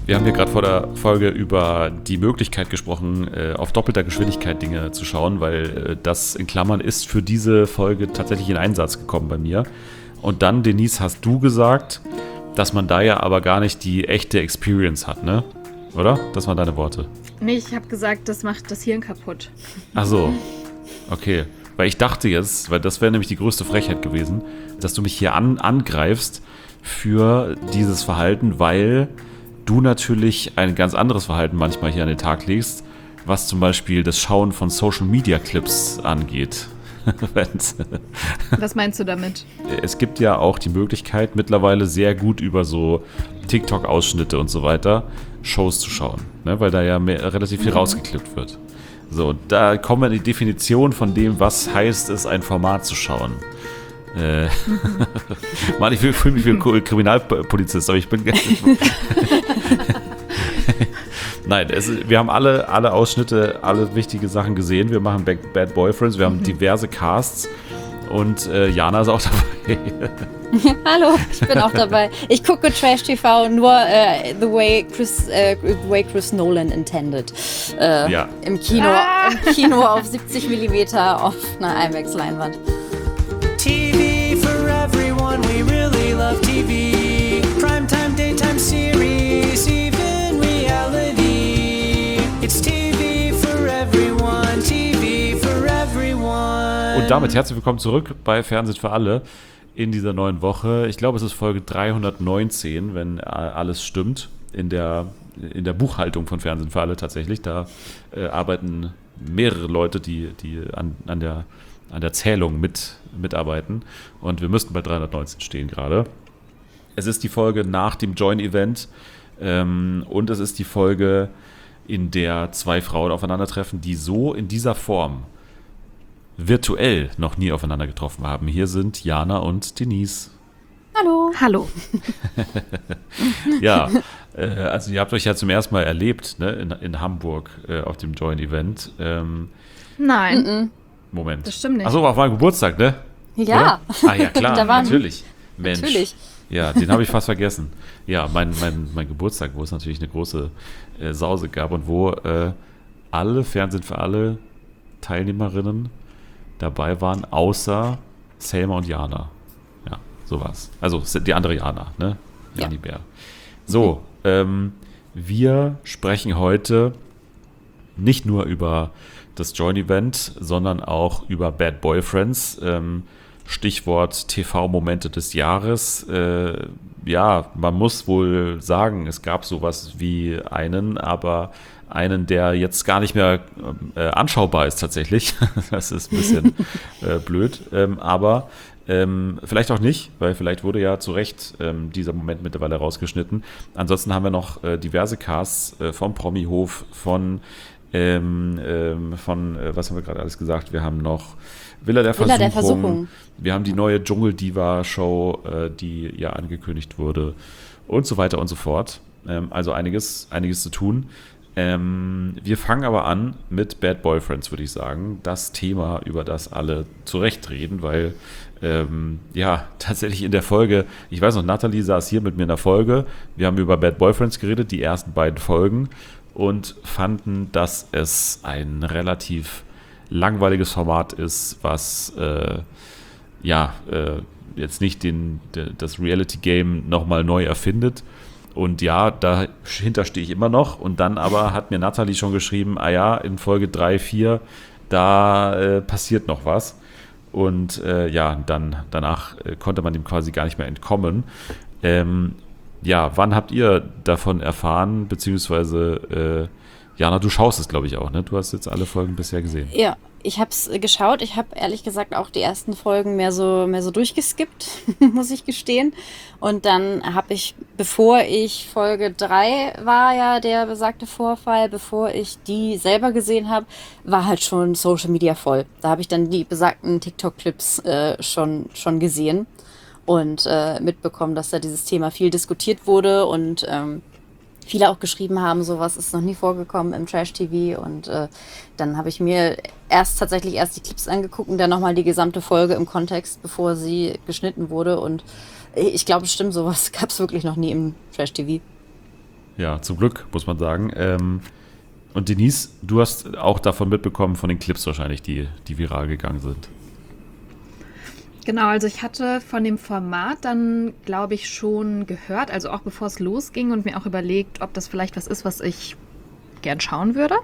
Wir haben hier gerade vor der Folge über die Möglichkeit gesprochen, auf doppelter Geschwindigkeit Dinge zu schauen, weil das in Klammern ist für diese Folge tatsächlich in Einsatz gekommen bei mir. Und dann, Denise, hast du gesagt, dass man da ja aber gar nicht die echte Experience hat, ne? Oder? Das waren deine Worte. Nee, ich habe gesagt, das macht das Hirn kaputt. Ach so, okay. Weil ich dachte jetzt, weil das wäre nämlich die größte Frechheit gewesen, dass du mich hier angreifst für dieses Verhalten, weil du natürlich ein ganz anderes Verhalten manchmal hier an den Tag legst, was zum Beispiel das Schauen von Social-Media-Clips angeht. Was meinst du damit? Es gibt ja auch die Möglichkeit, mittlerweile sehr gut über so TikTok-Ausschnitte und so weiter Shows zu schauen, ne? Weil da ja relativ viel rausgeklippt wird. So, da kommen wir in die Definition von dem, was heißt es, ein Format zu schauen. Mann, ich fühle mich wie ein Kriminalpolizist, aber ich bin Nein, wir haben alle Ausschnitte, alle wichtige Sachen gesehen. Wir machen Bad Boyfriends, wir haben diverse Casts und Jana ist auch dabei. Hallo, ich bin auch dabei. Ich gucke Trash-TV nur the way Chris Nolan intended. Ja. Im Kino auf 70 mm auf einer IMAX-Leinwand. TV for everyone, we really love TV. Primetime, daytime series, even reality. It's TV for everyone, TV for everyone. Und damit herzlich willkommen zurück bei Fernsehen für alle in dieser neuen Woche. Ich glaube, es ist Folge 319, wenn alles stimmt, in der Buchhaltung von Fernsehen für alle tatsächlich. Da arbeiten mehrere Leute, die an der Zählung mitarbeiten. Und wir müssten bei 319 stehen gerade. Es ist die Folge nach dem Join-Event und es ist die Folge, in der zwei Frauen aufeinandertreffen, die so in dieser Form virtuell noch nie aufeinander getroffen haben. Hier sind Jana und Denise. Hallo. Hallo. Ja, also ihr habt euch ja zum ersten Mal erlebt, ne, in Hamburg auf dem Join-Event. Nein. Moment. Das stimmt nicht. Achso, auf meinem Geburtstag, ne? Ja. Oder? Ah ja, klar, Da waren- natürlich. Mensch. Natürlich. Ja, den habe ich fast vergessen. Ja, mein Geburtstag, wo es natürlich eine große Sause gab und wo alle Fernsehen für alle Teilnehmerinnen dabei waren, außer Selma und Jana. Ja, so war's. Also die andere Jana, ne? Jani Bär. So, wir sprechen heute nicht nur über das Join-Event, sondern auch über Bad Boyfriends. Stichwort TV-Momente des Jahres. Ja, man muss wohl sagen, es gab sowas wie einen, aber einen, der jetzt gar nicht mehr anschaubar ist tatsächlich. Das ist ein bisschen blöd. Aber vielleicht auch nicht, weil vielleicht wurde ja zu Recht dieser Moment mittlerweile rausgeschnitten. Ansonsten haben wir noch diverse Casts vom Promi-Hof, von was haben wir gerade alles gesagt? Wir haben noch Villa der Versuchung. Wir haben die neue Dschungel-Diva-Show, die ja angekündigt wurde und so weiter und so fort. Also einiges zu tun. Wir fangen aber an mit Bad Boyfriends, würde ich sagen. Das Thema, über das alle zu Recht reden, weil ja, tatsächlich in der Folge, ich weiß noch, Nathalie saß hier mit mir in der Folge. Wir haben über Bad Boyfriends geredet, die ersten beiden Folgen, und fanden, dass es ein relativ langweiliges Format ist, was jetzt nicht das Reality-Game nochmal neu erfindet. Und ja, dahinter stehe ich immer noch. Und dann aber hat mir Nathalie schon geschrieben, in Folge 3, 4, da passiert noch was. Und danach konnte man dem quasi gar nicht mehr entkommen. Wann habt ihr davon erfahren, beziehungsweise Jana, du schaust es, glaube ich, auch, ne? Du hast jetzt alle Folgen bisher gesehen. Ja, ich habe es geschaut. Ich habe ehrlich gesagt auch die ersten Folgen mehr so durchgeskippt, muss ich gestehen. Und dann habe ich, bevor ich Folge 3 war ja der besagte Vorfall, bevor ich die selber gesehen habe, war halt schon Social Media voll. Da habe ich dann die besagten TikTok-Clips schon gesehen und mitbekommen, dass da dieses Thema viel diskutiert wurde und viele auch geschrieben haben, sowas ist noch nie vorgekommen im Trash-TV. Und dann habe ich mir tatsächlich erst die Clips angeguckt und dann nochmal die gesamte Folge im Kontext, bevor sie geschnitten wurde. Und ich glaube, es stimmt, sowas gab es wirklich noch nie im Trash-TV. Ja, zum Glück, muss man sagen. Und Denise, du hast auch davon mitbekommen, von den Clips wahrscheinlich, die viral gegangen sind. Genau, also ich hatte von dem Format dann, glaube ich, schon gehört, also auch bevor es losging und mir auch überlegt, ob das vielleicht was ist, was ich gern schauen würde.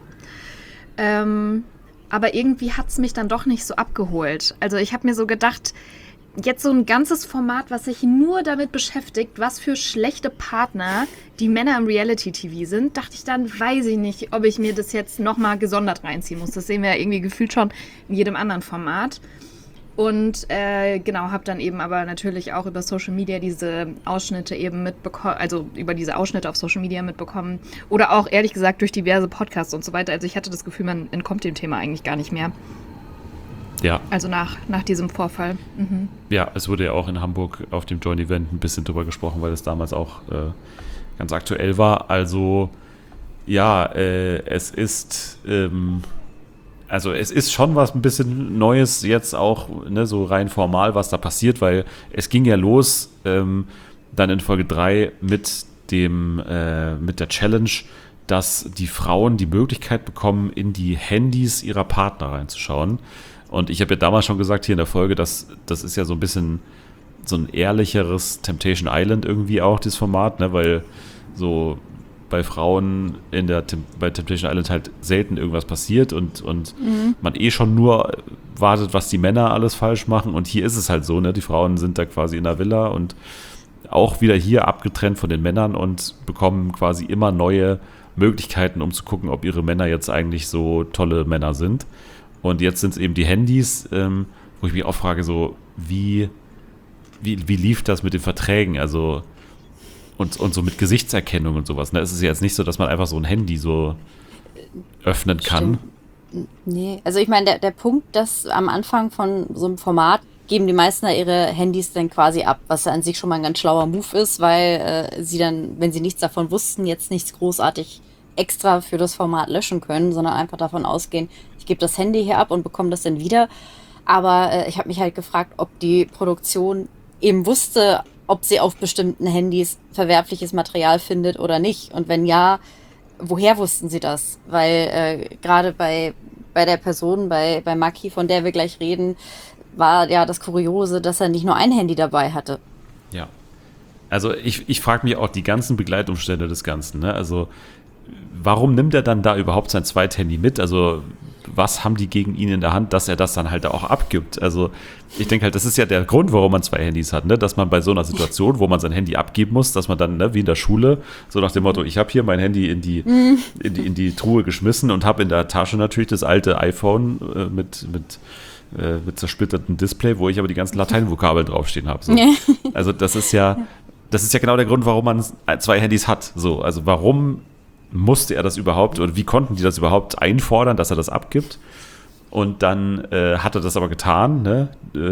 Aber irgendwie hat es mich dann doch nicht so abgeholt. Also ich habe mir so gedacht, jetzt so ein ganzes Format, was sich nur damit beschäftigt, was für schlechte Partner die Männer im Reality-TV sind, dachte ich dann, weiß ich nicht, ob ich mir das jetzt nochmal gesondert reinziehen muss. Das sehen wir ja irgendwie gefühlt schon in jedem anderen Format. Und genau, habe dann eben aber natürlich auch über Social Media diese Ausschnitte eben mitbekommen, also über diese Ausschnitte auf Social Media mitbekommen. Oder auch ehrlich gesagt durch diverse Podcasts und so weiter. Also ich hatte das Gefühl, man entkommt dem Thema eigentlich gar nicht mehr. Ja. Also nach diesem Vorfall. Mhm. Ja, es wurde ja auch in Hamburg auf dem Joint Event ein bisschen drüber gesprochen, weil es damals auch ganz aktuell war. Also ja, es ist es ist schon was ein bisschen Neues jetzt auch, ne, so rein formal, was da passiert, weil es ging ja los dann in Folge 3 mit der Challenge, dass die Frauen die Möglichkeit bekommen, in die Handys ihrer Partner reinzuschauen. Und ich habe ja damals schon gesagt hier in der Folge, dass das ist ja so ein bisschen so ein ehrlicheres Temptation Island irgendwie auch, dieses Format, ne, weil so bei Frauen bei Temptation Island halt selten irgendwas passiert und man schon nur wartet, was die Männer alles falsch machen. Und hier ist es halt so, ne? Die Frauen sind da quasi in der Villa und auch wieder hier abgetrennt von den Männern und bekommen quasi immer neue Möglichkeiten, um zu gucken, ob ihre Männer jetzt eigentlich so tolle Männer sind. Und jetzt sind es eben die Handys, wo ich mich auch frage, so wie lief das mit den Verträgen? Also und so mit Gesichtserkennung und sowas. Ne? Es ist ja jetzt nicht so, dass man einfach so ein Handy so öffnen kann. Stimmt. Nee, also ich meine, der Punkt, dass am Anfang von so einem Format geben die meisten da ihre Handys dann quasi ab, was ja an sich schon mal ein ganz schlauer Move ist, weil sie dann, wenn sie nichts davon wussten, jetzt nichts großartig extra für das Format löschen können, sondern einfach davon ausgehen, ich gebe das Handy hier ab und bekomme das dann wieder. Aber ich habe mich halt gefragt, ob die Produktion eben wusste, ob sie auf bestimmten Handys verwerfliches Material findet oder nicht. Und wenn ja, woher wussten sie das? Weil gerade bei der Person, bei Maki, von der wir gleich reden, war ja das Kuriose, dass er nicht nur ein Handy dabei hatte. Ja. Also ich frage mich auch die ganzen Begleitumstände des Ganzen. Ne? Also warum nimmt er dann da überhaupt sein Zweithandy mit? Also was haben die gegen ihn in der Hand, dass er das dann halt auch abgibt? Also ich denke halt, das ist ja der Grund, warum man 2 Handys hat, ne? Dass man bei so einer Situation, wo man sein Handy abgeben muss, dass man dann, ne, wie in der Schule, so nach dem Motto, ich habe hier mein Handy in die Truhe geschmissen und habe in der Tasche natürlich das alte iPhone mit zersplittertem Display, wo ich aber die ganzen Lateinvokabeln draufstehen habe. So. Also das ist ja genau der Grund, warum man 2 Handys hat. So, also warum musste er das überhaupt oder wie konnten die das überhaupt einfordern, dass er das abgibt? Und dann hat er das aber getan, ne?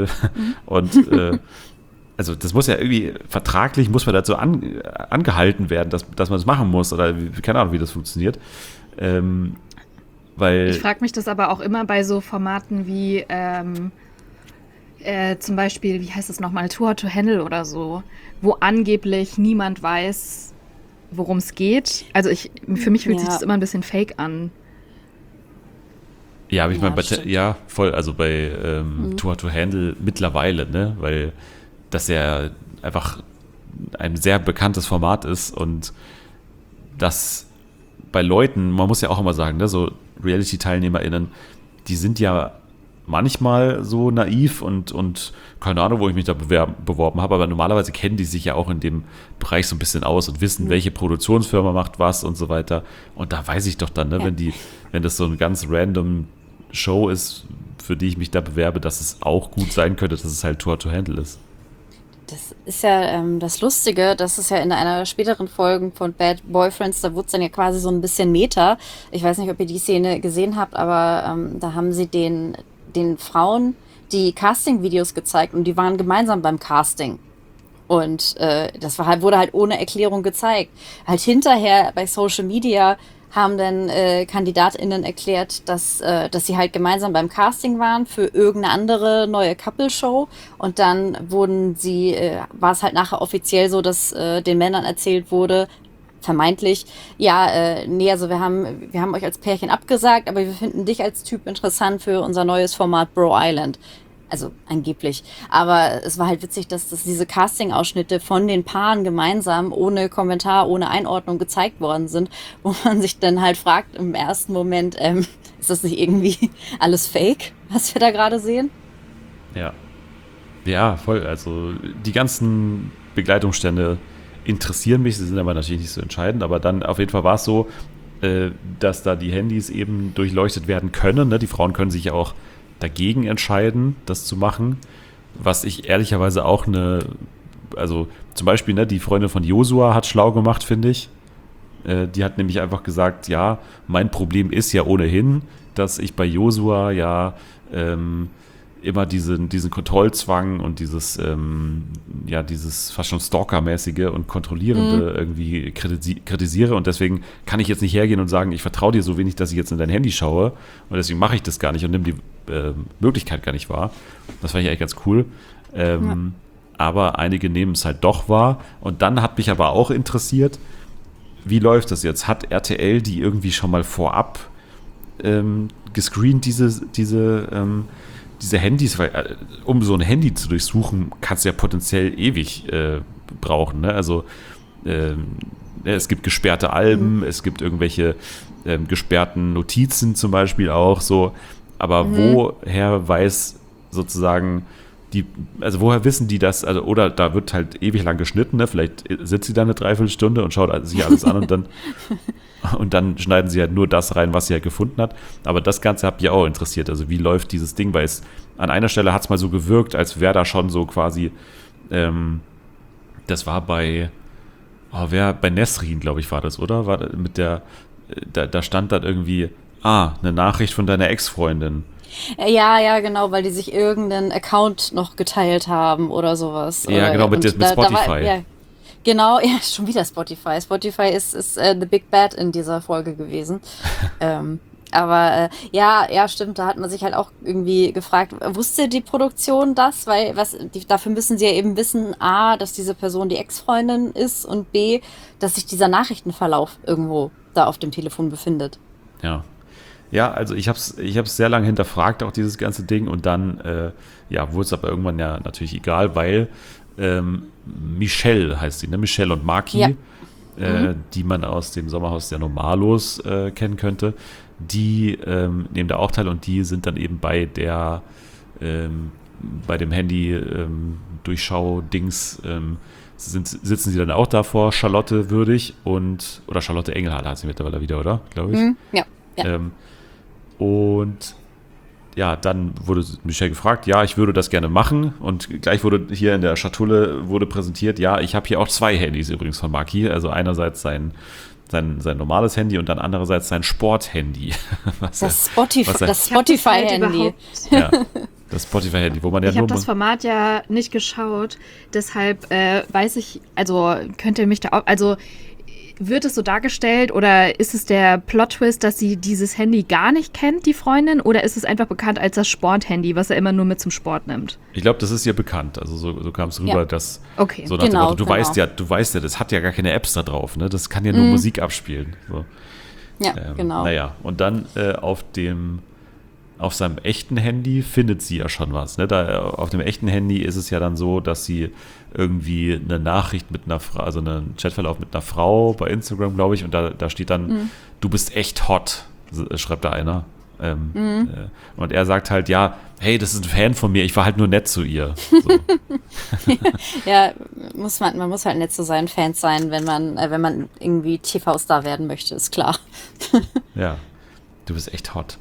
Also das muss ja irgendwie vertraglich, muss man dazu angehalten werden, dass man das machen muss oder keine Ahnung, wie das funktioniert. Weil ich frage mich das aber auch immer bei so Formaten wie zum Beispiel, wie heißt das nochmal, Too Hot to Handle oder so, wo angeblich niemand weiß, worum es geht. Also für mich fühlt sich das immer ein bisschen fake an. Ja, aber ich meine, voll, also bei Too Hot to Handle mittlerweile, ne, weil das ja einfach ein sehr bekanntes Format ist und das bei Leuten, man muss ja auch immer sagen, ne, so Reality-TeilnehmerInnen, die sind ja manchmal so naiv und keine Ahnung, wo ich mich da beworben habe, aber normalerweise kennen die sich ja auch in dem Bereich so ein bisschen aus und wissen, welche Produktionsfirma macht was und so weiter. Und da weiß ich doch dann, ne, wenn das so eine ganz random Show ist, für die ich mich da bewerbe, dass es auch gut sein könnte, dass es halt Too Hot to Handle ist. Das ist ja das Lustige, das ist ja in einer späteren Folge von Bad Boyfriends, da wurde es dann ja quasi so ein bisschen Meta. Ich weiß nicht, ob ihr die Szene gesehen habt, aber da haben sie den Frauen die Casting-Videos gezeigt und die waren gemeinsam beim Casting. Und das wurde halt ohne Erklärung gezeigt. Halt hinterher bei Social Media haben dann KandidatInnen erklärt, dass sie halt gemeinsam beim Casting waren für irgendeine andere neue Couple-Show und dann war es halt nachher offiziell so, dass den Männern erzählt wurde, vermeintlich, nee, also wir haben euch als Pärchen abgesagt, aber wir finden dich als Typ interessant für unser neues Format Bro Island. Also angeblich. Aber es war halt witzig, dass diese Casting-Ausschnitte von den Paaren gemeinsam ohne Kommentar, ohne Einordnung gezeigt worden sind, wo man sich dann halt fragt im ersten Moment, ist das nicht irgendwie alles fake, was wir da gerade sehen? Ja. Ja, voll. Also die ganzen Begleitungsstände interessieren mich, sie sind aber natürlich nicht so entscheidend, aber dann auf jeden Fall war es so, dass da die Handys eben durchleuchtet werden können. Ne? Die Frauen können sich ja auch dagegen entscheiden, das zu machen, was ich ehrlicherweise auch also zum Beispiel, ne, die Freundin von Josua hat schlau gemacht, finde ich. Die hat nämlich einfach gesagt, ja, mein Problem ist ja ohnehin, dass ich bei Josua ja immer diesen Kontrollzwang und dieses fast schon Stalker-mäßige und kontrollierende irgendwie kritisiere und deswegen kann ich jetzt nicht hergehen und sagen, ich vertraue dir so wenig, dass ich jetzt in dein Handy schaue und deswegen mache ich das gar nicht und nehme die Möglichkeit gar nicht wahr. Das fand ich eigentlich ganz cool. Aber einige nehmen es halt doch wahr und dann hat mich aber auch interessiert, wie läuft das jetzt? Hat RTL die irgendwie schon mal vorab gescreent, diese Handys, weil um so ein Handy zu durchsuchen, kannst du ja potenziell ewig brauchen. Ne? Also es gibt gesperrte Alben, es gibt irgendwelche gesperrten Notizen zum Beispiel auch so. Aber woher weiß sozusagen also woher wissen die das? Also oder da wird halt ewig lang geschnitten, ne? Vielleicht sitzt sie da eine Dreiviertelstunde und schaut sich alles an und dann schneiden sie halt nur das rein, was sie halt gefunden hat. Aber das Ganze hat mich auch interessiert. Also wie läuft dieses Ding? Weil an einer Stelle hat es mal so gewirkt, als wäre da schon so quasi, das war bei Nesrin, glaube ich, war das, oder? Da stand dann irgendwie, eine Nachricht von deiner Ex-Freundin. Ja, genau, weil die sich irgendeinen Account noch geteilt haben oder sowas. Ja, genau, mit Spotify. Genau, ja, schon wieder Spotify. Spotify ist the big bad in dieser Folge gewesen. Aber stimmt, da hat man sich halt auch irgendwie gefragt, wusste die Produktion das? Weil dafür müssen sie ja eben wissen, A, dass diese Person die Ex-Freundin ist und B, dass sich dieser Nachrichtenverlauf irgendwo da auf dem Telefon befindet. Ja. Ja, also ich hab's sehr lange hinterfragt, auch dieses ganze Ding und dann wurde es aber irgendwann ja natürlich egal, weil Michelle heißt sie, ne? Michelle und Maki, die man aus dem Sommerhaus der Normalos kennen könnte, die nehmen da auch teil und die sind dann eben bei dem Handy Durchschau-Dings sitzen sie dann auch da vor Charlotte Würdig oder Charlotte Engelhardt heißt sie mittlerweile wieder, oder? Glaube ich. Ja. Und ja, dann wurde Michelle gefragt, ja, ich würde das gerne machen und gleich wurde hier in der Schatulle präsentiert, ja, ich habe hier auch 2 Handys übrigens von Maki, also einerseits sein normales Handy und dann andererseits sein Sporthandy. Das Spotify-Handy. Ja, das Spotify-Handy, wo man ja ich habe das Format ja nicht geschaut, deshalb weiß ich, also könnt ihr mich da auch, also wird es so dargestellt oder ist es der Plot-Twist, dass sie dieses Handy gar nicht kennt, die Freundin, oder ist es einfach bekannt als das Sporthandy, was er immer nur mit zum Sport nimmt? Ich glaube, das ist ihr bekannt. Also so kam es rüber, dass so nach dem genau, Motto, du weißt ja, das hat ja gar keine Apps da drauf, ne? Das kann ja nur Musik abspielen. So. Ja, genau. Naja, und dann auf seinem echten Handy findet sie ja schon was. Ne? Auf dem echten Handy ist es ja dann so, dass sie irgendwie eine Nachricht mit einer Frau, also einen Chatverlauf mit einer Frau bei Instagram, glaube ich, und da steht dann, du bist echt hot, schreibt da einer. Und er sagt halt, ja, hey, das ist ein Fan von mir, ich war halt nur nett zu ihr. So. Ja, man muss halt nett zu seinen Fans sein, wenn man irgendwie TV-Star werden möchte, ist klar. Ja, du bist echt hot.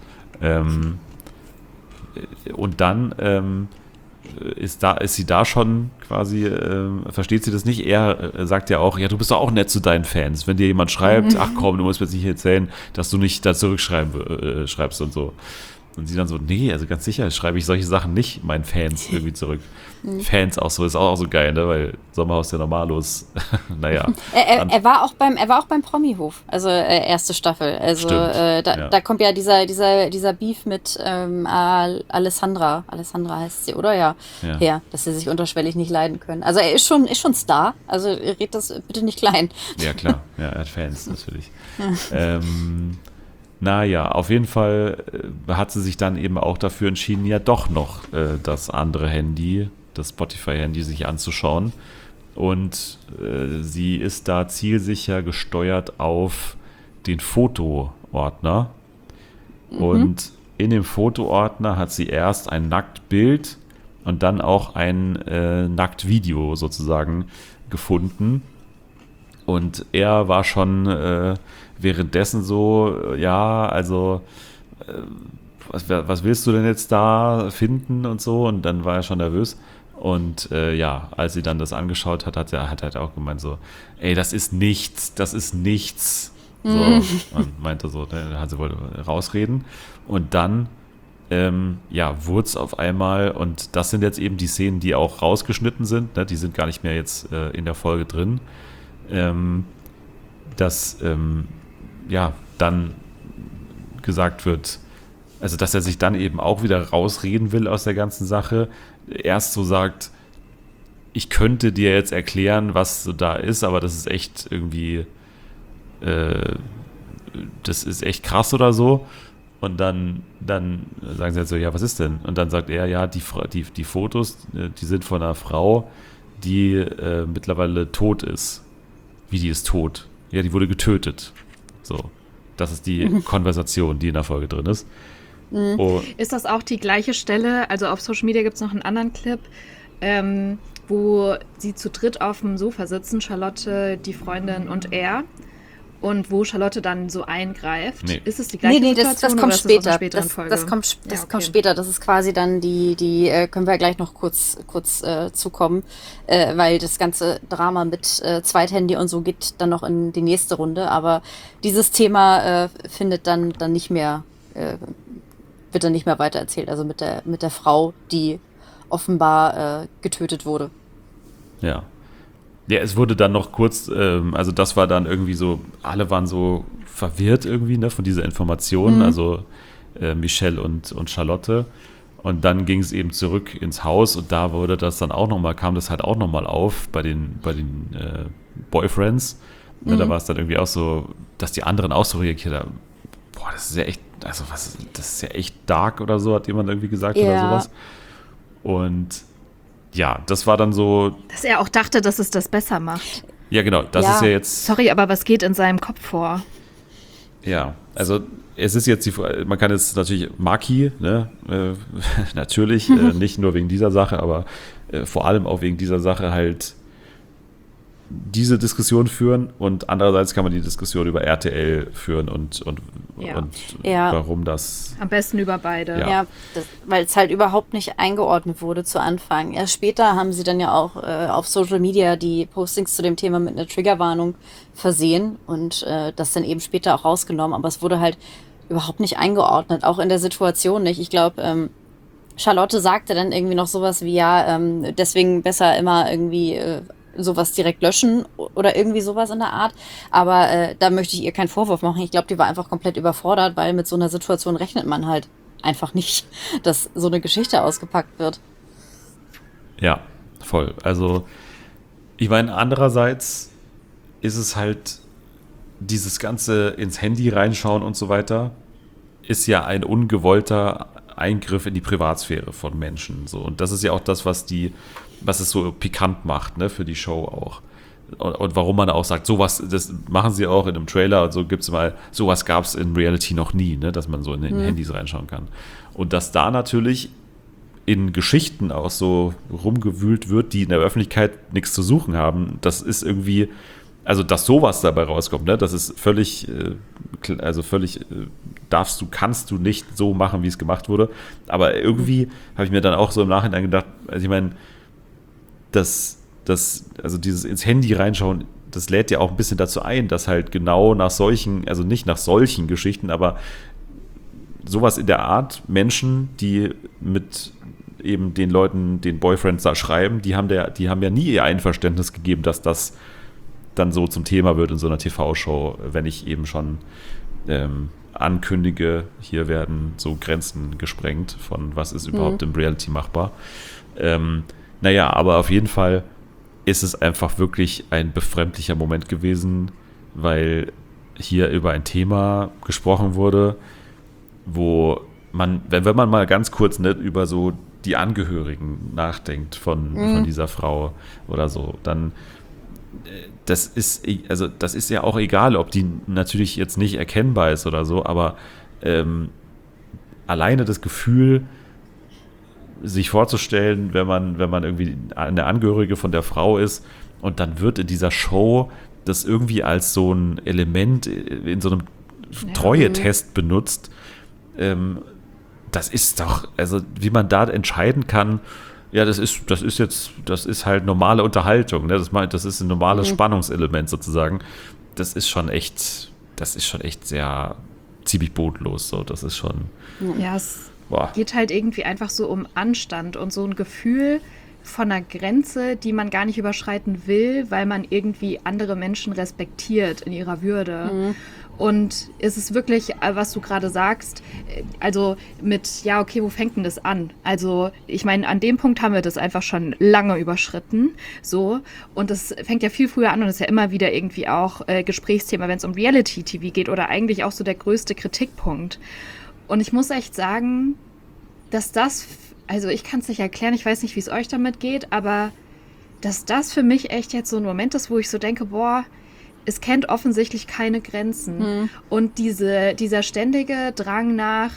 Und dann ist sie da schon quasi, versteht sie das nicht? Er sagt ja auch, ja, du bist doch auch nett zu deinen Fans. Wenn dir jemand schreibt, ach komm, du musst mir jetzt nicht erzählen, dass du nicht da zurückschreibst und so. Und sie dann so, nee, also ganz sicher schreibe ich solche Sachen nicht meinen Fans irgendwie zurück. Fans auch so, ist auch so geil, ne? Weil Sommerhaus der Normalos, naja. Er war auch beim Promi-Hof, also erste Staffel. Also Stimmt, ja. da kommt ja dieser Beef mit Alessandra heißt sie, oder? Ja, her, dass sie sich unterschwellig nicht leiden können. Also er ist schon Star, also red das bitte nicht klein. Ja, klar, ja, er hat Fans natürlich. Naja, auf jeden Fall hat sie sich dann eben auch dafür entschieden, ja doch noch das andere Handy, das Spotify-Handy, sich anzuschauen. Und sie ist da zielsicher gesteuert auf den Fotoordner. Und in dem Fotoordner hat sie erst ein Nacktbild und dann auch ein Nacktvideo sozusagen gefunden. Und er war schon währenddessen so, ja, also was willst du denn jetzt da finden und so? Und dann war er schon nervös. Und ja, als sie dann das angeschaut hat, hat er halt auch gemeint so, ey, das ist nichts. So, und meinte so, sie wollte rausreden. Und dann, ja, wurde es auf einmal, und das sind jetzt eben die Szenen, die auch rausgeschnitten sind, ne? Die sind gar nicht mehr jetzt in der Folge drin, dass ja, dann gesagt wird, also dass er sich dann eben auch wieder rausreden will aus der ganzen Sache. Erst so sagt, ich könnte dir jetzt erklären, was so da ist, aber das ist echt irgendwie, das ist echt krass oder so. Und dann sagen sie halt so, ja, was ist denn? Und dann sagt er, ja, die Fotos, die sind von einer Frau, die mittlerweile tot ist. Wie, die ist tot? Ja, die wurde getötet. So, das ist die Konversation, die in der Folge drin ist. Oh. Ist das auch die gleiche Stelle? Also auf Social Media gibt es noch einen anderen Clip, wo sie zu dritt auf dem Sofa sitzen, Charlotte, die Freundin und er. Und wo Charlotte dann so eingreift. Nee. Ist es die gleiche Situation? Das kommt später. Das kommt später. Das ist quasi dann die können wir gleich noch kurz zukommen, weil das ganze Drama mit Zweithandy und so geht dann noch in die nächste Runde. Aber dieses Thema findet dann nicht mehr, wird dann nicht mehr weitererzählt. Also mit der Frau, die offenbar getötet wurde. Ja. Ja, es wurde dann noch kurz, also das war dann irgendwie so, alle waren so verwirrt irgendwie, ne, von dieser Information, also Michelle und Charlotte. Und dann ging es eben zurück ins Haus und da wurde das dann auch nochmal, kam das halt auch nochmal auf bei den Boyfriends. Ne, da war es dann irgendwie auch so, dass die anderen auch so reagiert haben, boah, das ist ja echt, also das ist ja echt dark oder so, hat jemand irgendwie gesagt oder sowas. Und ja, das war dann so. Dass er auch dachte, dass es das besser macht. Ja, genau. Das ist ja jetzt. Sorry, aber was geht in seinem Kopf vor? Ja, also es ist jetzt man kann jetzt natürlich Maki, ne, natürlich, nicht nur wegen dieser Sache, aber vor allem auch wegen dieser Sache halt diese Diskussion führen und andererseits kann man die Diskussion über RTL führen und warum das... Am besten über beide. Ja, weil es halt überhaupt nicht eingeordnet wurde zu Anfang. Erst später haben sie dann ja auch auf Social Media die Postings zu dem Thema mit einer Triggerwarnung versehen und das dann eben später auch rausgenommen, aber es wurde halt überhaupt nicht eingeordnet, auch in der Situation nicht. Ich glaube, Charlotte sagte dann irgendwie noch sowas wie, ja, deswegen besser immer irgendwie... sowas direkt löschen oder irgendwie sowas in der Art. Aber da möchte ich ihr keinen Vorwurf machen. Ich glaube, die war einfach komplett überfordert, weil mit so einer Situation rechnet man halt einfach nicht, dass so eine Geschichte ausgepackt wird. Ja, voll. Also, ich meine, andererseits ist es halt dieses ganze ins Handy reinschauen und so weiter, ist ja ein ungewollter Eingriff in die Privatsphäre von Menschen. So. Und das ist ja auch das, was es so pikant macht, ne, für die Show auch. Und warum man auch sagt, sowas, das machen sie auch in einem Trailer und so gibt's mal, sowas gab es in Reality noch nie, ne, dass man so in den Handys reinschauen kann. Und dass da natürlich in Geschichten auch so rumgewühlt wird, die in der Öffentlichkeit nichts zu suchen haben, das ist irgendwie, also dass sowas dabei rauskommt, ne, das ist völlig, kannst du nicht so machen, wie es gemacht wurde. Aber irgendwie habe ich mir dann auch so im Nachhinein gedacht, also ich meine, also dieses ins Handy reinschauen, das lädt ja auch ein bisschen dazu ein, dass halt genau nach solchen, also nicht nach solchen Geschichten, aber sowas in der Art, Menschen, die mit eben den Leuten, den Boyfriends da schreiben, die haben ja nie ihr Einverständnis gegeben, dass das dann so zum Thema wird in so einer TV-Show, wenn ich eben schon ankündige, hier werden so Grenzen gesprengt von was ist überhaupt im Reality machbar. Naja, aber auf jeden Fall ist es einfach wirklich ein befremdlicher Moment gewesen, weil hier über ein Thema gesprochen wurde, wo man, wenn man mal ganz kurz über so die Angehörigen nachdenkt von dieser Frau oder so, dann das ist ja auch egal, ob die natürlich jetzt nicht erkennbar ist oder so, aber alleine das Gefühl, sich vorzustellen, wenn man irgendwie eine Angehörige von der Frau ist und dann wird in dieser Show das irgendwie als so ein Element in so einem Treue-Test benutzt, das ist doch, also wie man da entscheiden kann, ja, das ist halt normale Unterhaltung, ne? Das ist ein normales Spannungselement sozusagen. Das ist schon echt sehr ziemlich bodenlos, so, das ist schon. Ja, es geht halt irgendwie einfach so um Anstand und so ein Gefühl von einer Grenze, die man gar nicht überschreiten will, weil man irgendwie andere Menschen respektiert in ihrer Würde. Und es ist wirklich, was du gerade sagst, also mit, ja, okay, wo fängt denn das an? Also, ich meine, an dem Punkt haben wir das einfach schon lange überschritten, so. Und das fängt ja viel früher an und ist ja immer wieder irgendwie auch Gesprächsthema, wenn es um Reality-TV geht oder eigentlich auch so der größte Kritikpunkt. Und ich muss echt sagen, dass das, also ich kann es nicht erklären, ich weiß nicht, wie es euch damit geht, aber dass das für mich echt jetzt so ein Moment ist, wo ich so denke, boah, es kennt offensichtlich keine Grenzen. Und dieser ständige Drang nach,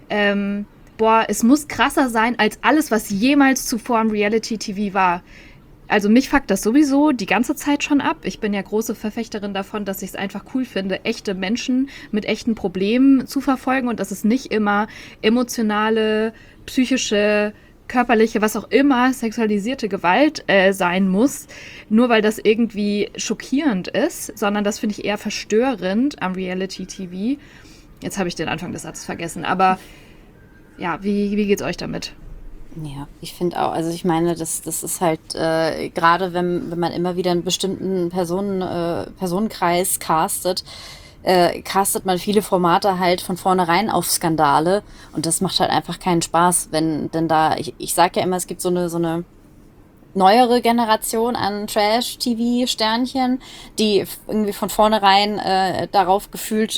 es muss krasser sein als alles, was jemals zuvor im Reality-TV war. Also mich fuckt das sowieso die ganze Zeit schon ab. Ich bin ja große Verfechterin davon, dass ich es einfach cool finde, echte Menschen mit echten Problemen zu verfolgen und dass es nicht immer emotionale, psychische, körperliche, was auch immer, sexualisierte Gewalt sein muss, nur weil das irgendwie schockierend ist, sondern das finde ich eher verstörend am Reality-TV. Jetzt habe ich den Anfang des Satzes vergessen, aber ja, wie geht's euch damit? Ja, ich finde auch, also ich meine, das ist halt, gerade wenn man immer wieder einen bestimmten Personenkreis castet man viele Formate halt von vornherein auf Skandale und das macht halt einfach keinen Spaß, wenn denn da, ich sag ja immer, es gibt so eine neuere Generation an Trash-TV-Sternchen, die irgendwie von vornherein darauf gefühlt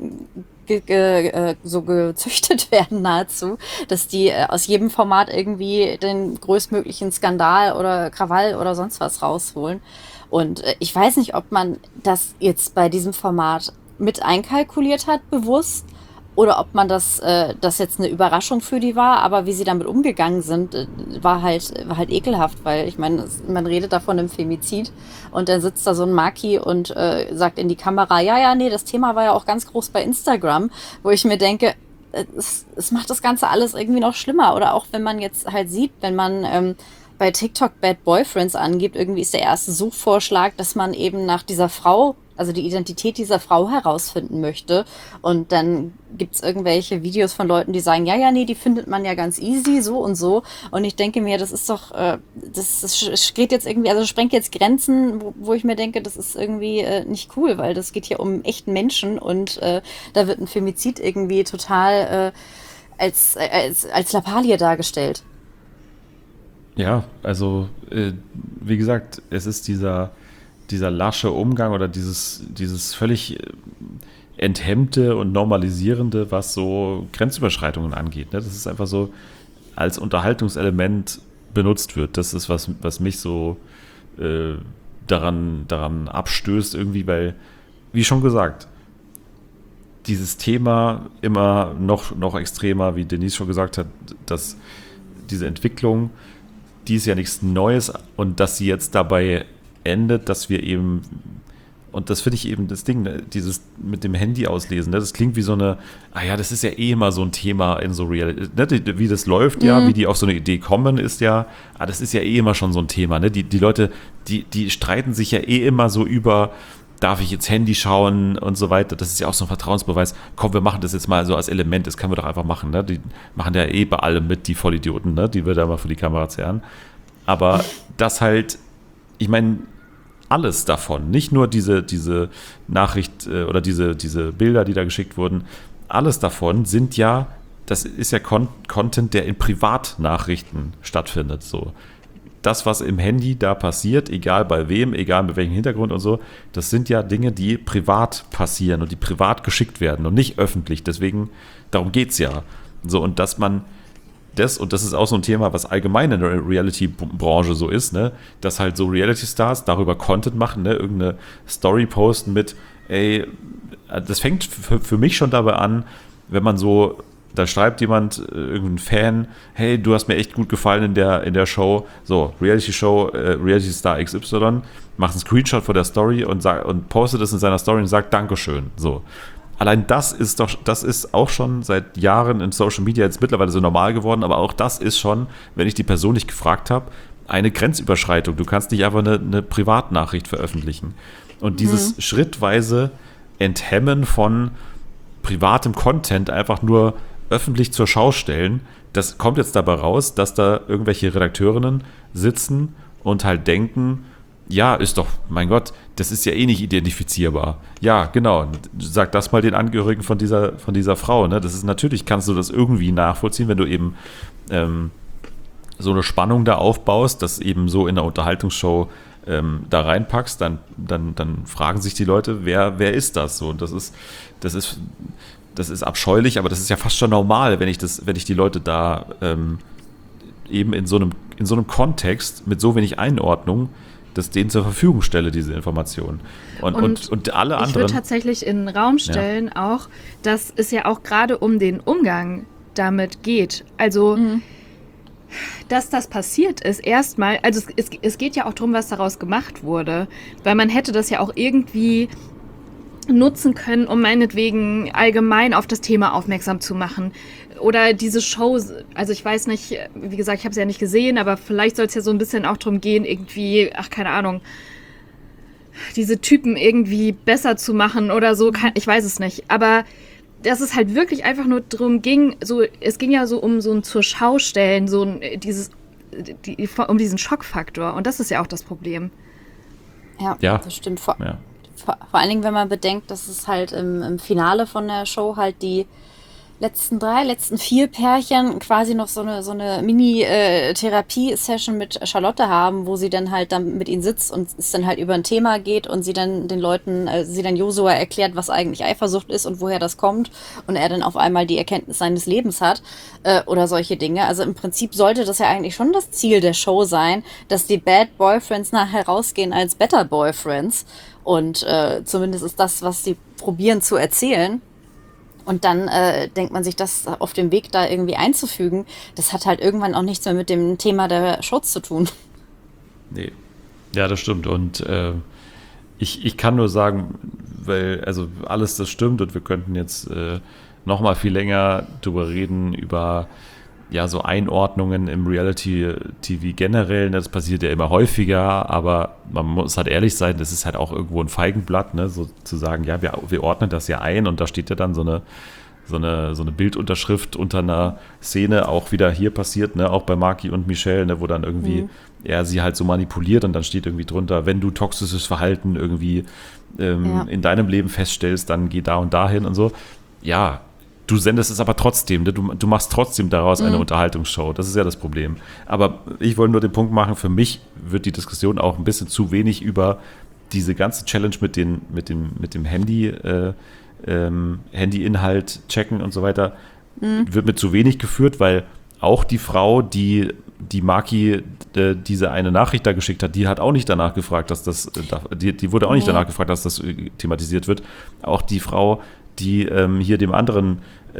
so gezüchtet werden nahezu, dass die aus jedem Format irgendwie den größtmöglichen Skandal oder Krawall oder sonst was rausholen. Und ich weiß nicht, ob man das jetzt bei diesem Format mit einkalkuliert hat, bewusst, oder ob man das jetzt eine Überraschung für die war, aber wie sie damit umgegangen sind, war halt ekelhaft, weil ich meine, man redet da von einem Femizid und dann sitzt da so ein Maki und sagt in die Kamera, ja, nee, das Thema war ja auch ganz groß bei Instagram, wo ich mir denke, es macht das Ganze alles irgendwie noch schlimmer. Oder auch wenn man jetzt halt sieht, wenn man bei TikTok Bad Boyfriends angibt, irgendwie ist der erste Suchvorschlag, dass man eben nach dieser Frau, also die Identität dieser Frau herausfinden möchte. Und dann gibt's irgendwelche Videos von Leuten, die sagen, ja, nee, die findet man ja ganz easy, so und so. Und ich denke mir, das ist doch, das geht jetzt irgendwie, also sprengt jetzt Grenzen, wo ich mir denke, das ist irgendwie nicht cool, weil das geht hier um echten Menschen und da wird ein Femizid irgendwie total als Lappalie dargestellt. Ja, also wie gesagt, es ist dieser lasche Umgang oder dieses völlig enthemmte und normalisierende, was so Grenzüberschreitungen angeht. Ne? Das ist einfach so als Unterhaltungselement benutzt wird. Das ist, was mich so daran abstößt irgendwie, weil, wie schon gesagt, dieses Thema immer noch extremer, wie Denise schon gesagt hat, dass diese Entwicklung, die ist ja nichts Neues und dass sie jetzt dabei endet, dass wir eben, und das finde ich eben das Ding, ne, dieses mit dem Handy auslesen, ne, das klingt wie so eine, das ist ja immer so ein Thema in so Reality, ne, wie das läuft ja, wie die auf so eine Idee kommen, ist ja, das ist ja immer schon so ein Thema, ne, die Leute, die streiten sich ja immer so über darf ich ins Handy schauen und so weiter. Das ist ja auch so ein Vertrauensbeweis. Komm, wir machen das jetzt mal so als Element, das können wir doch einfach machen. Ne? Die machen ja bei allem mit, die Vollidioten, ne? Die wir da mal vor die Kamera zerren. Aber das halt, ich meine, alles davon, nicht nur diese Nachricht oder diese Bilder, die da geschickt wurden, alles davon sind ja, das ist ja Content, der in Privatnachrichten stattfindet. So. Das, was im Handy da passiert, egal bei wem, egal mit welchem Hintergrund und so, das sind ja Dinge, die privat passieren und die privat geschickt werden und nicht öffentlich. Deswegen, darum geht es ja. So, und dass man und das ist auch so ein Thema, was allgemein in der Reality-Branche so ist, ne, dass halt so Reality-Stars darüber Content machen, ne, irgendeine Story posten mit, ey, das fängt für mich schon dabei an, wenn man so, da schreibt jemand, irgendein Fan, hey, du hast mir echt gut gefallen in der Show, so, Reality-Show, Reality-Star XY, macht einen Screenshot von der Story und postet es in seiner Story und sagt Dankeschön, so. Allein das ist auch schon seit Jahren in Social Media jetzt mittlerweile so normal geworden, aber auch das ist schon, wenn ich die Person nicht gefragt habe, eine Grenzüberschreitung. Du kannst nicht einfach eine Privatnachricht veröffentlichen. Und dieses schrittweise Enthemmen von privatem Content einfach nur öffentlich zur Schau stellen, das kommt jetzt dabei raus, dass da irgendwelche Redakteurinnen sitzen und halt denken, ja, ist doch, mein Gott, das ist ja eh nicht identifizierbar. Ja, genau, sag das mal den Angehörigen von dieser Frau, ne? Das ist natürlich, kannst du das irgendwie nachvollziehen, wenn du eben so eine Spannung da aufbaust, das eben so in der Unterhaltungsshow da reinpackst, dann fragen sich die Leute, wer ist das? So, und das ist abscheulich, aber das ist ja fast schon normal, wenn ich die Leute da eben in so einem Kontext mit so wenig Einordnung, das denen zur Verfügung stelle, diese Informationen. Und alle anderen. Ich würde tatsächlich in den Raum stellen auch, dass es ja auch gerade um den Umgang damit geht. Also, dass das passiert ist, erstmal, also es geht ja auch darum, was daraus gemacht wurde. Weil man hätte das ja auch irgendwie nutzen können, um meinetwegen allgemein auf das Thema aufmerksam zu machen. Oder diese Show, also ich weiß nicht, wie gesagt, ich habe es ja nicht gesehen, aber vielleicht soll es ja so ein bisschen auch darum gehen, irgendwie, keine Ahnung, diese Typen irgendwie besser zu machen oder so, ich weiß es nicht. Aber dass es halt wirklich einfach nur darum ging, es ging ja so um so ein Zur-Schau-Stellen, um diesen Schockfaktor. Und das ist ja auch das Problem. Ja. Das stimmt. Vor allen Dingen, wenn man bedenkt, dass es halt im Finale von der Show halt die letzten 4 Pärchen quasi noch so eine Mini-Therapie-Session mit Charlotte haben, wo sie dann halt dann mit ihnen sitzt und es dann halt über ein Thema geht und sie dann den Leuten, Josua erklärt, was eigentlich Eifersucht ist und woher das kommt und er dann auf einmal die Erkenntnis seines Lebens hat oder solche Dinge. Also im Prinzip sollte das ja eigentlich schon das Ziel der Show sein, dass die Bad Boyfriends nachher rausgehen als Better Boyfriends und zumindest ist das, was sie probieren zu erzählen. Und dann denkt man sich, das auf dem Weg da irgendwie einzufügen, das hat halt irgendwann auch nichts mehr mit dem Thema der Shows zu tun. Nee. Ja, das stimmt. Und ich kann nur sagen, weil, also alles das stimmt und wir könnten jetzt noch mal viel länger drüber reden, über ja so Einordnungen im Reality-TV generell. Das passiert ja immer häufiger, aber man muss halt ehrlich sein, das ist halt auch irgendwo ein Feigenblatt, ne? So zu sagen, ja, wir ordnen das ja ein und da steht ja dann so eine Bildunterschrift unter einer Szene, auch wieder hier passiert, ne? Auch bei Maki und Michelle, ne? Wo dann irgendwie er sie halt so manipuliert und dann steht irgendwie drunter, wenn du toxisches Verhalten irgendwie in deinem Leben feststellst, dann geh da und dahin und so. Ja, du sendest es aber trotzdem, ne? Du machst trotzdem daraus eine Unterhaltungsshow. Das ist ja das Problem. Aber ich wollte nur den Punkt machen, für mich wird die Diskussion auch ein bisschen zu wenig über diese ganze Challenge mit dem Handy, Handy-Inhalt checken und so weiter, wird mit zu wenig geführt, weil auch die Frau, die Maki diese eine Nachricht da geschickt hat, die hat auch nicht danach gefragt, dass das, die wurde auch nicht danach gefragt, dass das thematisiert wird. Auch die Frau, die hier dem anderen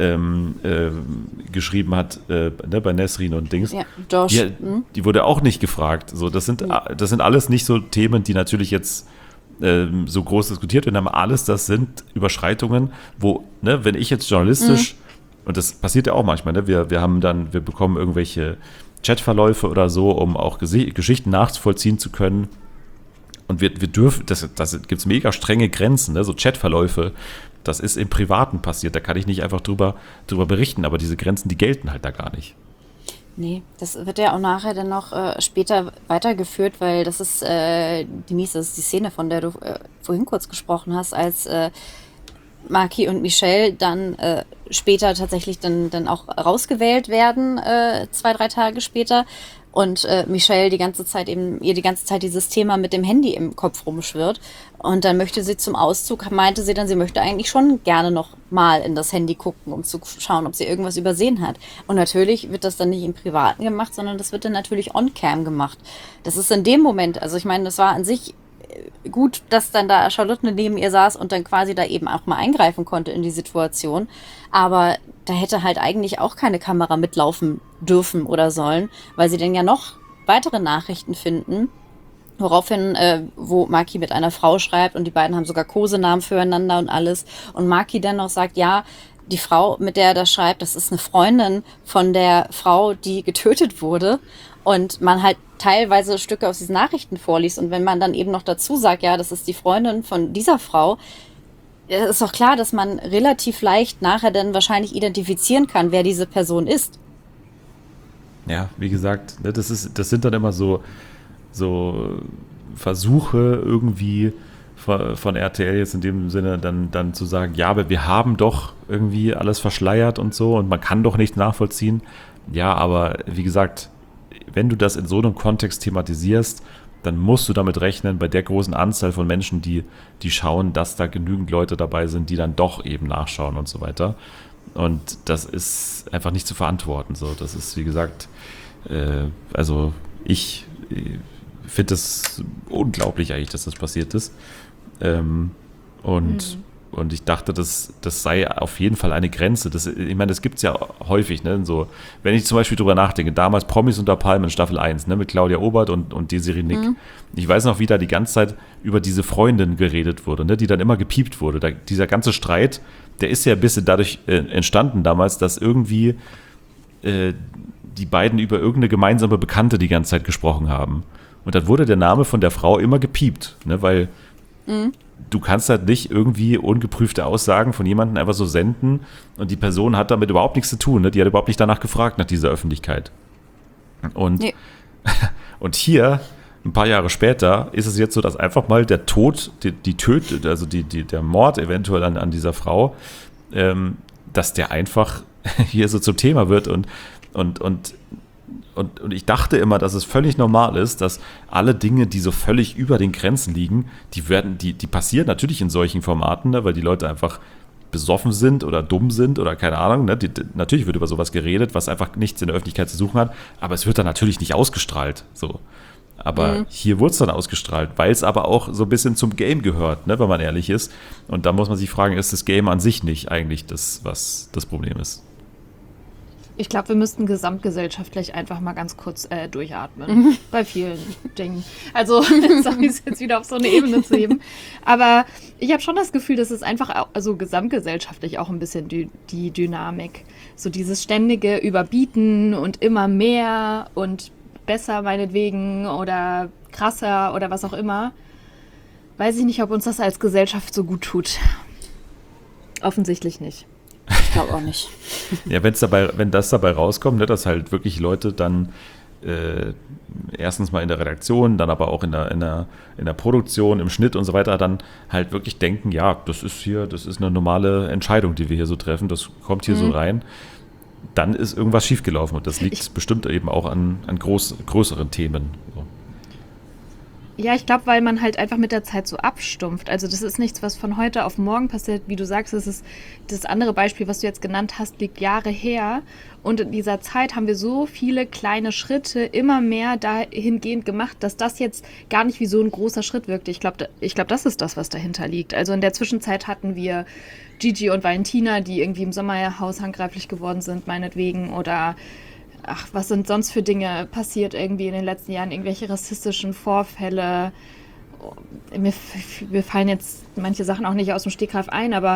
geschrieben hat, bei Nesrin und Dings, Josh. Die wurde auch nicht gefragt. So, das sind alles nicht so Themen, die natürlich jetzt so groß diskutiert werden, aber alles, das sind Überschreitungen, wo, ne, wenn ich jetzt journalistisch, und das passiert ja auch manchmal, ne, wir bekommen irgendwelche Chatverläufe oder so, um auch Geschichten nachvollziehen zu können. Und wir dürfen, das gibt es mega strenge Grenzen, ne? So Chatverläufe, das ist im Privaten passiert, da kann ich nicht einfach drüber berichten, aber diese Grenzen, die gelten halt da gar nicht. Nee, das wird ja auch nachher dann noch später weitergeführt, weil das ist, Denise, das ist die Szene, von der du vorhin kurz gesprochen hast, als Maki und Michelle dann später tatsächlich dann auch rausgewählt werden, 2-3 Tage später. Und Michelle die ganze Zeit dieses Thema mit dem Handy im Kopf rumschwirrt. Und dann möchte sie zum Auszug, meinte sie dann, sie möchte eigentlich schon gerne noch mal in das Handy gucken, um zu schauen, ob sie irgendwas übersehen hat. Und natürlich wird das dann nicht im Privaten gemacht, sondern das wird dann natürlich on-cam gemacht. Das ist in dem Moment, also ich meine, das war an sich gut, dass dann da Charlotte neben ihr saß und dann quasi da eben auch mal eingreifen konnte in die Situation. Aber da hätte halt eigentlich auch keine Kamera mitlaufen dürfen oder sollen, weil sie dann ja noch weitere Nachrichten finden, woraufhin, wo Maki mit einer Frau schreibt und die beiden haben sogar Kosenamen füreinander und alles. Und Maki dann noch sagt, ja, die Frau, mit der er das schreibt, das ist eine Freundin von der Frau, die getötet wurde. Und man halt teilweise Stücke aus diesen Nachrichten vorliest. Und wenn man dann eben noch dazu sagt, ja, das ist die Freundin von dieser Frau, ist doch klar, dass man relativ leicht nachher dann wahrscheinlich identifizieren kann, wer diese Person ist. Ja, wie gesagt, ne, das sind dann immer so Versuche irgendwie von RTL jetzt in dem Sinne dann zu sagen, ja, aber wir haben doch irgendwie alles verschleiert und so und man kann doch nichts nachvollziehen. Ja, aber wie gesagt, wenn du das in so einem Kontext thematisierst, dann musst du damit rechnen, bei der großen Anzahl von Menschen, die schauen, dass da genügend Leute dabei sind, die dann doch eben nachschauen und so weiter. Und das ist einfach nicht zu verantworten. So, das ist, wie gesagt, also ich finde es unglaublich eigentlich, dass das passiert ist. Und ich dachte, das sei auf jeden Fall eine Grenze. Ich meine, das gibt es ja häufig. Ne? So, wenn ich zum Beispiel drüber nachdenke, damals Promis unter Palmen, Staffel 1, ne? Mit Claudia Obert und Desiree Nick. Ich weiß noch, wie da die ganze Zeit über diese Freundin geredet wurde, ne? Die dann immer gepiept wurde. Dieser ganze Streit, der ist ja ein bisschen dadurch entstanden damals, dass irgendwie die beiden über irgendeine gemeinsame Bekannte die ganze Zeit gesprochen haben. Und dann wurde der Name von der Frau immer gepiept, ne? Weil du kannst halt nicht irgendwie ungeprüfte Aussagen von jemandem einfach so senden und die Person hat damit überhaupt nichts zu tun. Ne? Die hat überhaupt nicht danach gefragt, nach dieser Öffentlichkeit. Und, nee. Und hier, ein paar Jahre später, ist es jetzt so, dass einfach mal der Tod, der Mord eventuell an dieser Frau, dass der einfach hier so zum Thema wird und ich dachte immer, dass es völlig normal ist, dass alle Dinge, die so völlig über den Grenzen liegen, die passieren natürlich in solchen Formaten, ne, weil die Leute einfach besoffen sind oder dumm sind oder keine Ahnung. Ne, natürlich wird über sowas geredet, was einfach nichts in der Öffentlichkeit zu suchen hat, aber es wird dann natürlich nicht ausgestrahlt. So. Aber hier wurde es dann ausgestrahlt, weil es aber auch so ein bisschen zum Game gehört, ne, wenn man ehrlich ist. Und da muss man sich fragen, ist das Game an sich nicht eigentlich das, was das Problem ist? Ich glaube, wir müssten gesamtgesellschaftlich einfach mal ganz kurz durchatmen. Bei vielen Dingen. Also, sorry, es jetzt wieder auf so eine Ebene zu heben. Aber ich habe schon das Gefühl, dass es einfach, also gesamtgesellschaftlich auch ein bisschen die Dynamik. So dieses ständige Überbieten und immer mehr und besser meinetwegen oder krasser oder was auch immer. Weiß ich nicht, ob uns das als Gesellschaft so gut tut. Offensichtlich nicht. Ich glaube auch nicht. Ja, wenn das dabei rauskommt, ne, dass halt wirklich Leute dann erstens mal in der Redaktion, dann aber auch in der Produktion, im Schnitt und so weiter, dann halt wirklich denken, ja, das ist eine normale Entscheidung, die wir hier so treffen, das kommt hier so rein, dann ist irgendwas schiefgelaufen und das liegt bestimmt eben auch an größeren Themen. So. Ja, ich glaube, weil man halt einfach mit der Zeit so abstumpft. Also das ist nichts, was von heute auf morgen passiert. Wie du sagst, das andere Beispiel, was du jetzt genannt hast, liegt Jahre her. Und in dieser Zeit haben wir so viele kleine Schritte immer mehr dahingehend gemacht, dass das jetzt gar nicht wie so ein großer Schritt wirkt. Ich glaube, das ist das, was dahinter liegt. Also in der Zwischenzeit hatten wir Gigi und Valentina, die irgendwie im Sommerhaus handgreiflich geworden sind, meinetwegen, oder was sind sonst für Dinge passiert irgendwie in den letzten Jahren? Irgendwelche rassistischen Vorfälle. Mir fallen jetzt manche Sachen auch nicht aus dem Stegreif ein, aber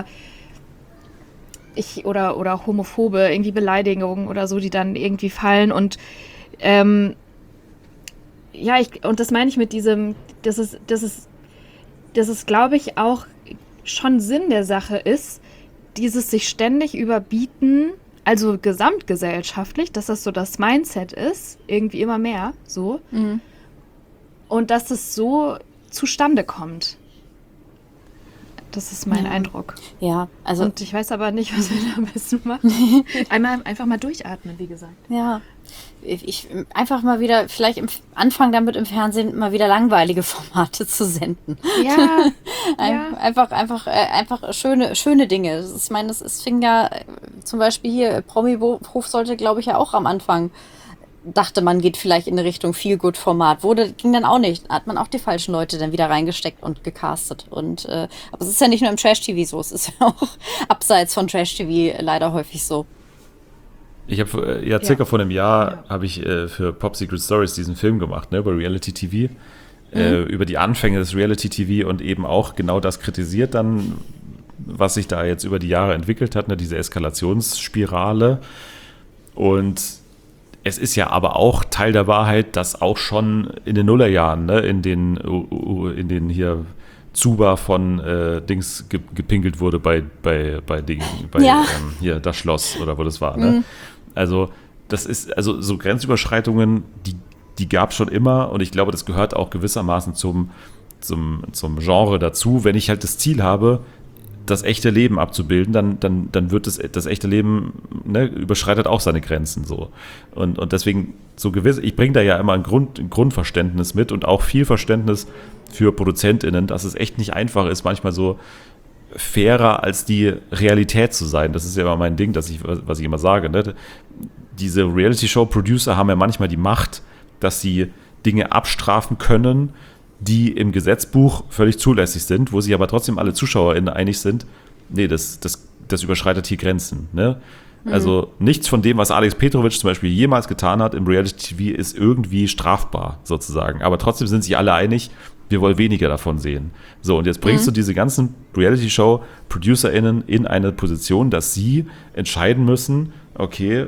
oder homophobe, irgendwie Beleidigungen oder so, die dann irgendwie fallen. Und und das meine ich mit diesem, das ist, glaube ich, auch schon Sinn der Sache ist, dieses sich ständig überbieten, also gesamtgesellschaftlich, dass das so das Mindset ist, irgendwie immer mehr so. Mhm. Und dass es so zustande kommt. Das ist mein Eindruck. Ja, also. Und ich weiß aber nicht, was wir da am besten machen. Einfach mal durchatmen, wie gesagt. Ja, ich einfach mal wieder, vielleicht anfangen damit im Fernsehen mal wieder langweilige Formate zu senden. Ja. Einfach schöne Dinge. Ich meine, es fing ja zum Beispiel hier, Promi-Hof sollte, glaube ich, ja auch am Anfang, dachte man, geht vielleicht in eine Richtung Feel-Good-Format. Ging dann auch nicht. Hat man auch die falschen Leute dann wieder reingesteckt und gecastet. Aber es ist ja nicht nur im Trash-TV so, es ist ja auch abseits von Trash-TV leider häufig so. Ich habe circa vor einem Jahr habe ich für Pop Secret Stories diesen Film gemacht, ne, über Reality TV, über die Anfänge des Reality TV und eben auch genau das kritisiert dann, was sich da jetzt über die Jahre entwickelt hat, ne, diese Eskalationsspirale. Und es ist ja aber auch Teil der Wahrheit, dass auch schon in den Nullerjahren, ne, in den hier Zuba von Dings gepinkelt wurde bei hier das Schloss oder wo das war. Ne? Also das ist, also so Grenzüberschreitungen, die gab es schon immer und ich glaube, das gehört auch gewissermaßen zum Genre dazu. Wenn ich halt das Ziel habe, das echte Leben abzubilden, dann wird das echte Leben, ne, überschreitet auch seine Grenzen so. Und deswegen so gewiss, ich bringe da ja immer ein Grundverständnis mit und auch viel Verständnis für ProduzentInnen, dass es echt nicht einfach ist, manchmal so fairer als die Realität zu sein. Das ist ja immer mein Ding, was ich immer sage. Ne? Diese Reality-Show-Producer haben ja manchmal die Macht, dass sie Dinge abstrafen können, die im Gesetzbuch völlig zulässig sind, wo sich aber trotzdem alle ZuschauerInnen einig sind, nee, das überschreitet hier Grenzen. Ne? Also nichts von dem, was Alex Petrovic zum Beispiel jemals getan hat im Reality-TV, ist irgendwie strafbar, sozusagen. Aber trotzdem sind sich alle einig, wir wollen weniger davon sehen. So, und jetzt bringst du diese ganzen Reality-Show-ProducerInnen in eine Position, dass sie entscheiden müssen, okay,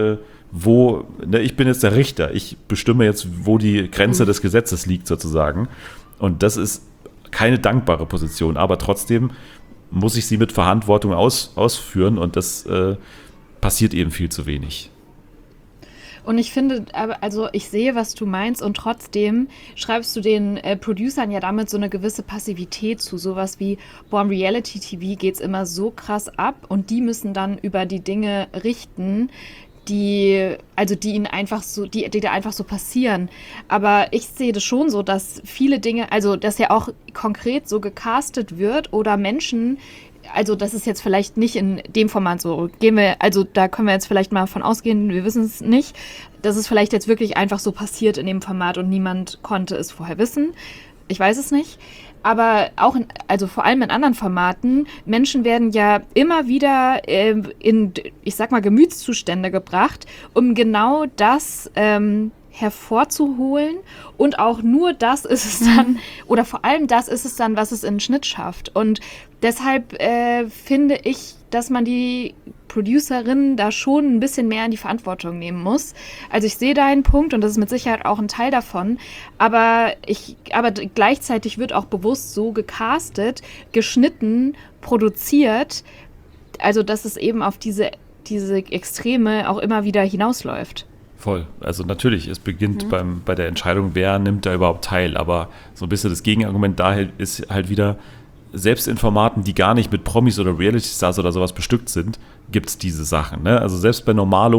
ich bin jetzt der Richter, ich bestimme jetzt, wo die Grenze des Gesetzes liegt sozusagen und das ist keine dankbare Position, aber trotzdem muss ich sie mit Verantwortung ausführen und das passiert eben viel zu wenig. Und ich finde, also ich sehe, was du meinst und trotzdem schreibst du den Producern ja damit so eine gewisse Passivität zu. Sowas wie, im Reality TV geht's immer so krass ab und die müssen dann über die Dinge richten, die ihnen einfach so, die da einfach so passieren. Aber ich sehe das schon so, dass viele Dinge, also dass ja auch konkret so gecastet wird oder Menschen, also das ist jetzt vielleicht nicht in dem Format so, da können wir jetzt vielleicht mal von ausgehen, wir wissen es nicht, dass es vielleicht jetzt wirklich einfach so passiert in dem Format und niemand konnte es vorher wissen. Ich weiß es nicht. Aber auch, vor allem in anderen Formaten, Menschen werden ja immer wieder in, ich sag mal, Gemütszustände gebracht, um genau das hervorzuholen. Und auch nur das ist es dann, oder vor allem das ist es dann, was es in den Schnitt schafft. Und deshalb finde ich, dass man die Producerinnen da schon ein bisschen mehr in die Verantwortung nehmen muss. Also ich sehe deinen Punkt und das ist mit Sicherheit auch ein Teil davon, aber gleichzeitig wird auch bewusst so gecastet, geschnitten, produziert, also dass es eben auf diese Extreme auch immer wieder hinausläuft. Voll. Also natürlich, es beginnt bei der Entscheidung, wer nimmt da überhaupt teil, aber so ein bisschen das Gegenargument da ist halt wieder, selbst in Formaten, die gar nicht mit Promis oder Reality-Stars oder sowas bestückt sind, gibt es diese Sachen. Ne? Also selbst bei Normalo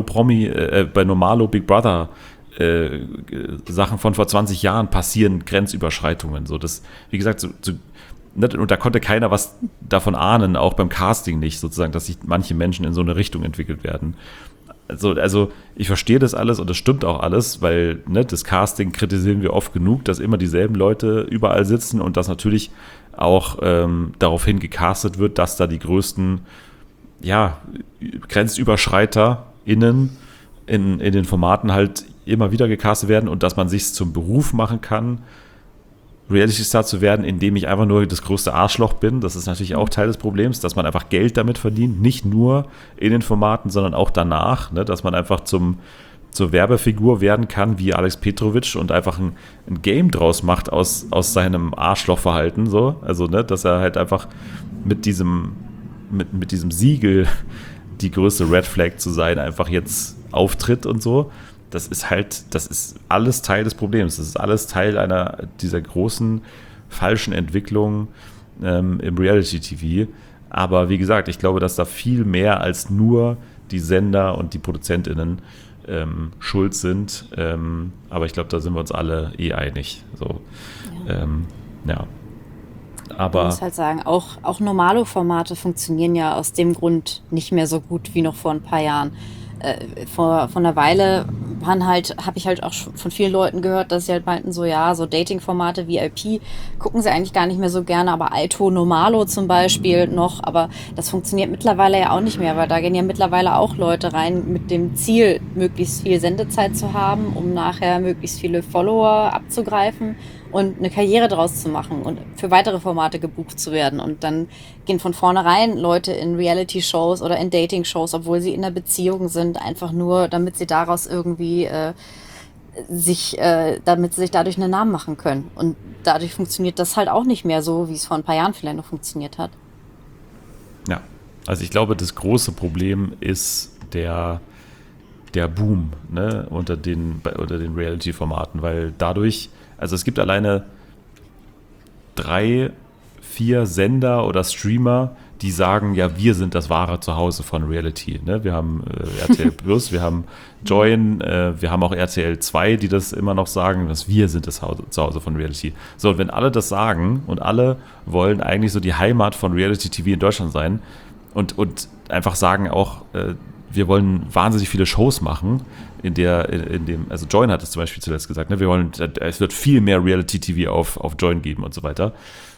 Big Brother Sachen von vor 20 Jahren passieren Grenzüberschreitungen. So, das, wie gesagt, und da konnte keiner was davon ahnen, auch beim Casting nicht, sozusagen, dass sich manche Menschen in so eine Richtung entwickelt werden. Also ich verstehe das alles und das stimmt auch alles, weil das Casting kritisieren wir oft genug, dass immer dieselben Leute überall sitzen und dass natürlich auch daraufhin gecastet wird, dass da die größten GrenzüberschreiterInnen in den Formaten halt immer wieder gecastet werden und dass man sich zum Beruf machen kann, Reality-Star zu werden, indem ich einfach nur das größte Arschloch bin. Das ist natürlich auch Teil des Problems, dass man einfach Geld damit verdient, nicht nur in den Formaten, sondern auch danach, ne? Dass man einfach zum zur Werbefigur werden kann wie Alex Petrovic und einfach ein Game draus macht aus seinem Arschlochverhalten, so. Also, ne, dass er halt einfach mit diesem Siegel, die größte Red Flag zu sein, einfach jetzt auftritt und so. Das ist alles Teil des Problems. Das ist alles Teil dieser großen falschen Entwicklung im Reality-TV. Aber wie gesagt, ich glaube, dass da viel mehr als nur die Sender und die ProduzentInnen schuld sind. Aber ich glaube, da sind wir uns alle einig. So. Ja. Aber ich muss halt sagen, auch normale Formate funktionieren ja aus dem Grund nicht mehr so gut wie noch vor ein paar Jahren. Vor einer Weile habe ich halt auch von vielen Leuten gehört, dass sie halt meinten, so Dating-Formate wie VIP gucken sie eigentlich gar nicht mehr so gerne, aber Alto Normalo zum Beispiel noch, aber das funktioniert mittlerweile ja auch nicht mehr, weil da gehen ja mittlerweile auch Leute rein mit dem Ziel, möglichst viel Sendezeit zu haben, um nachher möglichst viele Follower abzugreifen und eine Karriere draus zu machen und für weitere Formate gebucht zu werden. Und dann gehen von vornherein Leute in Reality-Shows oder in Dating-Shows, obwohl sie in einer Beziehung sind, einfach nur, damit sie daraus irgendwie damit sie sich dadurch einen Namen machen können. Und dadurch funktioniert das halt auch nicht mehr so, wie es vor ein paar Jahren vielleicht noch funktioniert hat. ja, also ich glaube, das große Problem ist der Boom, ne, unter den Reality-Formaten, weil dadurch, also es gibt alleine 3, 4 Sender oder Streamer, die sagen, ja, wir sind das wahre Zuhause von Reality. Ne? Wir haben RTL Plus, wir haben Join, wir haben auch RTL 2, die das immer noch sagen, dass wir sind das Zuhause von Reality. So, und wenn alle das sagen und alle wollen eigentlich so die Heimat von Reality TV in Deutschland sein und einfach sagen auch, wir wollen wahnsinnig viele Shows machen, also Join hat es zum Beispiel zuletzt gesagt, ne, es wird viel mehr Reality-TV auf Join geben und so weiter.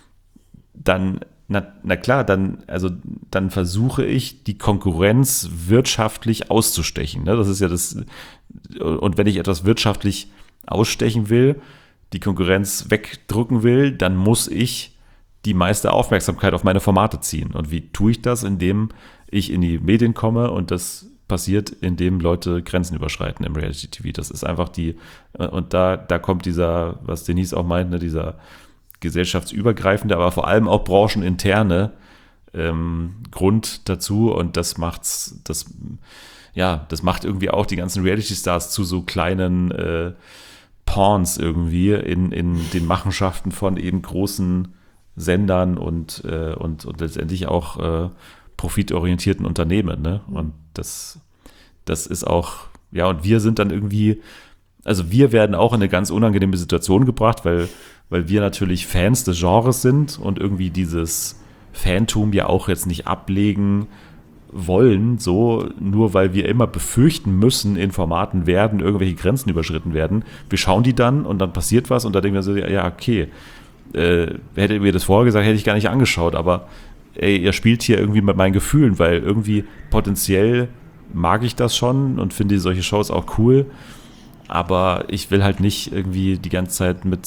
Dann, na klar, dann versuche ich, die Konkurrenz wirtschaftlich auszustechen. Ne? Das ist ja das, und wenn ich etwas wirtschaftlich ausstechen will, die Konkurrenz wegdrücken will, dann muss ich die meiste Aufmerksamkeit auf meine Formate ziehen. Und wie tue ich das? Indem ich in die Medien komme und das passiert, indem Leute Grenzen überschreiten im Reality-TV. Das ist einfach und da kommt dieser, was Denise auch meint, ne, dieser gesellschaftsübergreifende, aber vor allem auch brancheninterne Grund dazu, und das macht irgendwie auch die ganzen Reality-Stars zu so kleinen Pawns irgendwie in den Machenschaften von eben großen Sendern und letztendlich auch profitorientierten Unternehmen, ne? Und das ist auch, ja, und wir sind dann irgendwie, also wir werden auch in eine ganz unangenehme Situation gebracht, weil wir natürlich Fans des Genres sind und irgendwie dieses Fantum ja auch jetzt nicht ablegen wollen, so, nur weil wir immer befürchten müssen, in Formaten werden irgendwelche Grenzen überschritten werden. Wir schauen die dann und dann passiert was und da denken wir so, ja, okay, hättet ihr mir das vorher gesagt, hätte ich gar nicht angeschaut, aber ey, ihr spielt hier irgendwie mit meinen Gefühlen, weil irgendwie potenziell mag ich das schon und finde solche Shows auch cool, aber ich will halt nicht irgendwie die ganze Zeit mit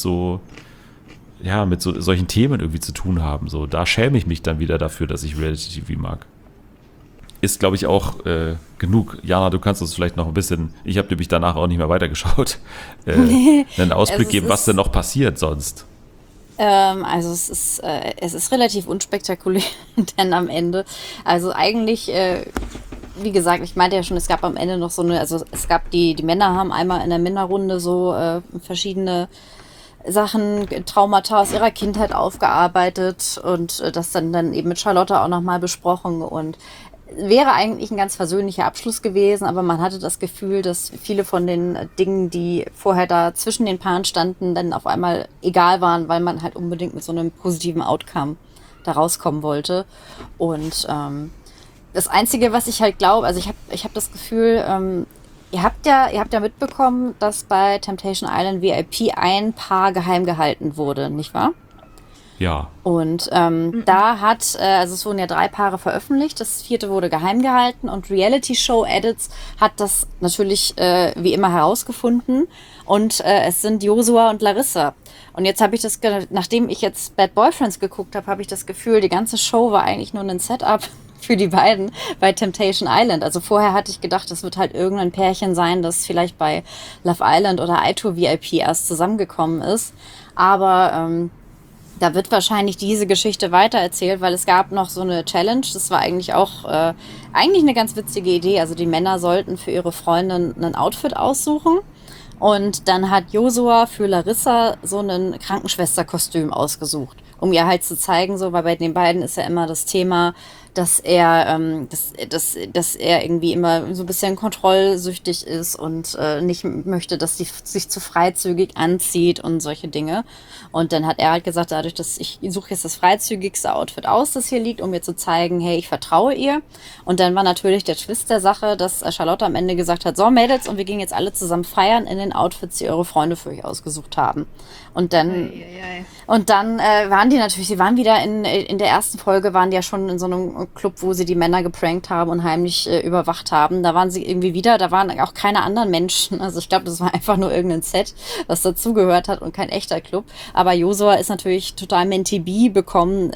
solchen Themen irgendwie zu tun haben. So, da schäme ich mich dann wieder dafür, dass ich Reality TV mag. Ist, glaube ich, auch genug. Jana, du kannst uns vielleicht noch ein bisschen, ich habe nämlich danach auch nicht mehr weitergeschaut, einen Ausblick geben, was denn noch passiert sonst. Also es ist relativ unspektakulär, denn am Ende, also eigentlich, wie gesagt, ich meinte ja schon, es gab am Ende noch so es gab die Männer haben einmal in der Männerrunde so verschiedene Sachen, Traumata aus ihrer Kindheit aufgearbeitet und das dann eben mit Charlotte auch nochmal besprochen und wäre eigentlich ein ganz versöhnlicher Abschluss gewesen, aber man hatte das Gefühl, dass viele von den Dingen, die vorher da zwischen den Paaren standen, dann auf einmal egal waren, weil man halt unbedingt mit so einem positiven Outcome da rauskommen wollte. Und das Einzige, was ich halt glaube, also ich hab das Gefühl, ihr habt ja mitbekommen, dass bei Temptation Island VIP ein Paar geheim gehalten wurde, nicht wahr? Ja. Und da also es wurden ja 3 Paare veröffentlicht, das 4. wurde geheim gehalten und Reality Show Edits hat das natürlich wie immer herausgefunden und es sind Josua und Larissa. Und jetzt habe ich nachdem ich jetzt Bad Boyfriends geguckt habe, habe ich das Gefühl, die ganze Show war eigentlich nur ein Setup für die beiden bei Temptation Island. Also vorher hatte ich gedacht, es wird halt irgendein Pärchen sein, das vielleicht bei Love Island oder iTour VIP erst zusammengekommen ist. Aber da wird wahrscheinlich diese Geschichte weitererzählt, weil es gab noch so eine Challenge. Das war eigentlich auch eigentlich eine ganz witzige Idee. Also die Männer sollten für ihre Freundin ein Outfit aussuchen. Und dann hat Josua für Larissa so ein Krankenschwesterkostüm ausgesucht, um ihr halt zu zeigen, so, weil bei den beiden ist ja immer das Thema, dass er irgendwie immer so ein bisschen kontrollsüchtig ist und nicht möchte, dass sie sich zu freizügig anzieht und solche Dinge. Und dann hat er halt gesagt, dadurch, dass ich suche jetzt das freizügigste Outfit aus, das hier liegt, um mir zu zeigen, hey, ich vertraue ihr. Und dann war natürlich der Twist der Sache, dass Charlotte am Ende gesagt hat, so Mädels, und wir gehen jetzt alle zusammen feiern in den Outfits, die eure Freunde für euch ausgesucht haben. Und dann waren die natürlich, sie waren wieder in der ersten Folge, waren die ja schon in so einem Club, wo sie die Männer geprankt haben und heimlich überwacht haben. Da waren sie irgendwie wieder, da waren auch keine anderen Menschen. Also ich glaube, das war einfach nur irgendein Set, was dazugehört hat und kein echter Club. Aber Josua ist natürlich total Menti B bekommen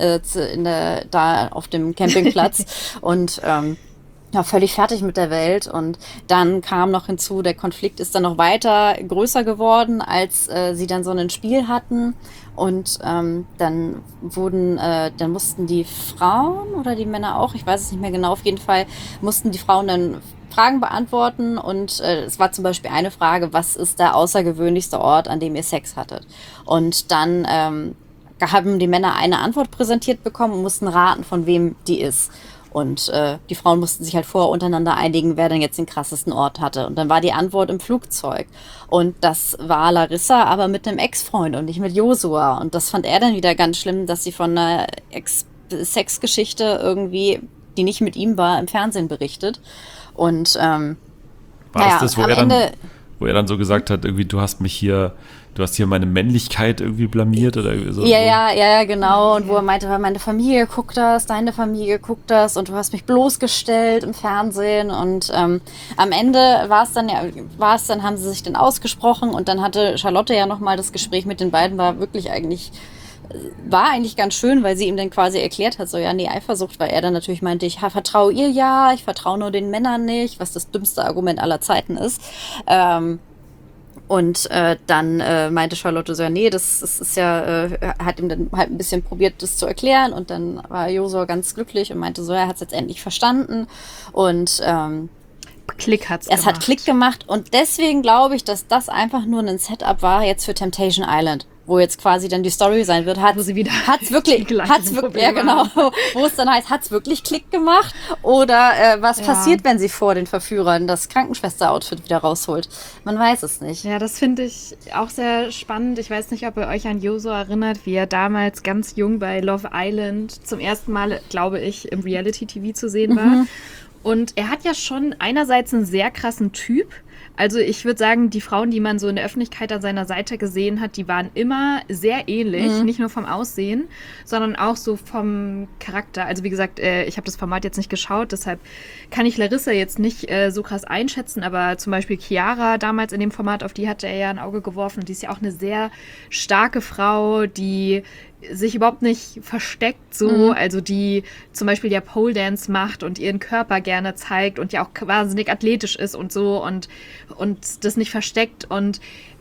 da auf dem Campingplatz und ja, völlig fertig mit der Welt. Und dann kam noch hinzu, der Konflikt ist dann noch weiter größer geworden, als sie dann so ein Spiel hatten. Und dann mussten die Frauen oder die Männer auch, ich weiß es nicht mehr genau, auf jeden Fall mussten die Frauen dann Fragen beantworten. Und es war zum Beispiel eine Frage, was ist der außergewöhnlichste Ort, an dem ihr Sex hattet? Und dann haben die Männer eine Antwort präsentiert bekommen und mussten raten, von wem die ist. Und die Frauen mussten sich halt vorher untereinander einigen, wer denn jetzt den krassesten Ort hatte. Und dann war die Antwort im Flugzeug. Und das war Larissa, aber mit einem Ex-Freund und nicht mit Josua. Und das fand er dann wieder ganz schlimm, dass sie von einer Sexgeschichte irgendwie, die nicht mit ihm war, im Fernsehen berichtet. Und war das das, wo er dann so gesagt hat, irgendwie, du hast hier meine Männlichkeit irgendwie blamiert oder irgendwie so? Ja, genau. Und wo er meinte, meine Familie guckt das, deine Familie guckt das und du hast mich bloßgestellt im Fernsehen. Und am Ende haben sie sich dann ausgesprochen und dann hatte Charlotte ja nochmal das Gespräch mit den beiden, war eigentlich ganz schön, weil sie ihm dann quasi erklärt hat, so ja, nee, Eifersucht, weil er dann natürlich meinte, ich vertraue ihr ja, ich vertraue nur den Männern nicht, was das dümmste Argument aller Zeiten ist. Und dann meinte Charlotte so, ja, nee, das ist ja, hat ihm dann halt ein bisschen probiert, das zu erklären. Und dann war Josua ganz glücklich und meinte so, er hat es jetzt endlich verstanden. Und es hat Klick gemacht. Und deswegen glaube ich, dass das einfach nur ein Setup war jetzt für Temptation Island, wo jetzt quasi dann die Story sein wird, hat's wirklich, ja genau, wo es dann heißt, hat's wirklich Klick gemacht oder was passiert, wenn sie vor den Verführern das Krankenschwester-Outfit wieder rausholt? Man weiß es nicht. Ja, das finde ich auch sehr spannend. Ich weiß nicht, ob ihr euch an Josua erinnert, wie er damals ganz jung bei Love Island zum ersten Mal, glaube ich, im Reality-TV zu sehen war. Und er hat ja schon einerseits einen sehr krassen Typ. Also ich würde sagen, die Frauen, die man so in der Öffentlichkeit an seiner Seite gesehen hat, die waren immer sehr ähnlich. Nicht nur vom Aussehen, sondern auch so vom Charakter. Also wie gesagt, ich habe das Format jetzt nicht geschaut, deshalb kann ich Larissa jetzt nicht so krass einschätzen. Aber zum Beispiel Chiara damals in dem Format, auf die hatte er ja ein Auge geworfen. Die ist ja auch eine sehr starke Frau, die sich überhaupt nicht versteckt so, also die zum Beispiel ja Pole Dance macht und ihren Körper gerne zeigt und ja auch wahnsinnig athletisch ist und so und das nicht versteckt und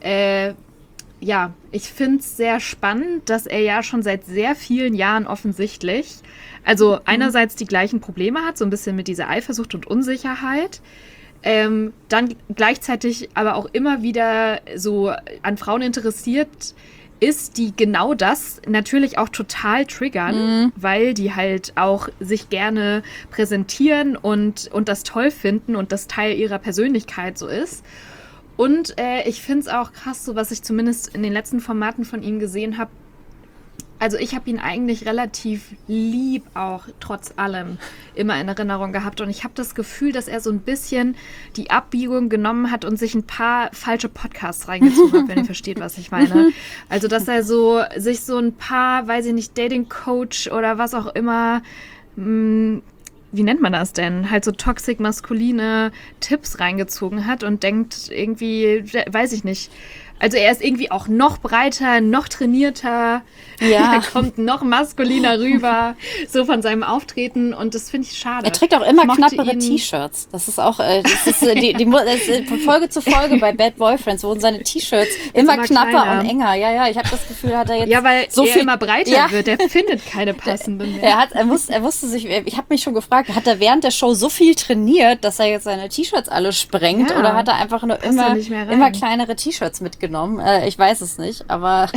ja, ich finde es sehr spannend, dass er ja schon seit sehr vielen Jahren offensichtlich, also einerseits die gleichen Probleme hat, so ein bisschen mit dieser Eifersucht und Unsicherheit, dann gleichzeitig aber auch immer wieder so an Frauen interessiert ist, die genau das natürlich auch total triggern, weil die halt auch sich gerne präsentieren und das toll finden und das Teil ihrer Persönlichkeit so ist. Und ich finde es auch krass, so was ich zumindest in den letzten Formaten von ihm gesehen habe. Also ich habe ihn eigentlich relativ lieb auch trotz allem immer in Erinnerung gehabt und ich habe das Gefühl, dass er so ein bisschen die Abbiegung genommen hat und sich ein paar falsche Podcasts reingezogen hat, wenn ihr versteht, was ich meine. Also dass er sich so ein paar, weiß ich nicht, Dating-Coach oder was auch immer, wie nennt man das denn? Halt so toxic maskuline Tipps reingezogen hat und denkt irgendwie, weiß ich nicht, Also er ist irgendwie auch noch breiter, noch trainierter, Ja. er kommt noch maskuliner rüber, so von seinem Auftreten und das finde ich schade. Er trägt auch immer Ich mochte knappere ihn- T-Shirts. Das ist auch, das ist von Folge zu Folge bei Bad Boyfriends wurden seine T-Shirts immer immer knapper kleiner. und enger. Ja, ich habe das Gefühl, hat er jetzt Ja, weil so er viel immer breiter Ja. wird, er findet keine passenden mehr. Er wusste sich, ich habe mich schon gefragt, hat er während der Show so viel trainiert, dass er jetzt seine T-Shirts alle sprengt Ja, oder hat er einfach nur passt da nicht mehr rein. immer kleinere T-Shirts mitgenommen? Ich weiß es nicht, aber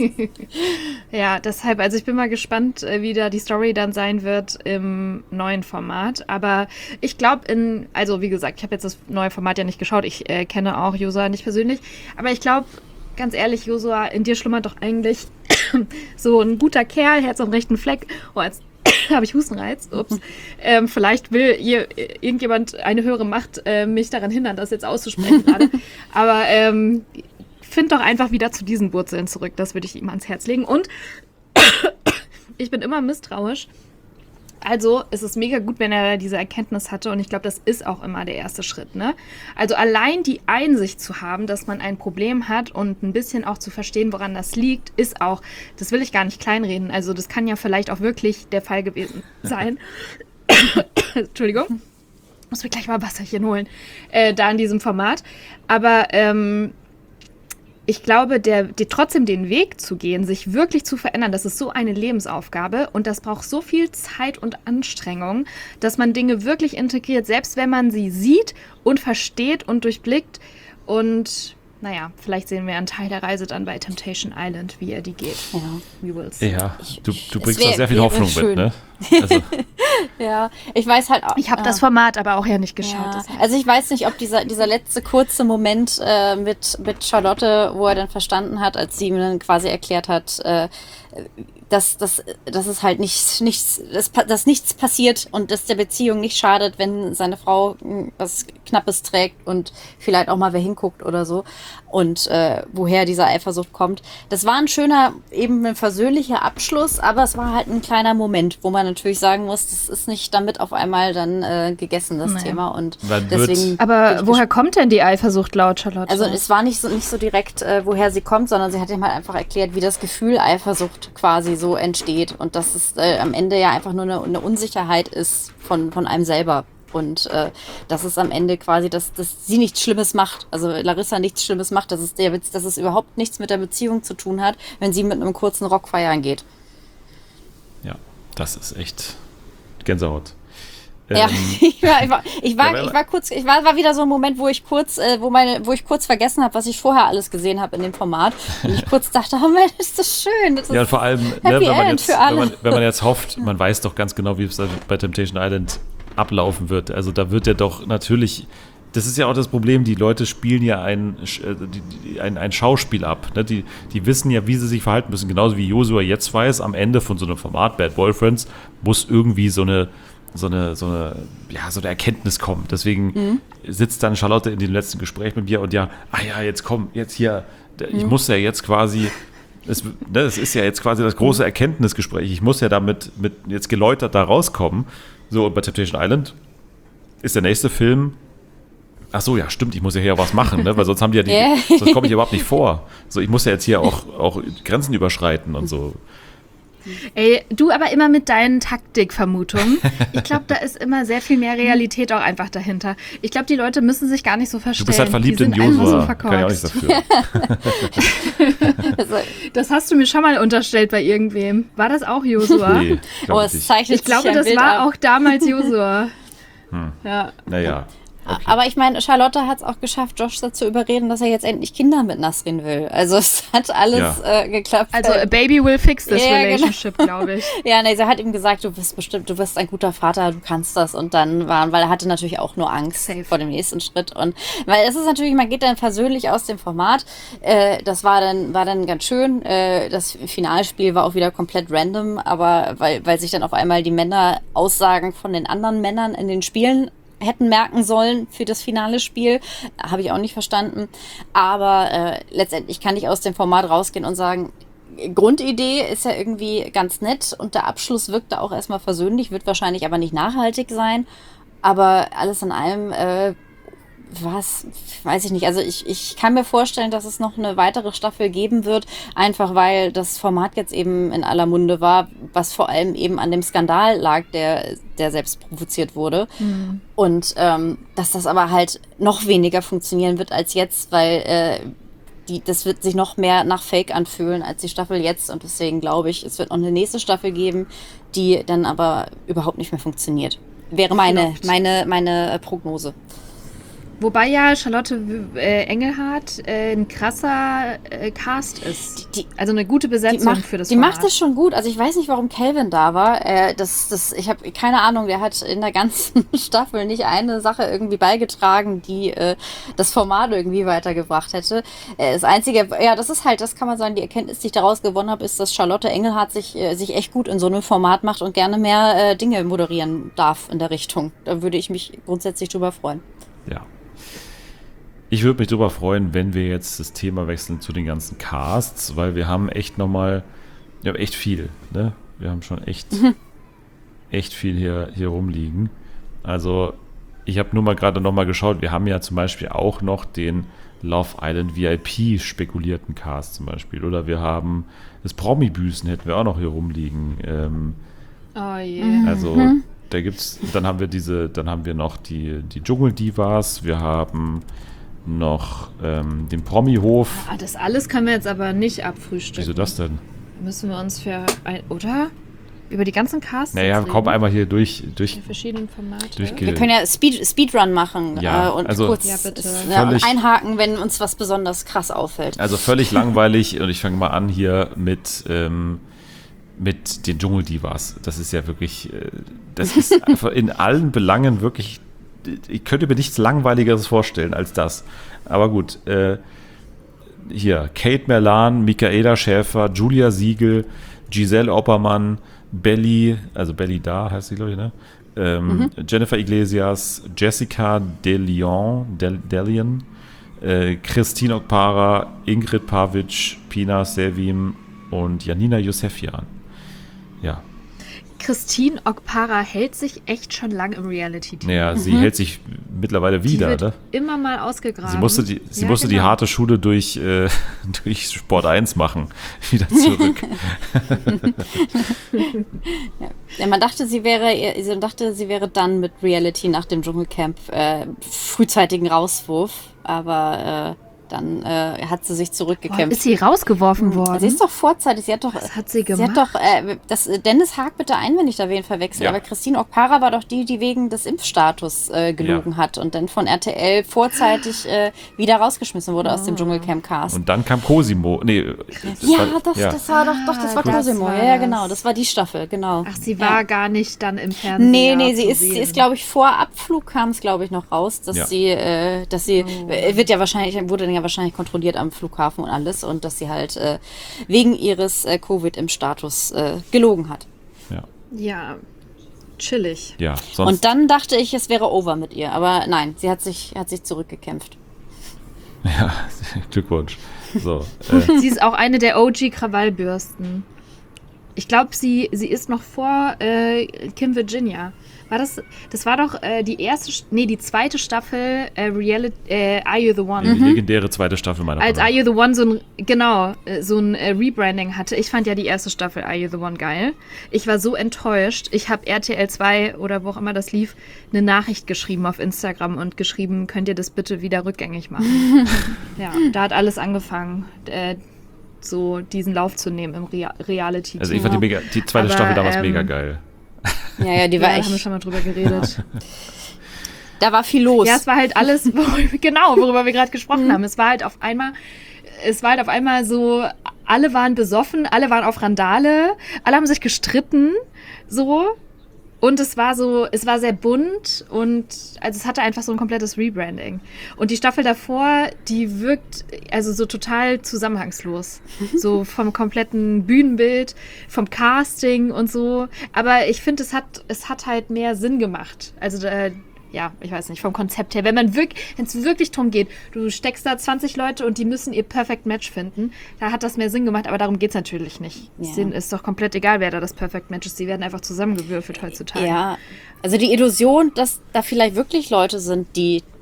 Ja, deshalb, also ich bin mal gespannt, wie da die Story dann sein wird im neuen Format. Aber ich glaube also wie gesagt, ich habe jetzt das neue Format ja nicht geschaut, ich kenne auch Josua nicht persönlich, aber ich glaube, ganz ehrlich, Josua, in dir schlummert doch eigentlich so ein guter Kerl, Herz am rechten Fleck. Oh, jetzt habe ich Hustenreiz. Ups. Vielleicht will irgendjemand, eine höhere Macht, mich daran hindern, das jetzt auszusprechen gerade. Aber find doch einfach wieder zu diesen Wurzeln zurück. Das würde ich ihm ans Herz legen. Und ich bin immer misstrauisch. Also es ist mega gut, wenn er diese Erkenntnis hatte. Und ich glaube, das ist auch immer der erste Schritt. Ne? Also allein die Einsicht zu haben, dass man ein Problem hat und ein bisschen auch zu verstehen, woran das liegt, ist auch, das will ich gar nicht kleinreden. Also das kann ja vielleicht auch wirklich der Fall gewesen sein. Entschuldigung. Muss mir gleich mal Wasserchen holen. Da in diesem Format. Aber ich glaube, trotzdem den Weg zu gehen, sich wirklich zu verändern, das ist so eine Lebensaufgabe und das braucht so viel Zeit und Anstrengung, dass man Dinge wirklich integriert, selbst wenn man sie sieht und versteht und durchblickt. Und naja, vielleicht sehen wir einen Teil der Reise dann bei Temptation Island, wie er die geht. ja. We will see. Ja, du es bringst da sehr viel Hoffnung schön. mit, ne? Also, Ja, ich weiß halt auch. Ich habe das Format aber auch ja nicht geschaut. Ja, deshalb. also ich weiß nicht, ob dieser letzte kurze Moment mit Charlotte, wo er dann verstanden hat, als sie ihm dann quasi erklärt hat, dass es halt dass nichts passiert und dass der Beziehung nicht schadet, wenn seine Frau was Knappes trägt und vielleicht auch mal wer hinguckt oder so. Und woher diese Eifersucht kommt. Das war ein schöner, eben ein versöhnlicher Abschluss, aber es war halt ein kleiner Moment, wo man natürlich sagen muss, das ist nicht damit auf einmal dann gegessen, das Nee. Thema. Und Man wird- deswegen. bin Aber ich woher kommt denn die Eifersucht laut Charlotte? Also es war nicht so direkt, woher sie kommt, sondern sie hat ihm halt einfach erklärt, wie das Gefühl Eifersucht quasi so entsteht und dass es am Ende ja einfach nur eine Unsicherheit ist von einem selber. Und dass es am Ende quasi, dass sie nichts Schlimmes macht, also Larissa nichts Schlimmes macht, dass es überhaupt nichts mit der Beziehung zu tun hat, wenn sie mit einem kurzen Rock feiern geht. ja, das ist echt Gänsehaut. Ja, ich war wieder so ein Moment, wo ich kurz vergessen habe, was ich vorher alles gesehen habe in dem Format. Und ich kurz dachte, oh Mensch, ist das schön. Das ist Ja, und vor allem, Happy wenn man End jetzt, für alle. wenn man jetzt hofft, man weiß doch ganz genau, wie es bei Temptation Island ablaufen wird. Also da wird ja doch natürlich, das ist ja auch das Problem, die Leute spielen ja ein Schauspiel ab. Ne? Die wissen ja, wie sie sich verhalten müssen. Genauso wie Josua jetzt weiß, am Ende von so einem Format, Bad Boyfriends, muss irgendwie so eine Erkenntnis kommen. Deswegen sitzt dann Charlotte in dem letzten Gespräch mit mir und jetzt hier, ich muss ja jetzt quasi, es ist ja jetzt quasi das große Erkenntnisgespräch, ich muss ja damit mit jetzt geläutert da rauskommen. So, und bei Temptation Island ist der nächste Film, ach so, ja, stimmt, ich muss ja hier auch was machen, ne? Weil sonst haben die ja sonst komme ich überhaupt nicht vor. So, ich muss ja jetzt hier auch Grenzen überschreiten und so. Ey, du aber immer mit deinen Taktikvermutungen. Ich glaube, da ist immer sehr viel mehr Realität auch einfach dahinter. Ich glaube, die Leute müssen sich gar nicht so verstellen. Du bist halt verliebt Die in sind einfach Josua, so kann ich auch nichts verkorkst. dafür. also, Das hast du mir schon mal unterstellt bei irgendwem. War das auch Josua? Nee, glaub ich es nicht. zeichnet Ich glaube, sich ein das Bild war ab. auch damals Josua. Ja. Naja. Okay. Aber ich meine, Charlotte hat es auch geschafft, Josh dazu überreden, dass er jetzt endlich Kinder mit Nasrin will. Also es hat alles geklappt. Also a baby will fix this Ja, relationship, glaube ich. Ja, nee, sie hat ihm gesagt, du wirst ein guter Vater, du kannst das. Und dann weil er hatte natürlich auch nur Angst Safe. vor dem nächsten Schritt. Und weil es ist natürlich, man geht dann versöhnlich aus dem Format. Das war dann ganz schön. Das Finalspiel war auch wieder komplett random, aber weil sich dann auf einmal die Männer Aussagen von den anderen Männern in den Spielen hätten merken sollen für das finale Spiel. Habe ich auch nicht verstanden. Aber letztendlich kann ich aus dem Format rausgehen und sagen, Grundidee ist ja irgendwie ganz nett und der Abschluss wirkt da auch erstmal versöhnlich, wird wahrscheinlich aber nicht nachhaltig sein. Aber alles in allem was, weiß ich nicht. Also ich kann mir vorstellen, dass es noch eine weitere Staffel geben wird, einfach weil das Format jetzt eben in aller Munde war, was vor allem eben an dem Skandal lag, der selbst provoziert wurde. Und dass das aber halt noch weniger funktionieren wird als jetzt, weil das wird sich noch mehr nach Fake anfühlen als die Staffel jetzt. Und deswegen glaube ich, es wird noch eine nächste Staffel geben, die dann aber überhaupt nicht mehr funktioniert. Wäre meine Prognose. Wobei ja Charlotte Engelhardt ein krasser Cast ist. Also eine gute Besetzung für das Die Format. macht es schon gut. Also ich weiß nicht, warum Calvin da war. Ich habe keine Ahnung, der hat in der ganzen Staffel nicht eine Sache irgendwie beigetragen, die das Format irgendwie weitergebracht hätte. Das Einzige, ja, das ist halt, das kann man sagen, die Erkenntnis, die ich daraus gewonnen habe, ist, dass Charlotte Engelhardt sich echt gut in so einem Format macht und gerne mehr Dinge moderieren darf in der Richtung. Da würde ich mich grundsätzlich drüber freuen. Ja. Ich würde mich darüber freuen, wenn wir jetzt das Thema wechseln zu den ganzen Casts, weil wir haben echt echt viel, ne? Wir haben schon echt viel hier rumliegen. Also ich habe nur mal gerade noch mal geschaut, wir haben ja zum Beispiel auch noch den Love Island VIP spekulierten Cast zum Beispiel. Oder wir haben das Promi-Büßen hätten wir auch noch hier rumliegen. Oh je. Also da gibt's, dann haben wir noch die Dschungeldivas, wir haben noch den Promi-Hof. Das alles können wir jetzt aber nicht abfrühstücken. Wieso das denn? Müssen wir uns oder? Über die ganzen Casts Naja, komm einmal hier durch die verschiedenen Formate. Wir können ja Speedrun machen und also kurz völlig, einhaken, wenn uns was besonders krass auffällt. Also völlig langweilig und ich fange mal an hier mit den Dschungeldivas. Das ist ja wirklich, das ist einfach in allen Belangen wirklich, ich könnte mir nichts Langweiligeres vorstellen als das. Aber gut, hier, Kate Merlan, Michaela Schäfer, Julia Siegel, Giselle Oppermann, Belly Da heißt sie, glaube ich, ne? Jennifer Iglesias, Jessica Delion, Christine Okpara, Ingrid Pavic, Pina Sevim und Janina Josefian. Ja. Christine Okpara hält sich echt schon lang im Reality-TV. Naja, sie hält sich mittlerweile wieder, die wird ne? immer mal ausgegraben. Sie musste die harte Schule durch Sport 1 machen. Wieder zurück. Ja, man dachte, sie wäre dann mit Reality nach dem Dschungelcamp frühzeitigen Rauswurf, aber dann hat sie sich zurückgekämpft. Ist sie rausgeworfen worden? Sie ist doch vorzeitig. Was hat sie gemacht? Dennis hakt bitte ein, wenn ich da wen verwechsel. Ja. Aber Christine Okpara war doch die wegen des Impfstatus gelogen hat und dann von RTL vorzeitig wieder rausgeschmissen wurde aus dem Dschungelcamp-Cast. Und dann kam Cosimo. Das war Cosimo. Ja, genau. Das war die Staffel, genau. Ach, sie war gar nicht dann im Fernsehen. Nee, sie ist, glaube ich, vor Abflug kam es, glaube ich, noch raus, dass sie wurde dann ja wahrscheinlich kontrolliert am Flughafen und alles und dass sie halt wegen ihres Covid im Status gelogen hat. Ja, chillig. Ja, sonst Und dann dachte ich, es wäre over mit ihr, aber nein, sie hat sich zurückgekämpft. Ja, Glückwunsch. So, Sie ist auch eine der OG-Krawallbürsten. Ich glaube, sie ist noch vor Kim Virginia. Das war doch die zweite Staffel Are You the One? die legendäre zweite Staffel meiner Als Meinung Are You the One so ein Rebranding hatte. Ich fand ja die erste Staffel Are You the One geil. Ich war so enttäuscht. Ich habe RTL 2 oder wo auch immer das lief, eine Nachricht geschrieben auf Instagram und geschrieben, könnt ihr das bitte wieder rückgängig machen? Ja, da hat alles angefangen, so diesen Lauf zu nehmen im Reality. Also ich fand die zweite Staffel damals mega geil. Ja, die war Da echt. haben wir schon mal drüber geredet. Da war viel los. Ja, es war halt alles, worüber wir gerade gesprochen haben. Es war halt auf einmal so, alle waren besoffen, alle waren auf Randale, alle haben sich gestritten, so. Und es war sehr bunt und also es hatte einfach so ein komplettes Rebranding. Und die Staffel davor, die wirkt also so total zusammenhangslos. So vom kompletten Bühnenbild, vom Casting und so. Aber ich finde, es hat halt mehr Sinn gemacht. Also ja, ich weiß nicht, vom Konzept her. Wenn es wirklich darum geht, du steckst da 20 Leute und die müssen ihr Perfect Match finden, da hat das mehr Sinn gemacht, aber darum geht es natürlich nicht. Ja. Es ist doch komplett egal, wer da das Perfect Match ist. Die werden einfach zusammengewürfelt heutzutage. Ja, also die Illusion, dass da vielleicht wirklich Leute sind, die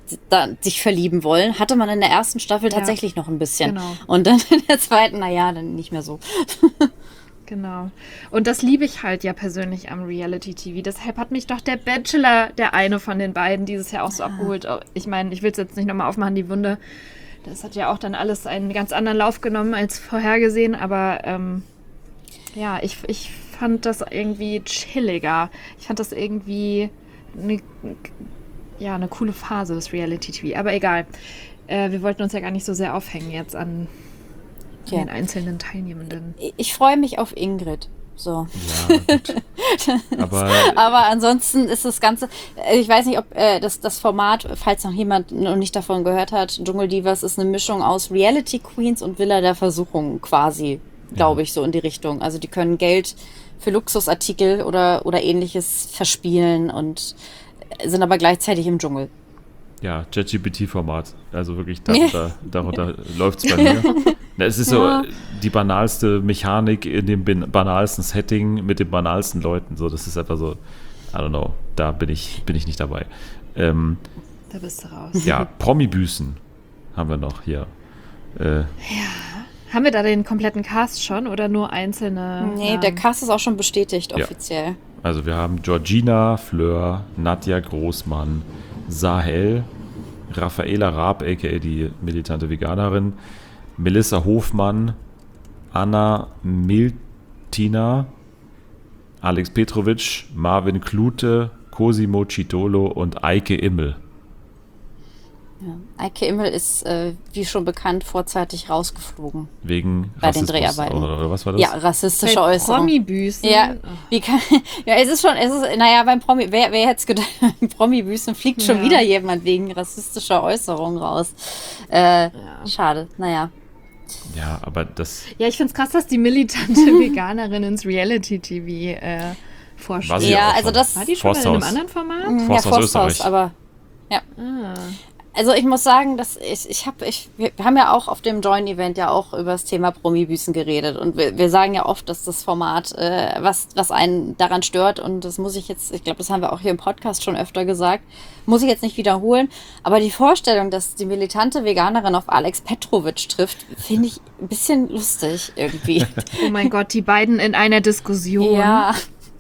sich verlieben wollen, hatte man in der ersten Staffel Ja. tatsächlich noch ein bisschen. Genau. Und dann in der zweiten, naja, dann nicht mehr so. Genau. Und das liebe ich halt ja persönlich am Reality-TV. Deshalb hat mich doch der Bachelor, der eine von den beiden, dieses Jahr auch so abgeholt. Ich meine, ich will es jetzt nicht nochmal aufmachen, die Wunde. Das hat ja auch dann alles einen ganz anderen Lauf genommen als vorhergesehen. Aber ja, ich fand das irgendwie chilliger. Ich fand das irgendwie eine coole Phase, das Reality-TV. Aber egal. Wir wollten uns ja gar nicht so sehr aufhängen jetzt an Ja. den einzelnen Teilnehmenden. Ich freue mich auf Ingrid. So. Ja, gut. Aber Aber ansonsten ist das Ganze, ich weiß nicht, ob das Format, falls noch jemand noch nicht davon gehört hat, Dschungel Divas ist eine Mischung aus Reality Queens und Villa der Versuchung quasi, glaube ich, so in die Richtung. Also die können Geld für Luxusartikel oder ähnliches verspielen und sind aber gleichzeitig im Dschungel. ja, ChatGPT-Format. Also wirklich, darunter läuft es bei mir. Na, es ist Ja. so die banalste Mechanik in dem banalsten Setting mit den banalsten Leuten. So, das ist einfach so, I don't know, da bin ich nicht dabei. Da bist du raus. Ja, Promi-Büßen haben wir noch hier. Haben wir da den kompletten Cast schon oder nur einzelne? Nee, Namen? der Cast ist auch schon bestätigt, Ja. offiziell. Also wir haben Georgina, Fleur, Nadja Großmann, Sahel, Raffaela Raab, a.k.a. die militante Veganerin, Melissa Hofmann, Anna Miltina, Alex Petrovic, Marvin Klute, Cosimo Citolo und Eike Immel. Ja. Eike Immel ist, wie schon bekannt, vorzeitig rausgeflogen. Wegen Bei den Rassismus, Dreharbeiten. oder was war das? Ja, rassistische Bei Äußerung. Promi-Büßen. Ja, wie kann, ja, naja, beim Promi, wer hätte es gedacht, beim Promi-Büßen fliegt schon Ja. wieder jemand wegen rassistischer Äußerungen raus. Schade, naja. Ja, aber das Ja, ich finde es krass, dass die militante Veganerin ins Reality-TV war vorstellt. sie Ja, auch also schon. das- War die schon mal in einem Forsthaus. anderen Format? Forsthaus Ja, Österreich. aber Ah. also ich muss sagen, dass wir haben ja auch auf dem Join-Event ja auch über das Thema Promi-Büßen geredet und wir sagen ja oft, dass das Format, was einen daran stört und das muss ich glaube, das haben wir auch hier im Podcast schon öfter gesagt, muss ich jetzt nicht wiederholen, aber die Vorstellung, dass die militante Veganerin auf Alex Petrovic trifft, finde ich ein bisschen lustig irgendwie. Oh mein Gott, die beiden in einer Diskussion. Ja.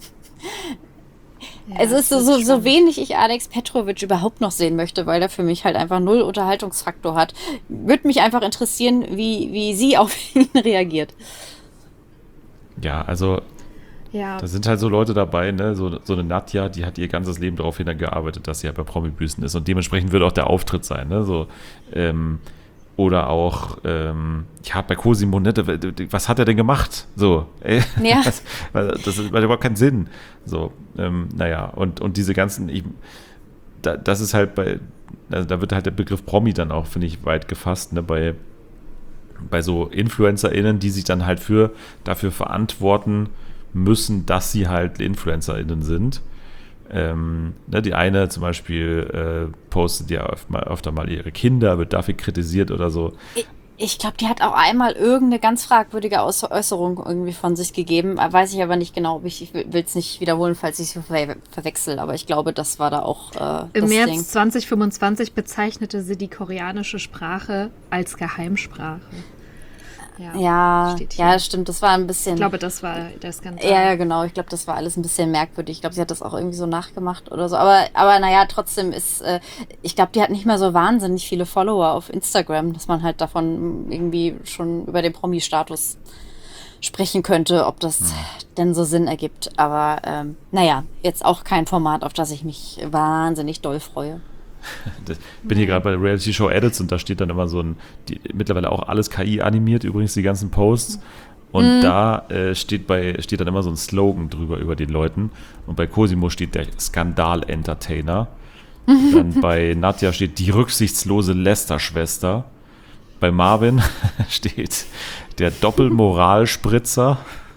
Ja, Es ist das so spannend. wenig ich Alex Petrovic überhaupt noch sehen möchte, weil der für mich halt einfach null Unterhaltungsfaktor hat. Würde mich einfach interessieren, wie sie auf ihn reagiert. Ja, also Ja. da sind halt so Leute dabei, ne? So eine Nadja, die hat ihr ganzes Leben darauf hingearbeitet, dass sie ja bei Promi-Büßen ist und dementsprechend wird auch der Auftritt sein, ne? So, oder auch, ja, bei Cosimo, ne? Was hat er denn gemacht? So, Ja. das macht überhaupt keinen Sinn. So, naja, und diese ganzen, das ist halt also da wird halt der Begriff Promi dann auch, finde ich, weit gefasst, ne? Bei so InfluencerInnen, die sich dann halt dafür verantworten müssen, dass sie halt InfluencerInnen sind. Ne, die eine zum Beispiel postet ja öfter mal ihre Kinder, wird dafür kritisiert oder so. Ich glaube, die hat auch einmal irgendeine ganz fragwürdige Äußerung irgendwie von sich gegeben. Weiß ich aber nicht genau. Ich will es nicht wiederholen, falls ich es verwechsel. Aber ich glaube, das war da auch Im das März Ding. 2025 bezeichnete sie die koreanische Sprache als Geheimsprache. Ja, steht hier. ja, stimmt. Das war ein bisschen. Ich glaube, das war der Skandal. Ja, genau. Ich glaube, das war alles ein bisschen merkwürdig. Ich glaube, sie hat das auch irgendwie so nachgemacht oder so. Aber naja, trotzdem ist, ich glaube, die hat nicht mehr so wahnsinnig viele Follower auf Instagram, dass man halt davon irgendwie schon über den Promi-Status sprechen könnte, ob das denn so Sinn ergibt. Aber naja, jetzt auch kein Format, auf das ich mich wahnsinnig doll freue. Ich bin hier gerade bei Reality Show Edits und da steht dann immer mittlerweile auch alles KI animiert, übrigens die ganzen Posts. Und da steht dann immer so ein Slogan drüber über den Leuten. Und bei Cosimo steht der Skandal-Entertainer. Dann bei Nadja steht die rücksichtslose Lästerschwester. Bei Marvin steht der Doppelmoralspritzer.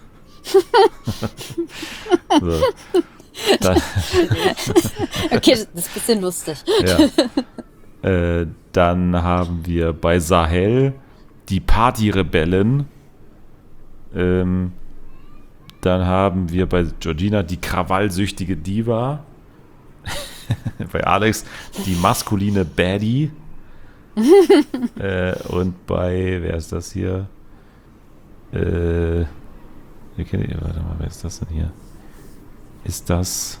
So. Dann, Okay, das ist ein bisschen lustig. ja. Dann haben wir bei Sahel die Partyrebellen. Dann haben wir bei Georgina die krawallsüchtige Diva. bei Alex die maskuline Baddie. Und bei, wer ist das hier? Warte mal, wer ist das denn hier? Ist das,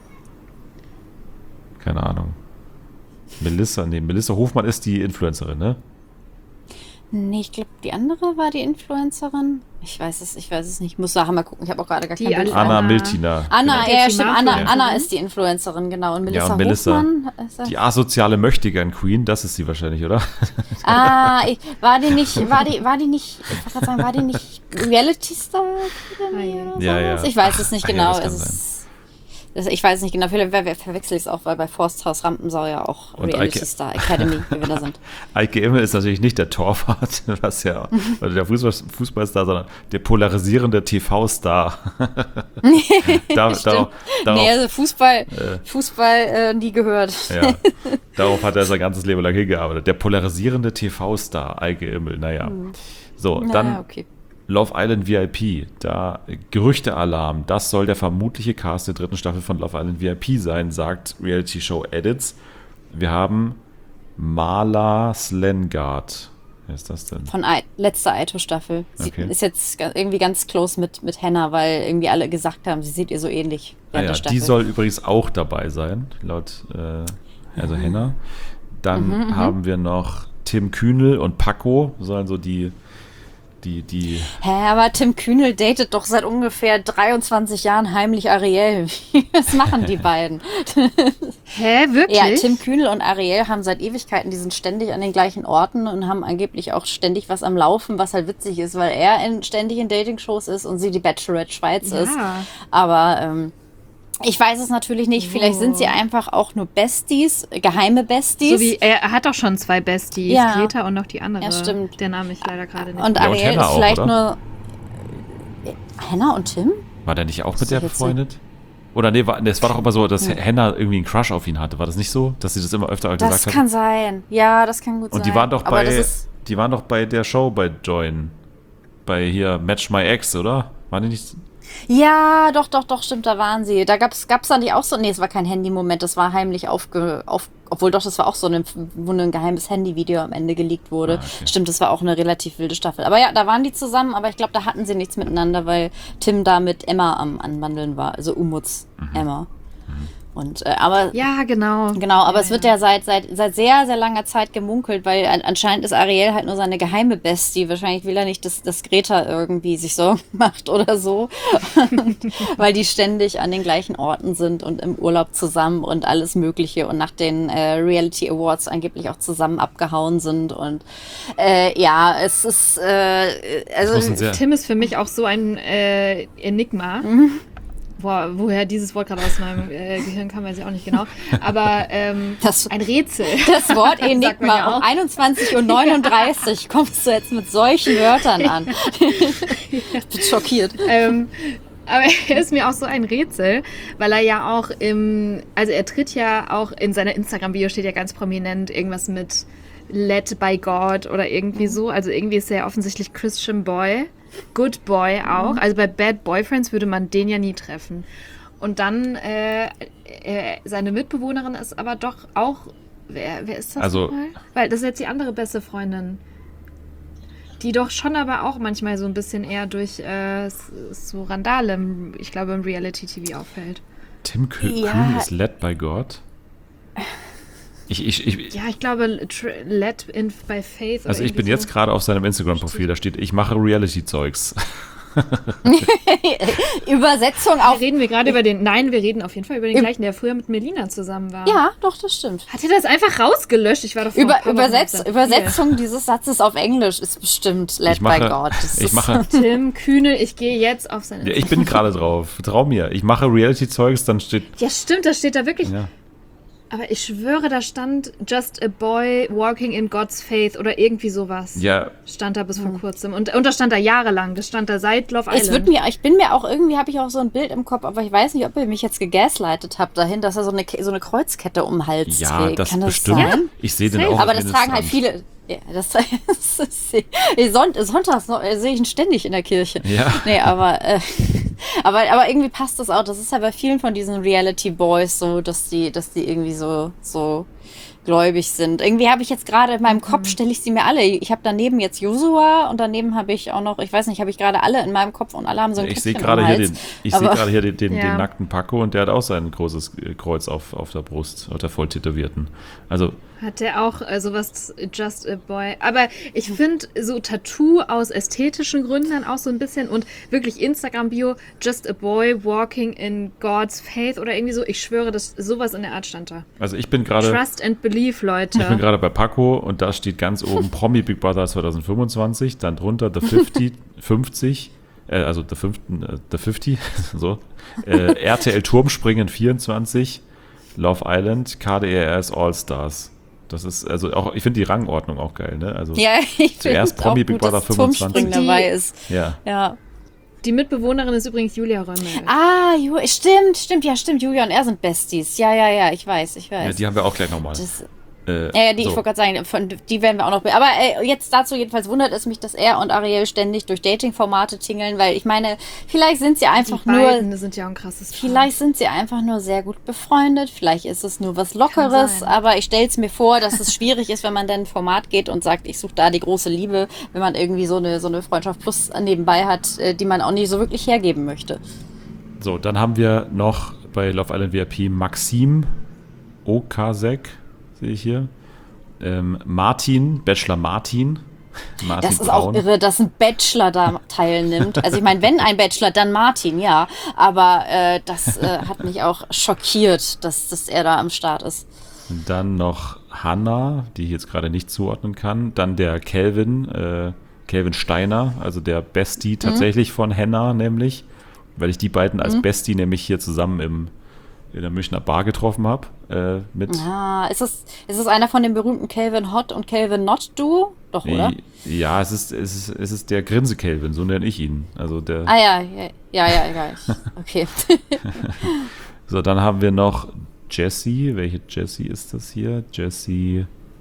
keine Ahnung, Melissa Hofmann ist die Influencerin, ne? Nee, ich glaube, die andere war die Influencerin. Ich weiß es nicht. Ich muss nachher mal gucken. Ich habe auch gerade gar kein Bild. Anna Miltina. Anna, genau. ja, stimmt. Anna ist die Influencerin, genau. Und Melissa, und Melissa Hofmann. Die asoziale Möchtegern-Queen, das ist sie wahrscheinlich, oder? War die nicht Reality Star Academy oder Ja. sowas? Ich weiß es nicht Ach ja, genau. das kann Ich weiß es nicht genau. Vielleicht verwechsel ich es auch, weil bei Forsthaus Rampensau ja auch Und Reality Star Academy Gewinner sind. Eike Immel ist natürlich nicht der Torwart, was ja, oder der Fußballstar, sondern der polarisierende TV-Star. Darauf, Nee, also Fußball nie gehört. ja, darauf hat er sein ganzes Leben lang hingearbeitet. Der polarisierende TV-Star, Eike Immel, naja. So, dann okay. Love Island VIP, da Gerüchtealarm, das soll der vermutliche Cast der 3. Staffel von Love Island VIP sein, sagt Reality Show Edits. Wir haben Marla Slengard. Wer ist das denn? Von letzter Aito-Staffel. Sie Okay. ist jetzt irgendwie ganz close mit Hannah, weil irgendwie alle gesagt haben, sie sieht ihr so ähnlich während der Staffel. Die soll übrigens auch dabei sein, laut Hannah. Dann haben wir noch Tim Kühnel und Paco, sollen so die Aber Tim Kühnel datet doch seit ungefähr 23 Jahren heimlich Ariel. Was machen die beiden? Hä, wirklich? Ja, Tim Kühnel und Ariel haben seit Ewigkeiten, die sind ständig an den gleichen Orten und haben angeblich auch ständig was am Laufen, was halt witzig ist, weil er ständig in Dating-Shows ist und sie die Bachelorette Schweiz ist. Aber ich weiß es natürlich nicht. Vielleicht sind sie einfach auch nur Besties, geheime Besties. So wie, er hat doch schon 2 Besties, Ja. Greta und noch die andere. Ja, stimmt. Der Name ich leider gerade nicht. Und Ja, und Ariel Hannah ist auch, vielleicht oder? nur... Hannah und Tim? War der nicht auch mit Das der ist jetzt befreundet? Oder nee, es war doch immer so, dass Hannah irgendwie einen Crush auf ihn hatte. War das nicht so, dass sie das immer öfter gesagt Das hat? kann sein. Ja, das kann gut sein. Und die waren doch Aber das ist, bei der Show bei Join. Bei hier Match My Ex, oder? Waren die nicht? ja, doch, stimmt, da waren sie. Da gab's dann nicht auch so, nee, es war kein Handy-Moment, das war heimlich obwohl doch, das war auch so wo ein geheimes Handyvideo am Ende geleakt wurde. Okay. Stimmt, das war auch eine relativ wilde Staffel. Aber ja, da waren die zusammen, aber ich glaube, da hatten sie nichts miteinander, weil Tim da mit Emma am Anwandeln war, also Umuts Emma. Und, aber Ja, genau. genau, aber es wird ja seit sehr, sehr langer Zeit gemunkelt, weil anscheinend ist Ariel halt nur seine geheime Bestie. Wahrscheinlich will er nicht, dass Greta irgendwie sich Sorgen macht oder so. Weil die ständig an den gleichen Orten sind und im Urlaub zusammen und alles Mögliche und nach den Reality Awards angeblich auch zusammen abgehauen sind. Und ja, es ist Das muss ein sehr- Tim ist für mich auch so ein Enigma. Woher dieses Wort gerade aus meinem Gehirn kam, weiß ich auch nicht genau. Aber ein Rätsel. Das Wort Sagt man Enigma ja auch. um 21:39 Uhr kommst du jetzt mit solchen Wörtern an. Ich bin schockiert. Aber er ist mir auch so ein Rätsel, weil er ja auch also er tritt ja auch in seiner Instagram-Video steht ja ganz prominent irgendwas mit Led by God oder irgendwie so. Also irgendwie ist er ja offensichtlich Christian Boy. Good Boy auch. Also bei Bad Boyfriends würde man den ja nie treffen. Und dann seine Mitbewohnerin ist aber doch auch. Wer ist das? Also- nochmal? Weil das ist jetzt die andere beste Freundin. Die doch schon aber auch manchmal so ein bisschen eher durch so Randale, ich glaube, im Reality-TV auffällt. Tim Kühn ist led by God. Ja, ich glaube, led by faith. Oder Also ich bin irgendwie jetzt gerade auf seinem Instagram-Profil, da steht, ich mache Reality-Zeugs. Übersetzung So. auf. Reden wir gerade über den. Nein, wir reden auf jeden Fall über den gleichen, der früher mit Melina zusammen war. Ja, doch, das stimmt. Hat er das einfach rausgelöscht? Ich war doch vor ein paar Wochen auf der Spiel. Übersetzung dieses Satzes auf Englisch ist bestimmt led by God. Ich mache, Tim Kühnel, ich gehe jetzt auf seine. ja, ich bin gerade drauf, vertrau mir. Ich mache Reality-Zeugs, dann steht, Ja, stimmt, das steht da wirklich. ja. Aber ich schwöre, da stand Just a boy walking in God's faith oder irgendwie sowas. Ja, Stand da bis vor kurzem. Und das stand da jahrelang. Das stand da seit Love Island. Ich bin mir auch irgendwie, habe ich auch so ein Bild im Kopf, aber ich weiß nicht, ob ihr mich jetzt gegaslightet habt dahin, dass er so eine Kreuzkette um den Hals ja, trägt. das Kann das bestimmt. sein? Ich sehe den Safe. auch. Aber auf das tragen halt Instagram. viele. Ja, das sonntags sehe ich ihn ständig in der Kirche. Ja. Nee, aber Aber irgendwie passt das auch. Das ist ja bei vielen von diesen Reality Boys so, dass die irgendwie so gläubig sind. Irgendwie habe ich jetzt gerade in meinem Kopf, stelle ich sie mir alle. Ich habe daneben jetzt Joshua und daneben habe ich auch noch, ich weiß nicht, habe ich gerade alle in meinem Kopf und alle haben so ein Ich sehe Käppchen gerade am hier Hals. den Ja. nackten Paco und der hat auch sein großes Kreuz auf der Brust, auf der voll tätowierten. Also, Hat der auch sowas Just a Boy. Aber ich finde so Tattoo aus ästhetischen Gründen dann auch so ein bisschen und wirklich Instagram-Bio, Just a Boy walking in God's faith oder irgendwie so. Ich schwöre, dass sowas in der Art stand da. ich bin gerade Trust and believe, Leute. bei Paco und da steht ganz oben Promi Big Brother 2025, dann drunter The 50, also The 50, so. RTL Turmspringen 24, Love Island, KDRS All Stars. Das ist, also auch, ich finde die Rangordnung auch geil, ne? Also Ja, ich finde zuerst es Promi auch Big gut, Brother dass 25. Turmspringen dabei ist. Ja. Ja. Die Mitbewohnerin ist übrigens Julia Römmel. Stimmt, Julia und er sind Besties. Ja, ich weiß. Ja, die haben wir auch gleich nochmal. Das, so. ich wollte gerade sagen, die werden wir auch noch. Aber jetzt dazu jedenfalls wundert es mich, dass er und Ariel ständig durch Dating-Formate tingeln, weil ich meine, vielleicht sind sie einfach Die nur. beiden sind ja auch ein krasses Paar. Vielleicht sind sie einfach nur sehr gut befreundet, vielleicht ist es nur was Lockeres, Kann sein. aber ich stelle es mir vor, dass es schwierig ist, wenn man dann ein Format geht und sagt, ich suche da die große Liebe, wenn man irgendwie so eine Freundschaft plus nebenbei hat, die man auch nicht so wirklich hergeben möchte. So, dann haben wir noch bei Love Island VIP Maxim Okasek, sehe ich hier. Martin, Bachelor Martin. Martin Das ist Braun. auch irre, dass ein Bachelor da teilnimmt. Also ich meine, wenn ein Bachelor, dann Martin, ja. Aber das hat mich auch schockiert, dass er da am Start ist. Dann noch Hannah, die ich jetzt gerade nicht zuordnen kann. Dann der Kelvin Steiner, also der Bestie tatsächlich von Henna, nämlich. Weil ich die beiden als Bestie nämlich hier zusammen in der Münchner Bar getroffen habe. Ist es einer von den berühmten Calvin Hot und Calvin Not Duo? Doch, oder? Ja, es ist der Grinse-Kelvin, so nenne ich ihn. Also der. Ja. Okay. So, dann haben wir noch Jessie. Welche Jessie ist das hier? Jessie,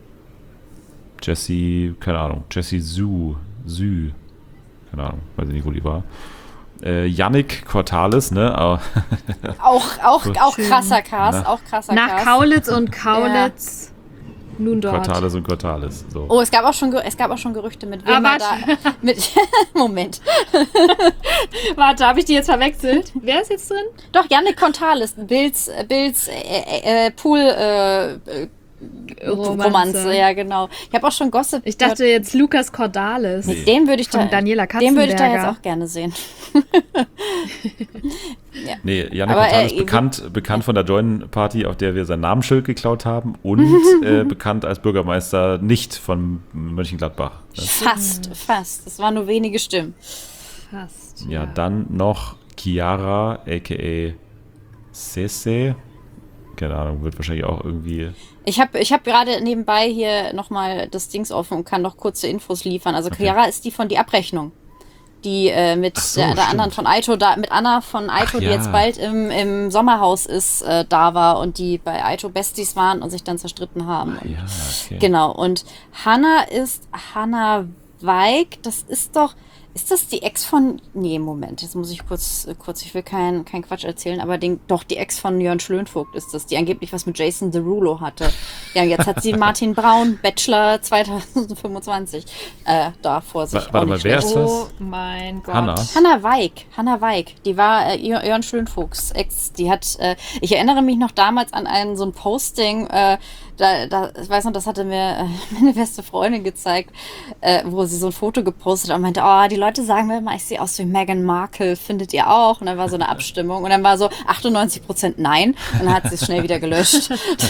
keine Ahnung. Jessie Sü. Keine Ahnung, weiß ich nicht, wo die war. Yannick Cortales, ne? Auch krasser Cast, Na. auch krasser Nach Cast. Kaulitz und Kaulitz nun dort. Cortales und Cortales. So. Oh, es gab auch schon Gerüchte mit wem er da. Moment. Warte, habe ich die jetzt verwechselt? Wer ist jetzt drin? Doch, Yannick Cortales, Bills Pool Romanze, ja genau. Ich habe auch schon Gossip. Ich dachte jetzt Lukas Cordalis. gehört. Den würde ich Von Daniela den würde ich da Katzenberger. jetzt auch gerne sehen. Nee, Yannick Aber, Cortales bekannt von der Join-Party, auf der wir sein Namensschild geklaut haben und bekannt als Bürgermeister nicht von Mönchengladbach. Fast. Das waren nur wenige Stimmen. Fast. Ja, dann noch Chiara, a.k.a. Sese. Keine Ahnung, wird wahrscheinlich auch irgendwie... Ich hab gerade nebenbei hier nochmal das Dings offen und kann noch kurze Infos liefern. Also Chiara ist die von Die Abrechnung. Die mit Ach so, der stimmt. anderen von Aito, mit Anna von Aito, Ach die ja. jetzt bald im Sommerhaus ist, da war und die bei Aito Besties waren und sich dann zerstritten haben. Und Ja, okay. genau. Und Hannah ist Hannah Weig. Das ist doch... Ist das die Ex von... Nee, Moment, jetzt muss ich kurz ich will kein Quatsch erzählen, aber doch, die Ex von Jörn Schlönvogt ist das, die angeblich was mit Jason Derulo hatte. Ja, und jetzt hat sie Martin Braun, Bachelor 2025, da vor sich. Warte Auch mal, nicht wer schlecht. ist das? Oh mein Gott. Hannah? Hannah Weig, die war Jörn Schlönvogts Ex. Die hat, ich erinnere mich noch damals an so ein Posting, ich weiß noch, das hatte mir meine beste Freundin gezeigt, wo sie so ein Foto gepostet hat und meinte, oh, die Leute sagen mir immer, ich sehe aus wie Meghan Markle, findet ihr auch? Und dann war so eine Abstimmung und dann war so 98% Nein und dann hat sie es schnell wieder gelöscht.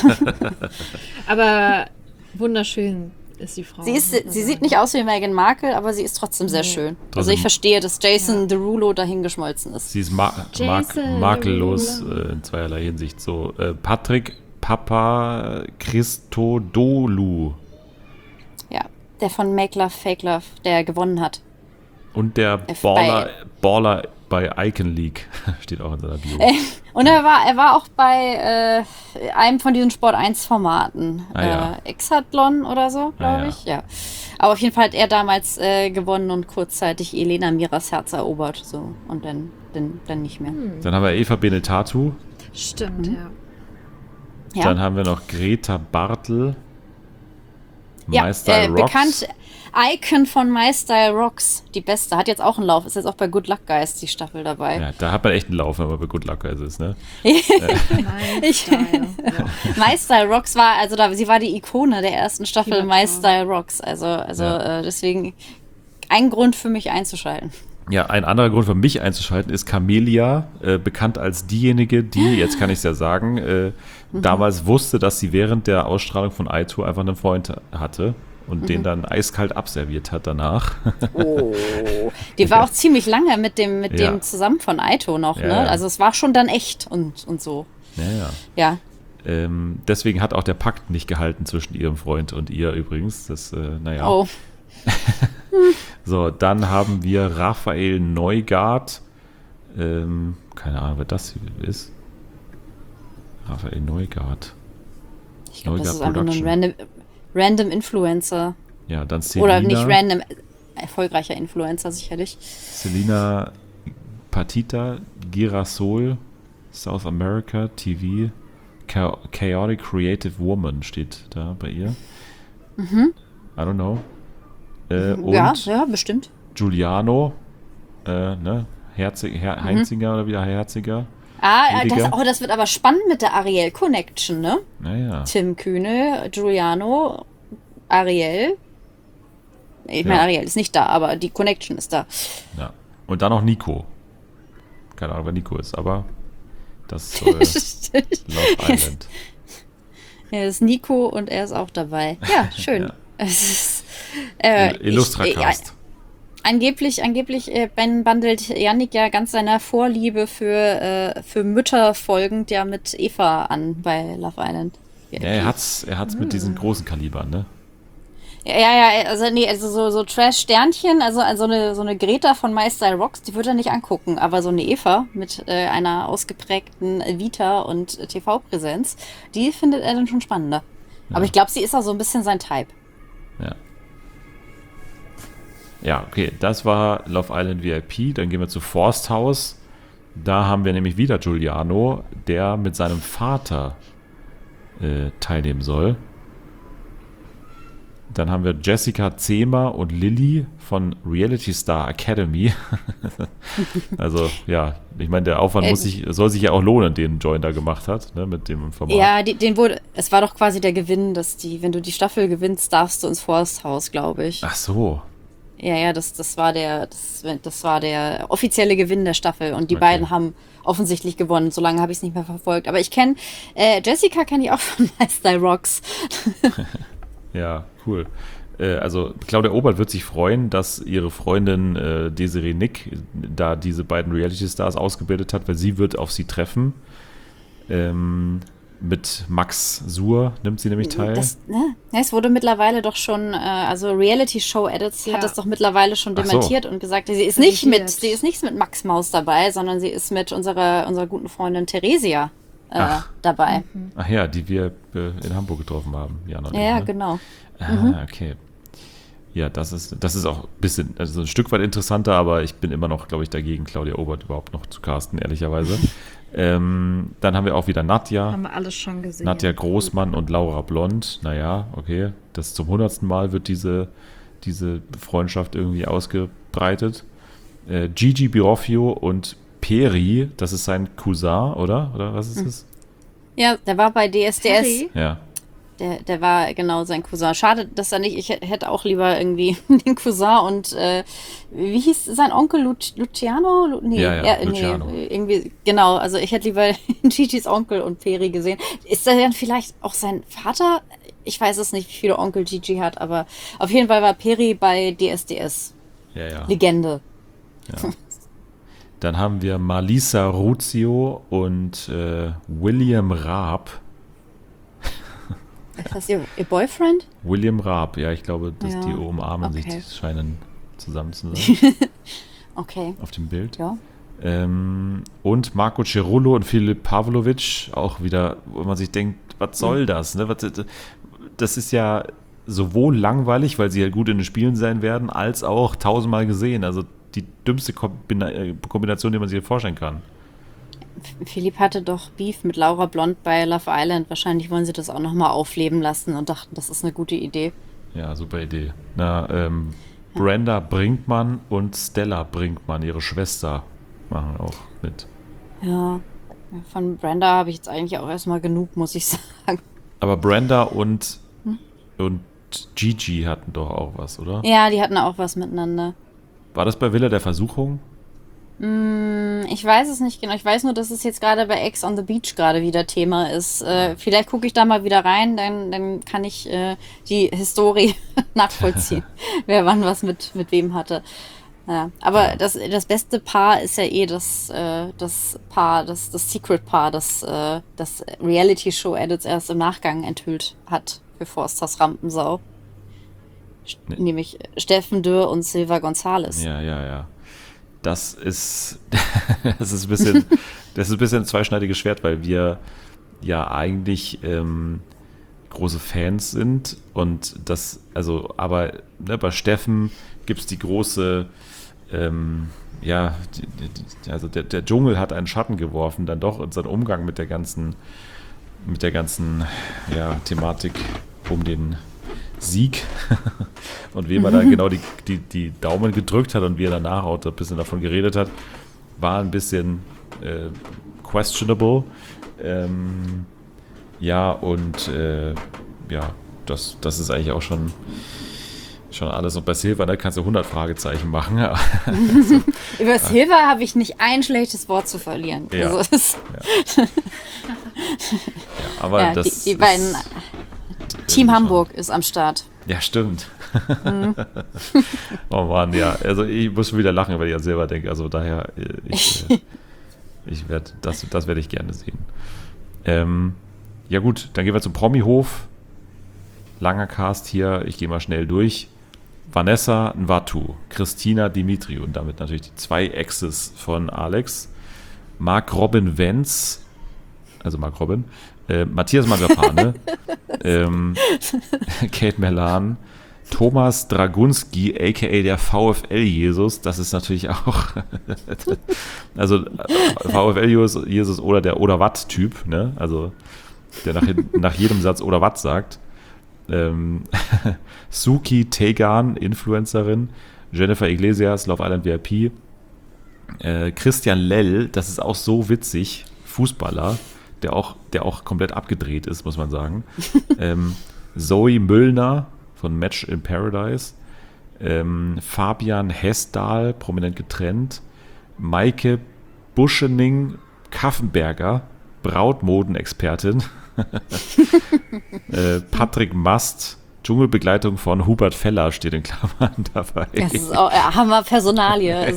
Aber wunderschön ist die Frau. Sie sieht nicht aus wie Meghan Markle, aber sie ist trotzdem sehr schön. Also Trotzdem- ich verstehe, dass Jason Derulo dahingeschmolzen ist. Sie ist Jason makellos in zweierlei Hinsicht. So, Patrick Papa Christodoulou Ja, der von Make Love, Fake Love, der gewonnen hat. und der Baller bei Icon League steht auch in seiner Bio. Und er war auch bei einem von diesen Sport 1 Formaten. Ja. Exathlon oder so, glaube ja. ich. Ja. Aber auf jeden Fall hat er damals gewonnen und kurzzeitig Elena Miras Herz erobert. So. Und dann dann nicht mehr. Dann haben wir Eva Benetatu. Stimmt, ja. Ja. Dann haben wir noch Greta Bartel. Ja, MyStyle Rocks. bekannt, Icon von MyStyle Rocks, die beste, hat jetzt auch einen Lauf, ist jetzt auch bei Good Luck Guys die Staffel dabei. Ja, da hat man echt einen Lauf, wenn man bei Good Luck Guys ist, ne? MyStyle Rocks war, also sie war die Ikone der ersten Staffel MyStyle Rocks, also deswegen ein Grund für mich einzuschalten. Ja, ein anderer Grund für mich einzuschalten ist Camelia, bekannt als diejenige, die, jetzt kann ich es ja sagen, damals wusste, dass sie während der Ausstrahlung von Aito einfach einen Freund hatte und den dann eiskalt abserviert hat danach. Oh, die war auch ziemlich lange mit dem zusammen von Aito noch, Ja, ne? ja. Also es war schon dann echt und so. Ja. Ja. Deswegen hat auch der Pakt nicht gehalten zwischen ihrem Freund und ihr übrigens. Das, naja. Oh. So, dann haben wir Raphael Neugaard. Keine Ahnung, wer das ist. Raphael Neugaard. Ich glaube, das ist Neugaard einfach nur ein random Influencer. Ja, dann Selina. Oder nicht random, erfolgreicher Influencer sicherlich. Selina Patita, Girasol, South America TV, Chaotic Creative Woman steht da bei ihr. I don't know. Und Ja, bestimmt. Giuliano, ne? Heinzinger oder wieder Herziger. Das wird aber spannend mit der Ariel Connection, ne? Naja. Tim Kühne, Giuliano, Ariel. Ich meine, Ariel ist nicht da, aber die Connection ist da. Ja. Und dann noch Nico. Keine Ahnung, wer Nico ist, aber das soll Love Island. Er ist Nico und er ist auch dabei. Ja, schön. Ja. Es ist, Illustracast. Angeblich bandelt Yannick ja ganz seiner Vorliebe für Mütter folgend ja mit Eva an bei Love Island. Ja, er hat's mit diesen großen Kalibern, ne? Ja, also so Trash-Sternchen, also so eine Greta von MyStyle Rocks, die würde er nicht angucken, aber so eine Eva mit einer ausgeprägten Vita und TV-Präsenz, die findet er dann schon spannender. Ja. Aber ich glaube, sie ist auch so ein bisschen sein Type. Ja. Ja, okay, das war Love Island VIP. Dann gehen wir zu Forsthaus. Da haben wir nämlich wieder Giuliano, der mit seinem Vater teilnehmen soll. Dann haben wir Jessica Zehmer und Lilly von Reality Star Academy. Also, ja, ich meine, der Aufwand soll sich ja auch lohnen, den Join da gemacht hat, ne, mit dem Format. Ja, es war doch quasi der Gewinn, wenn du die Staffel gewinnst, darfst du ins Forsthaus, glaube ich. Ach so. Ja, das war der offizielle Gewinn der Staffel und die beiden haben offensichtlich gewonnen. So lange habe ich es nicht mehr verfolgt. Aber ich kenne Jessica kenne ich auch von MyStyle Rocks. Ja, cool. Also Claudia Obert wird sich freuen, dass ihre Freundin Desiree Nick da diese beiden Reality-Stars ausgebildet hat, weil sie wird auf sie treffen. Mit Max Suhr nimmt sie nämlich teil. Es wurde mittlerweile doch schon, also Reality-Show-Edits hat das doch mittlerweile schon dementiert und gesagt, sie ist nicht mit Max Maus dabei, sondern sie ist mit unserer guten Freundin Theresia dabei. Ach ja, die wir in Hamburg getroffen haben. Jana, ja, ne? Genau. Okay. Ja, das ist auch ein bisschen, also ein Stück weit interessanter, aber ich bin immer noch, glaube ich, dagegen, Claudia Obert überhaupt noch zu casten, ehrlicherweise. Dann haben wir auch wieder Nadja. Haben wir alles schon gesehen. Nadja Großmann und Laura Blond. Naja, okay. Das zum 100. Mal wird diese Freundschaft irgendwie ausgebreitet. Gigi Biroffio und Peri, das ist sein Cousin, oder? Oder was ist das? Ja, der war bei DSDS. Peri? Ja. Der war genau sein Cousin. Schade, dass er nicht, ich hätte auch lieber irgendwie den Cousin und wie hieß sein Onkel Luciano? Luciano. Irgendwie, genau, also ich hätte lieber Gigi's Onkel und Peri gesehen. Ist er dann vielleicht auch sein Vater? Ich weiß es nicht, wie viele Onkel Gigi hat, aber auf jeden Fall war Peri bei DSDS. Ja. Legende. Ja. Dann haben wir Malisa Ruzio und William Raab. Ist das ihr Boyfriend? William Raab, ja, ich glaube, dass die umarmen sich, die scheinen zusammen zu sein. Okay. Auf dem Bild. Ja. Und Marco Cerullo und Filip Pavlovic, auch wieder, wo man sich denkt, was soll das? Ne? Das ist ja sowohl langweilig, weil sie ja gut in den Spielen sein werden, als auch tausendmal gesehen. Also die dümmste Kombination, die man sich vorstellen kann. Philipp hatte doch Beef mit Laura Blond bei Love Island. Wahrscheinlich wollen sie das auch nochmal aufleben lassen und dachten, das ist eine gute Idee. Ja, super Idee. Brenda Brinkmann und Stella Brinkmann, ihre Schwester, machen auch mit. Ja, von Brenda habe ich jetzt eigentlich auch erstmal genug, muss ich sagen. Aber Brenda und Gigi hatten doch auch was, oder? Ja, die hatten auch was miteinander. War das bei Villa der Versuchung? Ich weiß es nicht genau. Ich weiß nur, dass es jetzt gerade bei Ex on the Beach gerade wieder Thema ist. Vielleicht gucke ich da mal wieder rein, dann kann ich die Historie nachvollziehen, wer wann was mit wem hatte. Ja, aber das beste Paar ist ja das Paar, das Secret-Paar, das Reality-Show-Edits erst im Nachgang enthüllt hat für Forsters Rampensau. Nee. Nämlich Steffen Dürr und Silva González. Ja. Das ist ein bisschen ein zweischneidiges Schwert, weil wir ja eigentlich große Fans sind und aber bei Steffen gibt es die große, also der Dschungel hat einen Schatten geworfen, dann doch in seinen Umgang mit der ganzen Thematik um den Sieg und wem er da genau die Daumen gedrückt hat und wie er danach auch ein bisschen davon geredet hat, war ein bisschen questionable. Das ist eigentlich auch schon alles. Und bei Silva, da kannst du 100 Fragezeichen machen. Über Silva habe ich nicht ein schlechtes Wort zu verlieren. Ja. Also Aber die beiden Team Hamburg ist am Start. Ja, stimmt. Oh Mann, ja. Also ich muss schon wieder lachen, wenn ich an Silva denke. Also daher, das werde ich gerne sehen. Ja gut, dann gehen wir zum Promi-Hof. Langer Cast hier, ich gehe mal schnell durch. Vanessa Nvatu, Christina Dimitri und damit natürlich die 2 Exes von Alex. Mark Robin Wenz, also Mark Robin, Matthias Mangiapane, Kate Merlan, Thomas Dragunski, a.k.a. der VfL-Jesus, das ist natürlich auch, also VfL-Jesus oder der Oder-Wat-Typ, ne? Also der nach jedem Satz Oder Wat sagt. Suki Tegan, Influencerin, Jennifer Iglesias, Love Island VIP, Christian Lell, das ist auch so witzig, Fußballer, der auch komplett abgedreht ist, muss man sagen. Zoe Müllner von Match in Paradise, Fabian Hessdahl, prominent getrennt, Maike Buschening Kaffenberger, Brautmodenexpertin, Patrick Mast, Dschungelbegleitung von Hubert Feller steht in Klammern dabei. Das ist auch Hammer-Personalie.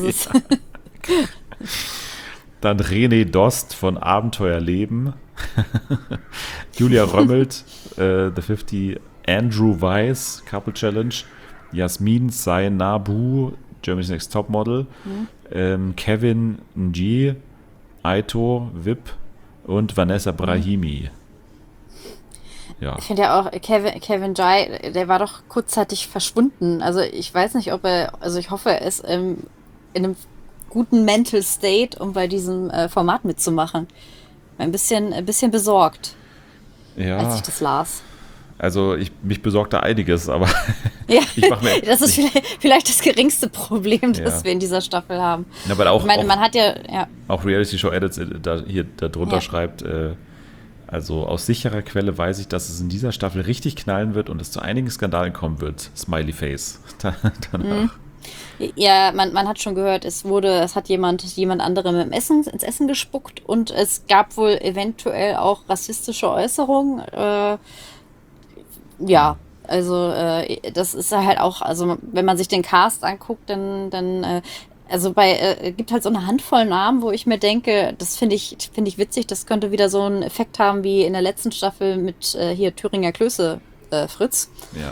Dann René Dost von Abenteuerleben, Julia Römmelt, The 50, Andrew Weiss, Couple Challenge, Jasmin Zainabu, Germany's Next Topmodel, Kevin Ng, Aito, VIP und Vanessa Brahimi. Ja. Ich finde ja auch, Kevin Jai, der war doch kurzzeitig verschwunden. Also ich weiß nicht, ich hoffe, er ist in einem guten Mental State, um bei diesem Format mitzumachen. Ein bisschen besorgt, als ich das las. Also mich besorgt da einiges, aber ja, ich mache mir das ist vielleicht das geringste Problem, das wir in dieser Staffel haben. Ja, weil auch, man hat ja auch Reality Show Edits da drunter schreibt, also aus sicherer Quelle weiß ich, dass es in dieser Staffel richtig knallen wird und es zu einigen Skandalen kommen wird. Smiley Face. Danach. Ja, man hat schon gehört, es hat jemand anderem ins Essen gespuckt und es gab wohl eventuell auch rassistische Äußerungen. Das ist halt auch, also wenn man sich den Cast anguckt, dann gibt halt so eine Handvoll Namen, wo ich mir denke, das finde ich witzig, das könnte wieder so einen Effekt haben wie in der letzten Staffel mit hier Thüringer Klöße, Fritz. Ja.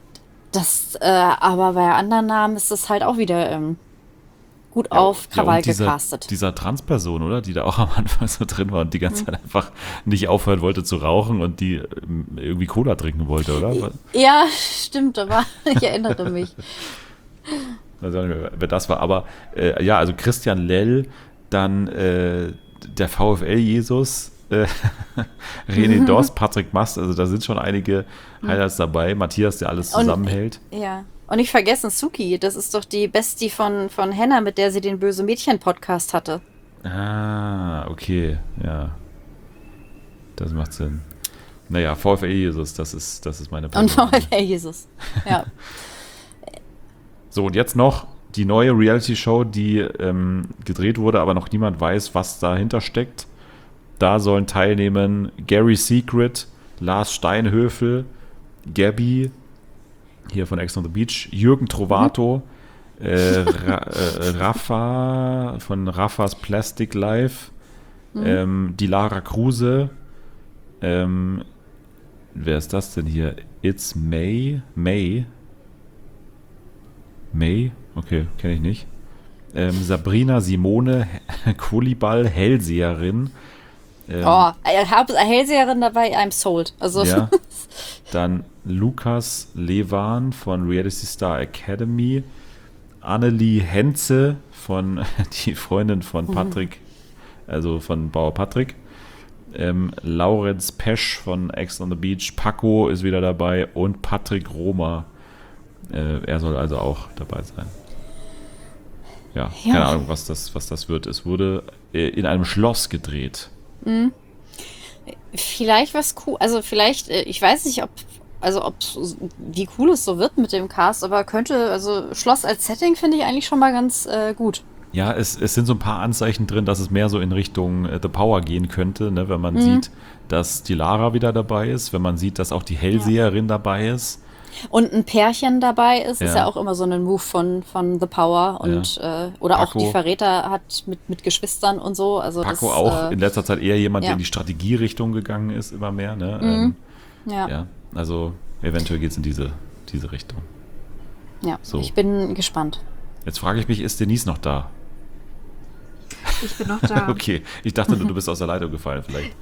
Aber bei anderen Namen ist das halt auch wieder gut auf Krawall gecastet. Dieser Transperson, oder? Die da auch am Anfang so drin war und die ganze Zeit einfach nicht aufhören wollte zu rauchen und die irgendwie Cola trinken wollte, oder? Ja, stimmt, aber ich erinnere mich. weiß auch nicht mehr, wer das war. Aber ja, also Christian Lell, dann der VfL-Jesus, René Dost, Patrick Mast, also da sind schon einige Highlights dabei. Matthias, der alles zusammenhält. Ja. Und nicht vergessen, Suki, das ist doch die Bestie von Henna, mit der sie den Böse Mädchen-Podcast hatte. Ah, okay, ja. Das macht Sinn. Naja, VfL-Jesus, das ist meine Person. Und VfL-Jesus, ja. So, und jetzt noch die neue Reality-Show, die gedreht wurde, aber noch niemand weiß, was dahinter steckt. Da sollen teilnehmen Gary Secret, Lars Steinhöfel, Gabby, hier von Ex on the Beach, Jürgen Trovato, Rafa von Rafas Plastic Life, die Lara Kruse, wer ist das denn hier? It's May? May? Okay, kenne ich nicht. Sabrina Simone Kulibal, Hellseherin. Hellseherin dabei, I'm sold. Also Ja. Dann Lukas Lewan von Reality Star Academy. Annelie Henze von die Freundin von Patrick, also von Bauer Patrick. Laurenz Pesch von Ex on the Beach. Paco ist wieder dabei und Patrick Roma. Er soll also auch dabei sein. Ja, keine Ahnung, was das wird. Es wurde in einem Schloss gedreht. Vielleicht was cool, also vielleicht, ich weiß nicht, wie cool es so wird mit dem Cast, aber also Schloss als Setting finde ich eigentlich schon mal ganz gut. Ja, es sind so ein paar Anzeichen drin, dass es mehr so in Richtung The Power gehen könnte, ne? Wenn man sieht, dass die Lara wieder dabei ist, wenn man sieht, dass auch die Hellseherin dabei ist. Und ein Pärchen dabei ist Ja. ja auch immer so ein Move von The Power und oder Paco. auch die Verräter hat mit Geschwistern und so. Also Paco das, auch in letzter Zeit eher jemand, der ja. in die Strategierichtung gegangen ist, immer mehr. Ne? Ja. Ja, also eventuell geht es in diese Richtung. Ja, So. ich bin gespannt. Jetzt frage ich mich, ist Denise noch da? Ich bin noch da. Okay, ich dachte, du bist aus der Leitung gefallen vielleicht.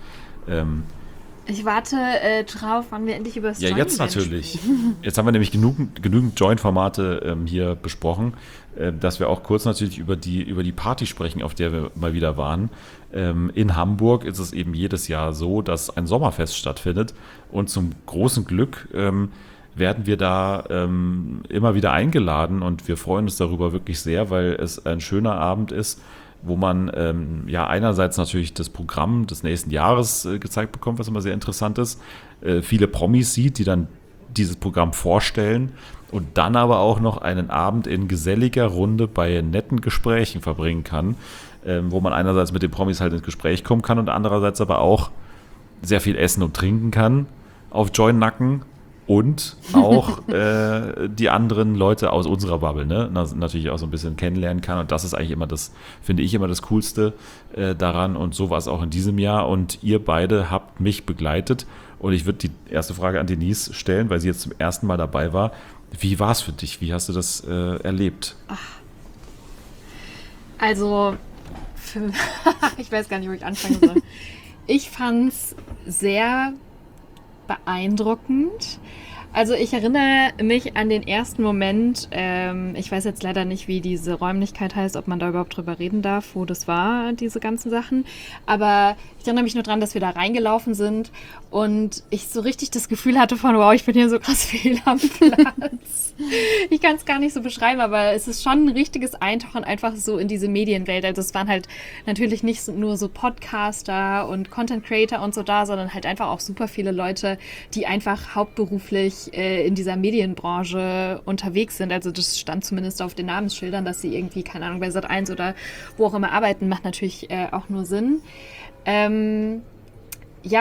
Ich warte drauf, wann wir endlich über das Ja, jetzt Joint-Event natürlich. sprechen. Jetzt haben wir nämlich genügend Joint-Formate hier besprochen, dass wir auch kurz natürlich über die Party sprechen, auf der wir mal wieder waren. In Hamburg ist es eben jedes Jahr so, dass ein Sommerfest stattfindet und zum großen Glück werden wir da immer wieder eingeladen und wir freuen uns darüber wirklich sehr, weil es ein schöner Abend ist, wo man ja einerseits natürlich das Programm des nächsten Jahres gezeigt bekommt, was immer sehr interessant ist, viele Promis sieht, die dann dieses Programm vorstellen und dann aber auch noch einen Abend in geselliger Runde bei netten Gesprächen verbringen kann, wo man einerseits mit den Promis halt ins Gespräch kommen kann und andererseits aber auch sehr viel essen und trinken kann auf Join-Nacken. Und auch die anderen Leute aus unserer Bubble, ne? Natürlich auch so ein bisschen kennenlernen kann. Und das ist eigentlich immer finde ich immer das Coolste daran. Und so war es auch in diesem Jahr. Und ihr beide habt mich begleitet. Und ich würde die erste Frage an Denise stellen, weil sie jetzt zum ersten Mal dabei war. Wie war es für dich? Wie hast du das erlebt? Also, ich weiß gar nicht, wo ich anfangen soll. Ich fand es sehr beeindruckend. Also ich erinnere mich an den ersten Moment, ich weiß jetzt leider nicht, wie diese Räumlichkeit heißt, ob man da überhaupt drüber reden darf, wo das war, diese ganzen Sachen. Aber ich erinnere mich nur dran, dass wir da reingelaufen sind und ich so richtig das Gefühl hatte von, wow, ich bin hier so krass fehl am Platz. Ich kann es gar nicht so beschreiben, aber es ist schon ein richtiges Eintauchen einfach so in diese Medienwelt. Also es waren halt natürlich nicht nur so Podcaster und Content Creator und so da, sondern halt einfach auch super viele Leute, die einfach hauptberuflich in dieser Medienbranche unterwegs sind. Also das stand zumindest auf den Namensschildern, dass sie irgendwie, keine Ahnung, bei Sat.1 oder wo auch immer arbeiten, macht natürlich auch nur Sinn. Ja,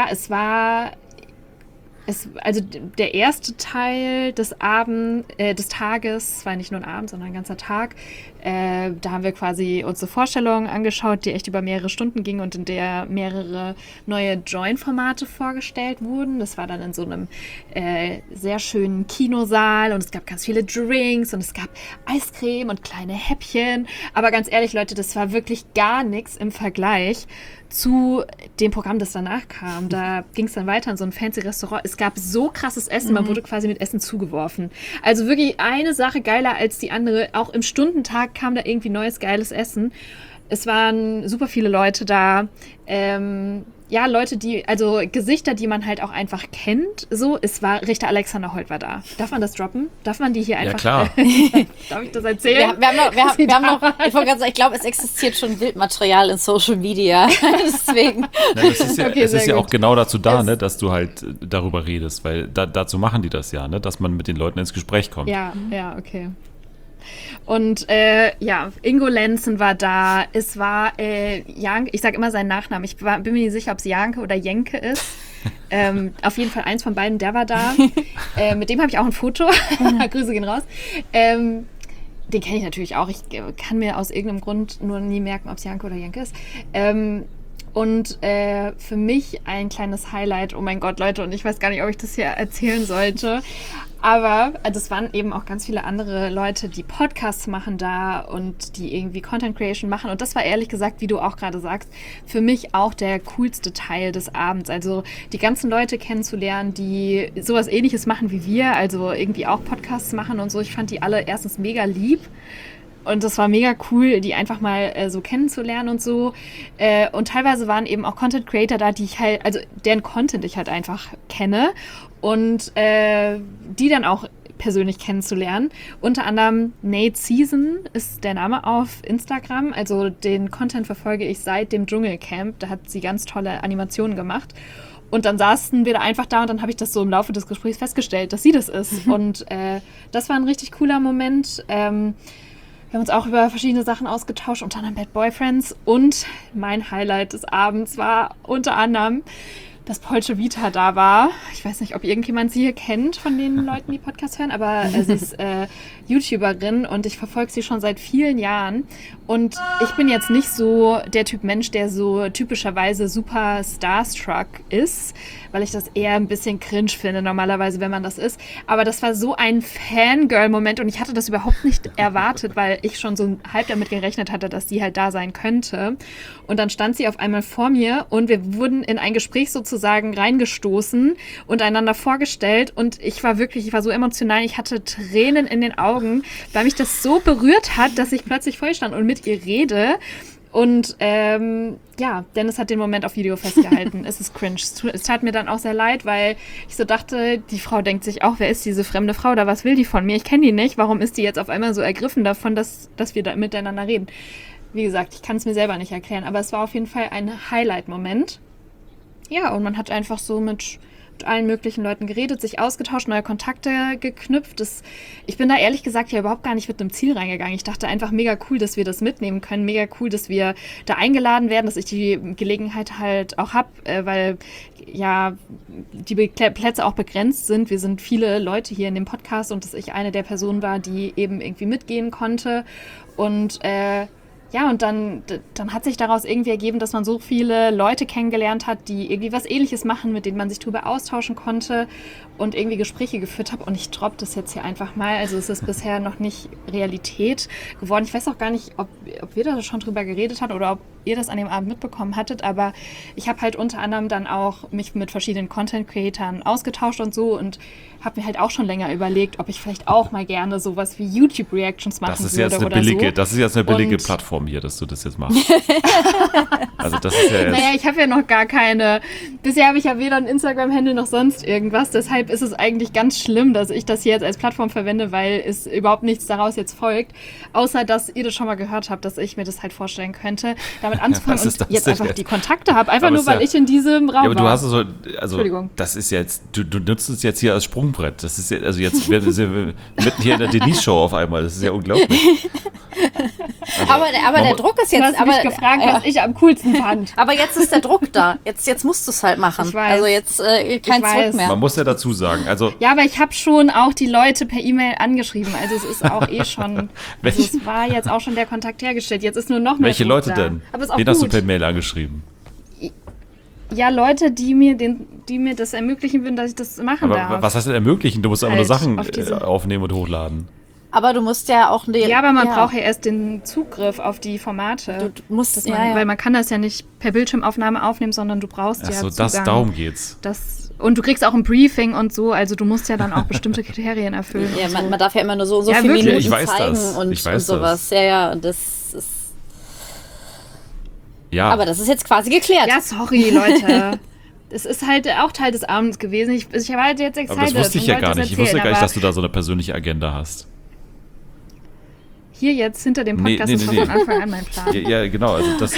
also der erste Teil des Tages, es war nicht nur ein Abend, sondern ein ganzer Tag, Da haben wir quasi uns eine Vorstellung angeschaut, die echt über mehrere Stunden ging und in der mehrere neue Join-Formate vorgestellt wurden. Das war dann in so einem sehr schönen Kinosaal und es gab ganz viele Drinks und es gab Eiscreme und kleine Häppchen. Aber ganz ehrlich, Leute, das war wirklich gar nichts im Vergleich zu dem Programm, das danach kam. Da ging es dann weiter in so ein fancy Restaurant. Es gab so krasses Essen, man wurde quasi mit Essen zugeworfen. Also wirklich eine Sache geiler als die andere. Auch im Stundentag kam da irgendwie neues, geiles Essen. Es waren super viele Leute da. Leute, also Gesichter, die man halt auch einfach kennt. So, es war Richter Alexander Holt war da. Darf man das droppen? Darf man die hier einfach? Ja, klar. Darf ich das erzählen? Wir haben noch, ich wollte gerade sagen, ich glaube, es existiert schon Bildmaterial in Social Media. Deswegen. Es ist ja, Okay, es ist sehr ja gut. auch genau dazu da, ne, dass du halt darüber redest, weil dazu machen die das ja, ne, dass man mit den Leuten ins Gespräch kommt. Ja, okay. Und Ingo Lenzen war da. Es war Janke, ich sage immer seinen Nachnamen. Ich bin mir nicht sicher, ob es Janke oder Jenke ist. Auf jeden Fall eins von beiden, der war da. Mit dem habe ich auch ein Foto. Grüße gehen raus. Den kenne ich natürlich auch. Ich kann mir aus irgendeinem Grund nur nie merken, ob es Janke oder Jenke ist. Und für mich ein kleines Highlight, oh mein Gott, Leute, und ich weiß gar nicht, ob ich das hier erzählen sollte, aber es waren eben auch ganz viele andere Leute, die Podcasts machen da und die irgendwie Content Creation machen. Und das war ehrlich gesagt, wie du auch gerade sagst, für mich auch der coolste Teil des Abends. Also die ganzen Leute kennenzulernen, die sowas Ähnliches machen wie wir, also irgendwie auch Podcasts machen und so. Ich fand die alle erstens mega lieb. Und das war mega cool, die einfach mal so kennenzulernen und so. Und teilweise waren eben auch Content Creator da, die ich halt, also deren Content ich halt einfach kenne. Und die dann auch persönlich kennenzulernen. Unter anderem Nate Season ist der Name auf Instagram. Also den Content verfolge ich seit dem Dschungelcamp. Da hat sie ganz tolle Animationen gemacht. Und dann saßen wir da einfach da und dann habe ich das so im Laufe des Gesprächs festgestellt, dass sie das ist. Und das war ein richtig cooler Moment. Wir haben uns auch über verschiedene Sachen ausgetauscht, unter anderem Bad Boyfriends. Und mein Highlight des Abends war unter anderem, dass Polce Vita da war. Ich weiß nicht, ob irgendjemand sie hier kennt von den Leuten, die Podcasts hören, aber sie ist YouTuberin und ich verfolge sie schon seit vielen Jahren. Und ich bin jetzt nicht so der Typ Mensch, der so typischerweise super starstruck ist, weil ich das eher ein bisschen cringe finde normalerweise, wenn man das ist. Aber das war so ein Fangirl-Moment und ich hatte das überhaupt nicht erwartet, weil ich schon so halb damit gerechnet hatte, dass die halt da sein könnte. Und dann stand sie auf einmal vor mir und wir wurden in ein Gespräch sozusagen reingestoßen und einander vorgestellt und ich war so emotional, ich hatte Tränen in den Augen, weil mich das so berührt hat, dass ich plötzlich vor ihr stand und mit ihr rede. Und Dennis hat den Moment auf Video festgehalten. Es ist cringe. Es tat mir dann auch sehr leid, weil ich so dachte, die Frau denkt sich auch, wer ist diese fremde Frau da? Was will die von mir? Ich kenne die nicht. Warum ist die jetzt auf einmal so ergriffen davon, dass wir da miteinander reden? Wie gesagt, ich kann es mir selber nicht erklären, aber es war auf jeden Fall ein Highlight-Moment. Ja, und man hat einfach so mit allen möglichen Leuten geredet, sich ausgetauscht, neue Kontakte geknüpft. Ich bin da ehrlich gesagt ja überhaupt gar nicht mit einem Ziel reingegangen. Ich dachte einfach mega cool, dass wir das mitnehmen können, mega cool, dass wir da eingeladen werden, dass ich die Gelegenheit halt auch habe, weil ja die Plätze auch begrenzt sind. Wir sind viele Leute hier in dem Podcast und dass ich eine der Personen war, die eben irgendwie mitgehen konnte und und dann hat sich daraus irgendwie ergeben, dass man so viele Leute kennengelernt hat, die irgendwie was Ähnliches machen, mit denen man sich drüber austauschen konnte und irgendwie Gespräche geführt hat. Und ich droppe das jetzt hier einfach mal. Also es ist bisher noch nicht Realität geworden. Ich weiß auch gar nicht, ob wir da schon drüber geredet hatten oder ob ihr das an dem Abend mitbekommen hattet. Aber ich habe halt unter anderem dann auch mich mit verschiedenen Content-Creatern ausgetauscht und so und habe mir halt auch schon länger überlegt, ob ich vielleicht auch mal gerne sowas wie YouTube-Reactions machen würde oder so. Das ist jetzt eine billige Plattform hier, dass du das jetzt machst. Also das ist ja jetzt... Naja, ich habe ja noch gar keine... Bisher habe ich ja weder ein Instagram-Handle noch sonst irgendwas. Deshalb ist es eigentlich ganz schlimm, dass ich das hier jetzt als Plattform verwende, weil es überhaupt nichts daraus jetzt folgt. Außer, dass ihr das schon mal gehört habt, dass ich mir das halt vorstellen könnte, damit anzufangen und jetzt einfach die Kontakte habe. Einfach nur, weil ich in diesem Raum war. Ja, aber du hast es so... Entschuldigung. Das ist jetzt... Du nutzt es jetzt hier als Sprungbrett. Das ist jetzt wir mitten hier in der Denise-Show auf einmal. Das ist ja unglaublich. Aber der Druck ist Du jetzt... hast mich gefragt, was ich am coolsten fand. Aber jetzt ist der Druck da. Jetzt musst du es halt machen. Ich weiß. Also jetzt kein Ich Zurück weiß. mehr. Man muss ja dazu sagen, also Ja, aber ich habe schon auch die Leute per E-Mail angeschrieben. Also es ist auch schon, also es war jetzt auch schon der Kontakt hergestellt. Jetzt ist nur noch mehr welche Druck Leute da. denn? Aber ist auch Den hast du gut. per Mail angeschrieben. Ja, Leute, die mir das ermöglichen würden, dass ich das machen Aber darf. was heißt denn ermöglichen? Du musst einfach nur Halt Sachen auf diese- aufnehmen und hochladen. Aber du musst ja auch... Ja, aber man braucht ja erst den Zugriff auf die Formate. Du musst... Dass man, Weil man kann das ja nicht per Bildschirmaufnahme aufnehmen, sondern du brauchst ja Achso, Zugang. darum geht's. Und du kriegst auch ein Briefing und so, also du musst ja dann auch bestimmte Kriterien erfüllen. Ja, und so. man darf ja immer nur so Ja, viele wirklich. Minuten Ich weiß zeigen das. und Ich weiß sowas. das. Ja, das ist... Ja, Aber das ist jetzt quasi geklärt. Ja, sorry, Leute. Es ist halt auch Teil des Abends gewesen. Ich war halt jetzt excited. aber das wusste ich und ja wollte gar das nicht. Ich wusste erzählen, gar nicht, aber dass du da so eine persönliche Agenda hast. hier jetzt hinter dem Nee, Podcast nee, ist nee, von nee. Anfang an mein Plan. Ja, genau.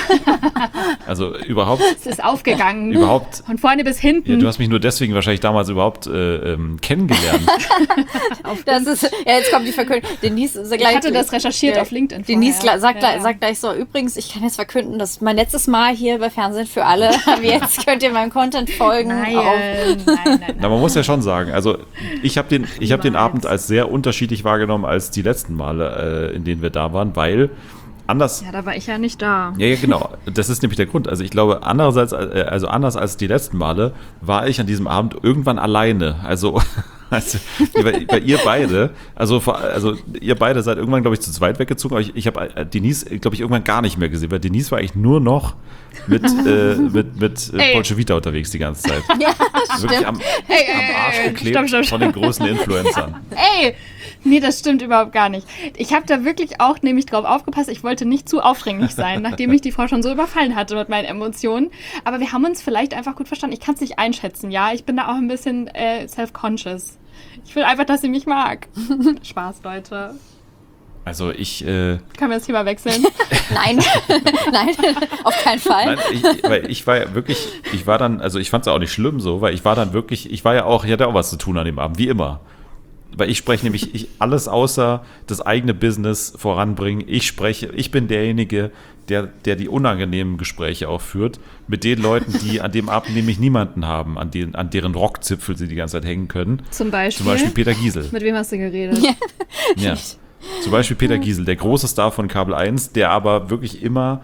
Also überhaupt. Es ist aufgegangen. Überhaupt. Von vorne bis hinten. Ja, du hast mich nur deswegen wahrscheinlich damals überhaupt kennengelernt. Das ist, ja, jetzt kommt die Verkündung. Denise ist ich hatte das recherchiert auf LinkedIn. Denise vorher. sagt, Ja. sagt gleich so, übrigens, ich kann jetzt verkünden, das ist mein letztes Mal hier bei Fernsehen für alle. Aber jetzt könnt ihr meinem Content folgen. Nein, auf- nein. Na, man muss ja schon sagen, also ich habe den Niemals. Abend als sehr unterschiedlich wahrgenommen als die letzten Male, in denen wir da waren, weil anders. Ja, da war ich ja nicht da. Ja, genau. Das ist nämlich der Grund. Also ich glaube, anders als die letzten Male war ich an diesem Abend irgendwann alleine. Also weil ihr beide, also ihr beide seid irgendwann, glaube ich, zu zweit weggezogen. Aber ich habe Denise, glaube ich, irgendwann gar nicht mehr gesehen, weil Denise war eigentlich nur noch mit Ey. Dolce Vita unterwegs die ganze Zeit. Ja, Wirklich am Arsch geklebt Stopp. von den großen Influencern. Ey! Nee, das stimmt überhaupt gar nicht. Ich habe da wirklich auch nämlich drauf aufgepasst. Ich wollte nicht zu aufdringlich sein, nachdem mich die Frau schon so überfallen hatte mit meinen Emotionen. Aber wir haben uns vielleicht einfach gut verstanden. Ich kann es nicht einschätzen, ja. Ich bin da auch ein bisschen self-conscious. Ich will einfach, dass sie mich mag. Spaß, Leute. Also ich... Können wir das Thema wechseln? nein, nein, auf keinen Fall. Nein, weil ich war ja wirklich, ich fand es auch nicht schlimm so, weil ich hatte auch was zu tun an dem Abend, wie immer. Weil ich spreche nämlich alles außer das eigene Business voranbringen. Ich bin derjenige, der die unangenehmen Gespräche auch führt, mit den Leuten, die an dem Abend nämlich niemanden haben, an deren Rockzipfel sie die ganze Zeit hängen können. Zum Beispiel? Zum Beispiel Peter Giesel. Mit wem hast du geredet? Ja. Zum Beispiel Peter Giesel, der große Star von Kabel 1, der aber wirklich immer,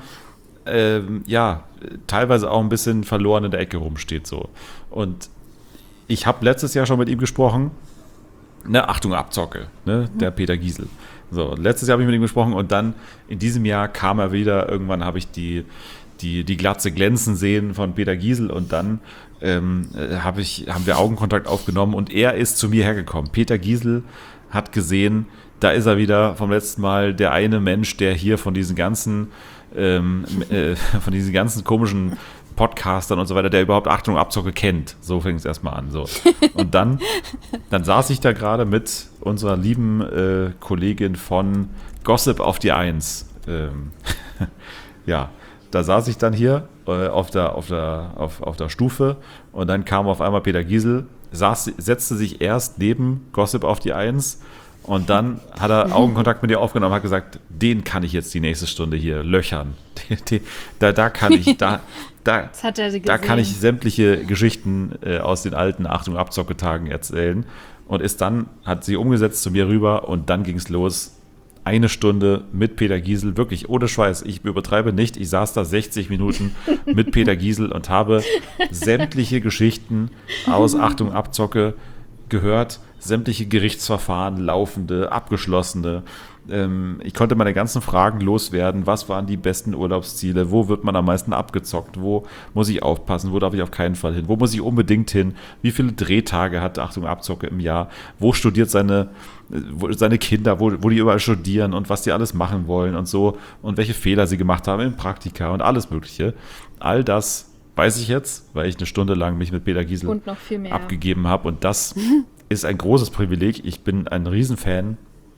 teilweise auch ein bisschen verloren in der Ecke rumsteht. So. Und ich habe letztes Jahr schon mit ihm gesprochen. Ne, Achtung, Abzocke, ne, der Peter Giesel. So, letztes Jahr habe ich mit ihm gesprochen und dann in diesem Jahr kam er wieder. Irgendwann habe ich die Glatze glänzen sehen von Peter Giesel und dann haben wir Augenkontakt aufgenommen und er ist zu mir hergekommen. Peter Giesel hat gesehen, da ist er wieder vom letzten Mal, der eine Mensch, der hier von diesen ganzen komischen Podcastern und so weiter, der überhaupt Achtung Abzocke kennt. So fängt es erstmal an. So. Und dann saß ich da gerade mit unserer lieben Kollegin von Gossip auf die Eins. Ja, da saß ich dann hier auf der Stufe und dann kam auf einmal Peter Giesel, setzte sich erst neben Gossip auf die Eins und dann hat er Augenkontakt mit ihr aufgenommen und hat gesagt, den kann ich jetzt die nächste Stunde hier löchern. Da kann ich, Das hat er da kann ich gesehen. sämtliche Geschichten aus den alten Achtung Abzocke-Tagen erzählen. Und hat sie umgesetzt zu mir rüber und dann ging es los. Eine Stunde mit Peter Giesel, wirklich ohne Schweiß, ich übertreibe nicht, ich saß da 60 Minuten mit Peter Giesel und habe sämtliche Geschichten aus Achtung Abzocke gehört, sämtliche Gerichtsverfahren, laufende, abgeschlossene. Ich konnte meine ganzen Fragen loswerden. Was waren die besten Urlaubsziele? Wo wird man am meisten abgezockt? Wo muss ich aufpassen? Wo darf ich auf keinen Fall hin? Wo muss ich unbedingt hin? Wie viele Drehtage hat Achtung Abzocke im Jahr? Wo studiert seine Kinder? Wo die überall studieren und was die alles machen wollen und so und welche Fehler sie gemacht haben im Praktika und alles Mögliche. All das weiß ich jetzt, weil ich eine Stunde lang mich mit Peter Giesel Und noch viel mehr. abgegeben habe und das ist ein großes Privileg. Ich bin ein Riesenfan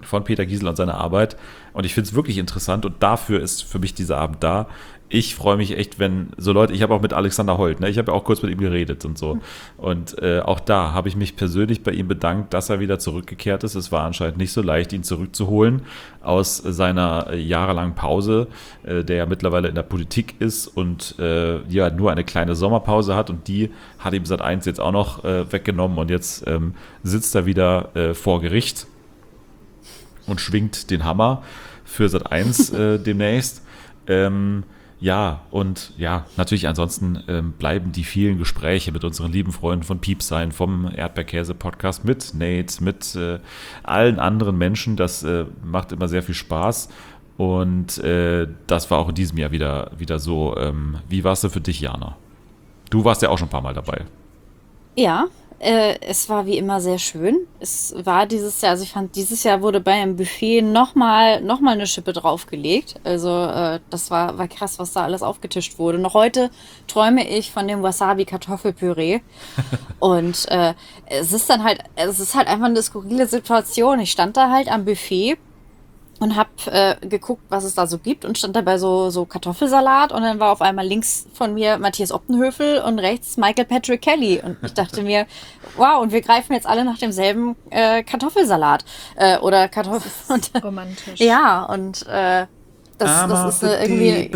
von Peter Giesel und seiner Arbeit. Und ich finde es wirklich interessant und dafür ist für mich dieser Abend da. Ich freue mich echt, wenn so Leute, ich habe auch mit Alexander Holt, ne, ich habe ja auch kurz mit ihm geredet und so. Und auch da habe ich mich persönlich bei ihm bedankt, dass er wieder zurückgekehrt ist. Es war anscheinend nicht so leicht, ihn zurückzuholen aus seiner jahrelangen Pause, der ja mittlerweile in der Politik ist und ja nur eine kleine Sommerpause hat. Und die hat ihm Sat.1 jetzt auch noch weggenommen. Und jetzt sitzt er wieder vor Gericht und schwingt den Hammer für Sat.1 demnächst. Ja, und ja, natürlich ansonsten bleiben die vielen Gespräche mit unseren lieben Freunden von Piepsein, vom Erdbeerkäse-Podcast, mit Nate, mit allen anderen Menschen. Das macht immer sehr viel Spaß. Und das war auch in diesem Jahr wieder so. Wie war es denn für dich, Jana? Du warst ja auch schon ein paar Mal dabei. Ja, es war wie immer sehr schön. Es war dieses Jahr, also ich fand, dieses Jahr wurde bei einem Buffet nochmal eine Schippe draufgelegt. Also das war krass, was da alles aufgetischt wurde. Noch heute träume ich von dem Wasabi-Kartoffelpüree. Und es ist halt einfach eine skurrile Situation. Ich stand da halt am Buffet und hab geguckt, was es da so gibt und stand dabei so Kartoffelsalat und dann war auf einmal links von mir Matthias Optenhöfel und rechts Michael Patrick Kelly und ich dachte mir, wow, und wir greifen jetzt alle nach demselben Kartoffelsalat oder Kartoffel. Romantisch. Ja, und das ist irgendwie...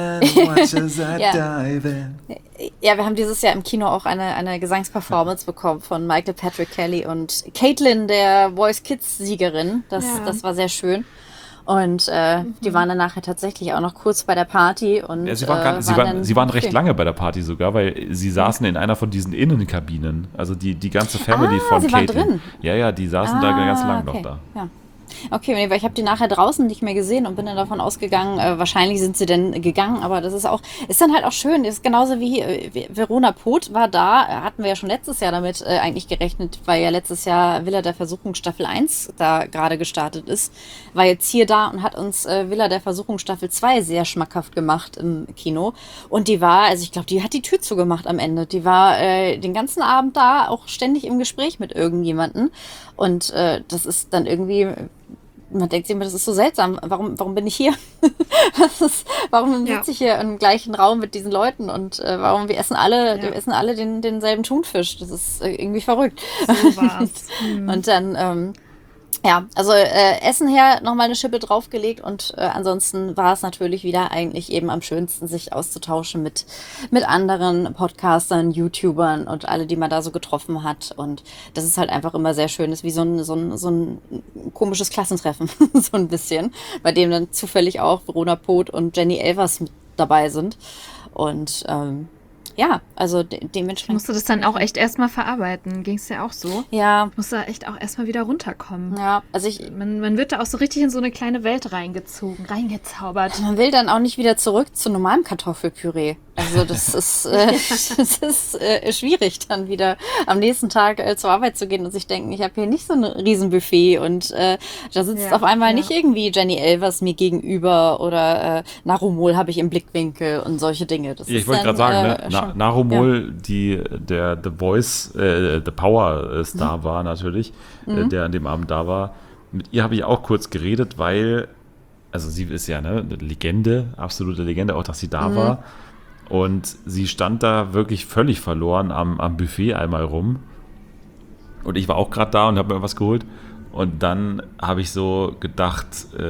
Ja, wir haben dieses Jahr im Kino auch eine Gesangsperformance bekommen von Michael Patrick Kelly und Caitlin, der Voice Kids Siegerin. Das war sehr schön. Und die waren dann nachher tatsächlich auch noch kurz bei der Party. Und, ja, sie waren recht lange bei der Party sogar, weil sie saßen in einer von diesen Innenkabinen. Also die ganze Family von sie Caitlin. Waren drin. Ja, die saßen da ganz lang noch da. Ja. Okay, weil ich habe die nachher draußen nicht mehr gesehen und bin dann davon ausgegangen, wahrscheinlich sind sie denn gegangen, aber das ist dann halt auch schön, das ist genauso wie Verona Poth war da, hatten wir ja schon letztes Jahr damit eigentlich gerechnet, weil ja letztes Jahr Villa der Versuchung Staffel 1 da gerade gestartet ist, war jetzt hier da und hat uns Villa der Versuchung Staffel 2 sehr schmackhaft gemacht im Kino und die war, also ich glaube, die hat die Tür zugemacht am Ende, die war den ganzen Abend da, auch ständig im Gespräch mit irgendjemandem und das ist dann irgendwie... Man denkt sich immer, das ist so seltsam. Warum bin ich hier? Warum sitze ich hier im gleichen Raum mit diesen Leuten und warum wir essen alle denselben Thunfisch? Das ist irgendwie verrückt. So war's. Und dann also Essen her nochmal eine Schippe draufgelegt und ansonsten war es natürlich wieder eigentlich eben am schönsten, sich auszutauschen mit anderen Podcastern, YouTubern und alle, die man da so getroffen hat. Und das ist halt einfach immer sehr schön. Das ist wie so ein komisches Klassentreffen, so ein bisschen, bei dem dann zufällig auch Verona Poth und Jenny Elvers mit dabei sind. Und ja, also dementsprechend. Musst du das dann auch echt erstmal verarbeiten? Ging es ja auch so? Ja. Musst da echt auch erstmal wieder runterkommen. Ja, also man wird da auch so richtig in so eine kleine Welt reingezaubert. Man will dann auch nicht wieder zurück zu normalem Kartoffelpüree. Also das ist, schwierig, dann wieder am nächsten Tag zur Arbeit zu gehen und sich denken, ich habe hier nicht so ein Riesenbuffet und da sitzt auf einmal nicht irgendwie Jenny Elvers mir gegenüber oder Narumol habe ich im Blickwinkel und solche Dinge. Das ich wollte gerade sagen, Narumol, der The Voice, The Power Star war natürlich, der an dem Abend da war. Mit ihr habe ich auch kurz geredet, weil, also sie ist ja eine Legende, absolute Legende, auch dass sie da war. Und sie stand da wirklich völlig verloren am Buffet einmal rum. Und ich war auch gerade da und habe mir was geholt. Und dann habe ich so gedacht,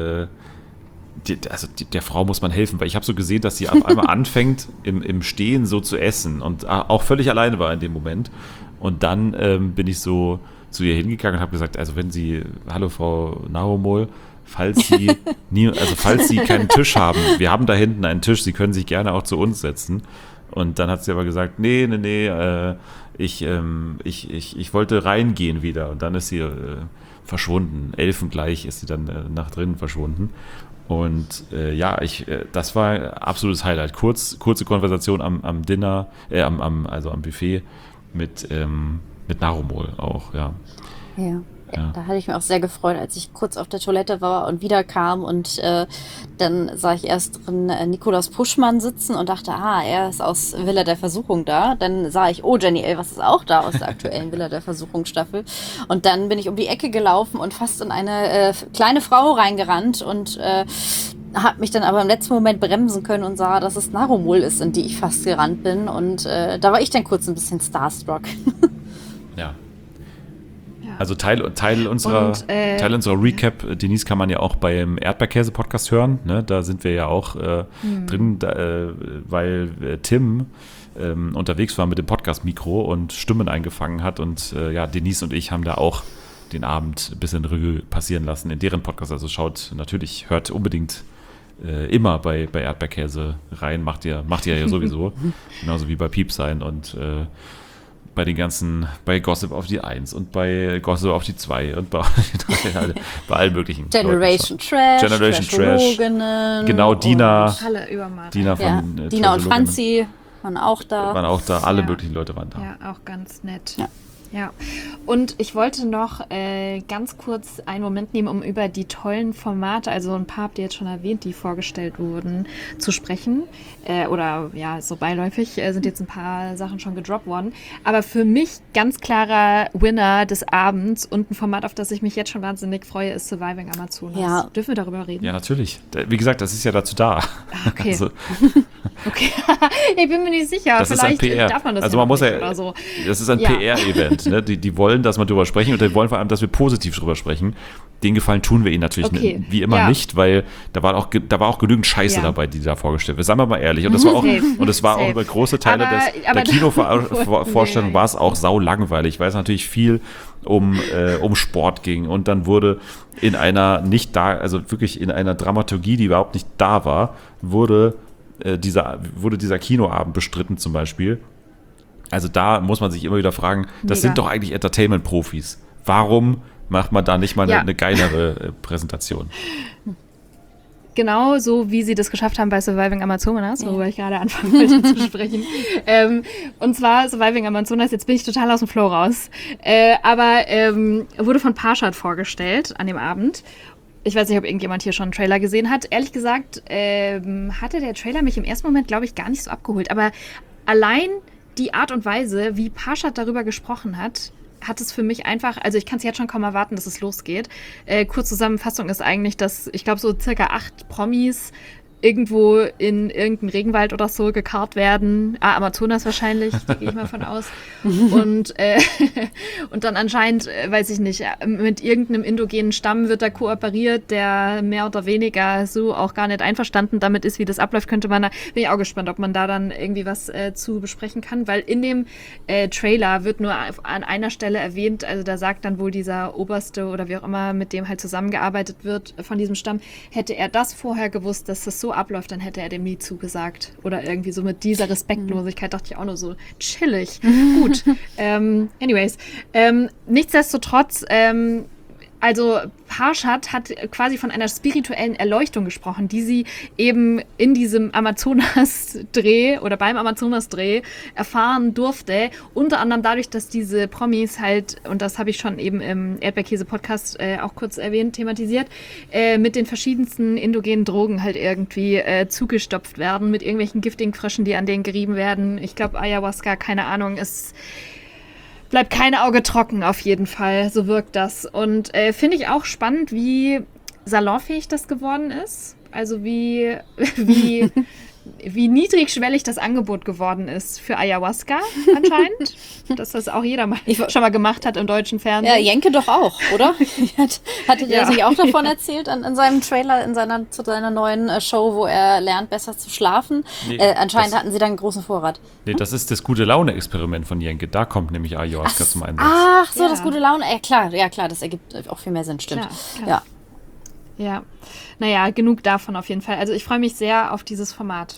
der Frau muss man helfen. Weil ich habe so gesehen, dass sie auf einmal anfängt, im Stehen so zu essen. Und auch völlig alleine war in dem Moment. Und dann bin ich so zu ihr hingegangen und habe gesagt, also wenn Sie, hallo Frau Narumol, falls Sie keinen Tisch haben, wir haben da hinten einen Tisch, Sie können sich gerne auch zu uns setzen. Und dann hat sie aber gesagt, nee, ich wollte reingehen wieder. Und dann ist sie verschwunden. Elfengleich ist sie dann nach drinnen verschwunden. Und das war absolutes Highlight. Kurze Konversation am Dinner, am Buffet mit Narumol auch, ja. Ja. Ja. Da hatte ich mich auch sehr gefreut, als ich kurz auf der Toilette war und wiederkam und dann sah ich erst drin Nikolaus Puschmann sitzen und dachte, er ist aus Villa der Versuchung da. Dann sah ich, Jenny Elvers ist auch da aus der aktuellen Villa der Versuchung Staffel. Und dann bin ich um die Ecke gelaufen und fast in eine kleine Frau reingerannt und habe mich dann aber im letzten Moment bremsen können und sah, dass es Narumul ist, in die ich fast gerannt bin. Und da war ich dann kurz ein bisschen starstruck. Ja. Also Teil unserer Recap, Denise, kann man ja auch beim Erdbeerkäse-Podcast hören. Ne? Da sind wir ja auch drin, weil Tim unterwegs war mit dem Podcast-Mikro und Stimmen eingefangen hat. Und Denise und ich haben da auch den Abend ein bisschen Revue passieren lassen in deren Podcast. Also hört unbedingt immer bei Erdbeerkäse rein. Macht ihr ja sowieso. Genauso wie bei Piep sein und bei den ganzen, bei Gossip auf die 1 und bei Gossip auf die 2 und bei allen möglichen. Generation Trash. Genau, Dina. Alle Übermaß. Dina von Dina und Franzi waren auch da. Alle möglichen Leute waren da. Ja, auch ganz nett. Ja. Ja, und ich wollte noch ganz kurz einen Moment nehmen, um über die tollen Formate, also ein paar habt ihr jetzt schon erwähnt, die vorgestellt wurden, zu sprechen. So beiläufig sind jetzt ein paar Sachen schon gedroppt worden. Aber für mich ganz klarer Winner des Abends und ein Format, auf das ich mich jetzt schon wahnsinnig freue, ist Surviving Amazonas. Ja. Dürfen wir darüber reden? Ja, natürlich. Wie gesagt, das ist ja dazu da. Okay. Also, okay. Ich bin mir nicht sicher. das ist ein Vielleicht PR. darf man das also ja man muss nicht ja, oder so. Das ist ein Ja. PR-Event. Ne? Die wollen, dass wir drüber sprechen und die wollen vor allem, dass wir positiv drüber sprechen. Den Gefallen tun wir ihnen natürlich wie immer nicht, weil da war auch genügend Scheiße dabei, die da vorgestellt wird. Sagen wir mal ehrlich. Und das war auch, auch über große Teile der Kinovorstellung war es auch sau langweilig, weil es natürlich viel um Sport ging. Und dann wurde in einer wirklich in einer Dramaturgie, die überhaupt nicht da war, wurde dieser Kinoabend bestritten zum Beispiel. Also da muss man sich immer wieder fragen, das sind doch eigentlich Entertainment-Profis. Warum macht man da nicht mal eine geilere Präsentation? Genau so, wie sie das geschafft haben bei Surviving Amazonas, worüber ich gerade anfangen wollte zu sprechen. Und zwar Surviving Amazonas, jetzt bin ich total aus dem Flow raus, wurde von Parshad vorgestellt an dem Abend. Ich weiß nicht, ob irgendjemand hier schon einen Trailer gesehen hat. Ehrlich gesagt hatte der Trailer mich im ersten Moment, glaube ich, gar nicht so abgeholt. Aber allein die Art und Weise, wie Parshad darüber gesprochen hat es für mich einfach, also ich kann es jetzt schon kaum erwarten, dass es losgeht. Kurzzusammenfassung ist eigentlich, dass ich glaube so circa 8 Promis irgendwo in irgendeinen Regenwald oder so gekarrt werden. Amazonas wahrscheinlich, da gehe ich mal von aus. Und dann anscheinend, weiß ich nicht, mit irgendeinem indogenen Stamm wird da kooperiert, der mehr oder weniger so auch gar nicht einverstanden damit ist, wie das abläuft, bin ich auch gespannt, ob man da dann irgendwie was zu besprechen kann, weil in dem Trailer wird nur an einer Stelle erwähnt, also da sagt dann wohl dieser Oberste oder wie auch immer, mit dem halt zusammengearbeitet wird von diesem Stamm, hätte er das vorher gewusst, dass das so abläuft, dann hätte er dem nie zugesagt. Oder irgendwie so mit dieser Respektlosigkeit dachte ich auch nur so, chillig. Gut. Anyways. Nichtsdestotrotz, also Parshad hat quasi von einer spirituellen Erleuchtung gesprochen, die sie eben in diesem Amazonas-Dreh oder beim Amazonas-Dreh erfahren durfte. Unter anderem dadurch, dass diese Promis halt, und das habe ich schon eben im Erdbeerkäse-Podcast auch kurz erwähnt, thematisiert, mit den verschiedensten indogenen Drogen halt irgendwie zugestopft werden, mit irgendwelchen giftigen Fröschen, die an denen gerieben werden. Ich glaube, Ayahuasca, keine Ahnung, bleibt kein Auge trocken auf jeden Fall, so wirkt das. Und finde ich auch spannend, wie salonfähig das geworden ist. Also wie niedrigschwellig das Angebot geworden ist für Ayahuasca anscheinend. Dass das auch jeder schon mal gemacht hat im deutschen Fernsehen. Ja, Jenke doch auch, oder? Hattet ihr das nicht auch davon erzählt in seinem Trailer, zu seiner neuen Show, wo er lernt, besser zu schlafen? Nee, anscheinend hatten sie da einen großen Vorrat. Nee, das ist das Gute-Laune-Experiment von Jenke. Da kommt nämlich Ayahuasca zum Einsatz. Ach so, das gute Laune. Ja, klar, das ergibt auch viel mehr Sinn, stimmt. Klar. Ja, naja, genug davon auf jeden Fall. Also ich freue mich sehr auf dieses Format. Ja.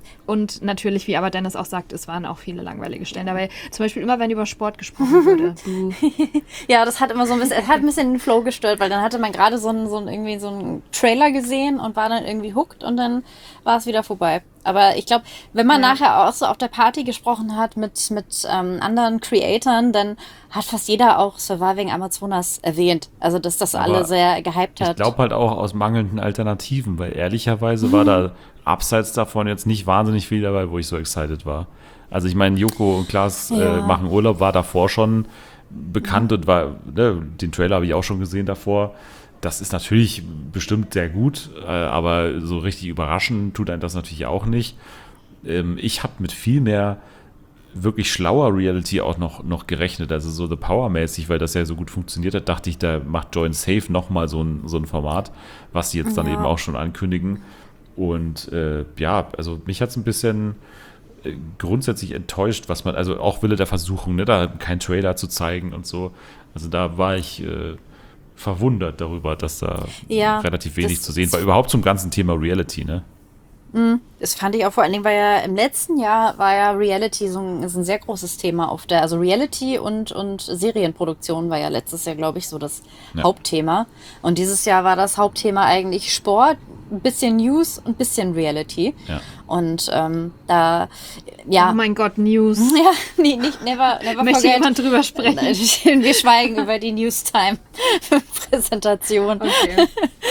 Und natürlich, wie aber Dennis auch sagt, es waren auch viele langweilige Stellen dabei. Zum Beispiel immer, wenn über Sport gesprochen wurde. Ja, das hat immer so ein bisschen den Flow gestört, weil dann hatte man gerade so einen Trailer gesehen und war dann irgendwie hooked und dann war es wieder vorbei. Aber ich glaube, wenn man nachher auch so auf der Party gesprochen hat mit anderen Creatoren, dann hat fast jeder auch Surviving Amazonas erwähnt. Also, dass das alle sehr gehypt hat. Ich glaube halt auch aus mangelnden Alternativen, weil ehrlicherweise war da abseits davon jetzt nicht wahnsinnig viel dabei, wo ich so excited war. Also ich meine, Joko und Klaas machen Urlaub, war davor schon bekannt und war, den Trailer habe ich auch schon gesehen davor. Das ist natürlich bestimmt sehr gut, aber so richtig überraschend tut einen das natürlich auch nicht. Ich habe mit viel mehr wirklich schlauer Reality auch noch gerechnet, also so The Power-mäßig, weil das ja so gut funktioniert hat, dachte ich, da macht Join Safe nochmal so ein Format, was sie jetzt dann eben auch schon ankündigen. Und also mich hat es ein bisschen grundsätzlich enttäuscht, was man, also auch Wille der Versuchung, ne, da keinen Trailer zu zeigen und so. Also da war ich verwundert darüber, dass da relativ wenig zu sehen war. Überhaupt zum ganzen Thema Reality, ne? Das fand ich auch vor allen Dingen, weil ja im letzten Jahr war ja Reality ist ein sehr großes Thema also Reality und Serienproduktion war ja letztes Jahr, glaube ich, so das Hauptthema. Und dieses Jahr war das Hauptthema eigentlich Sport, ein bisschen News und ein bisschen Reality. Ja. Und Oh mein Gott, News. Ja, never Möchte forget. jemand drüber sprechen? Wir schweigen über die Newstime-Präsentation. Okay.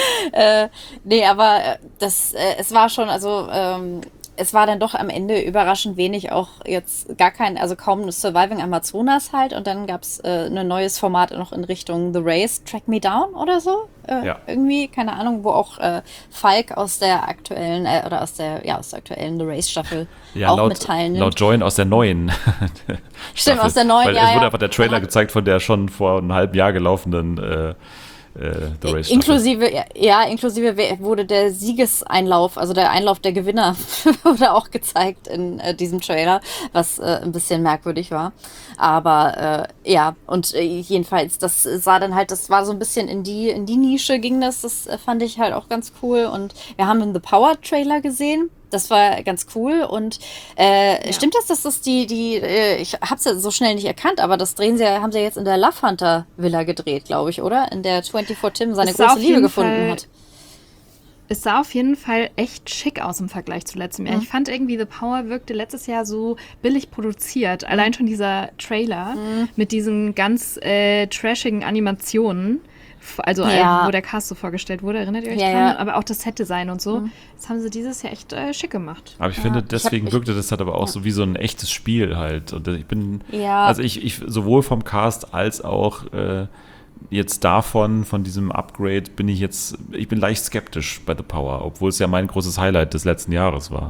Aber es war schon, es war dann doch am Ende überraschend wenig, auch jetzt kaum Surviving Amazonas halt. Und dann gab es ein neues Format noch in Richtung The Race, Track Me Down oder so. Irgendwie, keine Ahnung, wo auch Falk aus der aktuellen, aus der aktuellen The Race-Staffel auch mit teilnimmt. Laut Join aus der neuen Stimmt, aus der neuen, weil es wurde einfach der Trailer gezeigt von der schon vor einem halben Jahr gelaufenen The Race inklusive wurde der Siegeseinlauf, also der Einlauf der Gewinner, wurde auch gezeigt in diesem Trailer, was ein bisschen merkwürdig war. Aber jedenfalls, das sah dann halt, das war so ein bisschen in die Nische ging das fand ich halt auch ganz cool. Und wir haben einen The Power Trailer gesehen. Das war ganz cool und stimmt das, dass das ich hab's ja so schnell nicht erkannt, aber das haben sie jetzt in der Love Hunter Villa gedreht, glaube ich, oder? In der 24 Tim seine große Liebe gefunden hat. Es sah auf jeden Fall echt schick aus im Vergleich zu letztem Jahr. Ich fand irgendwie The Power wirkte letztes Jahr so billig produziert. Allein schon dieser Trailer mit diesen ganz trashigen Animationen. Also wo der Cast so vorgestellt wurde, erinnert ihr euch dran? Ja. Aber auch das Set-Design und so. Das haben sie dieses Jahr echt schick gemacht. Aber ich finde, deswegen wirkte das halt aber auch so wie so ein echtes Spiel halt. Und ich bin, ich sowohl vom Cast als auch jetzt von diesem Upgrade bin ich bin leicht skeptisch bei The Power, obwohl es ja mein großes Highlight des letzten Jahres war.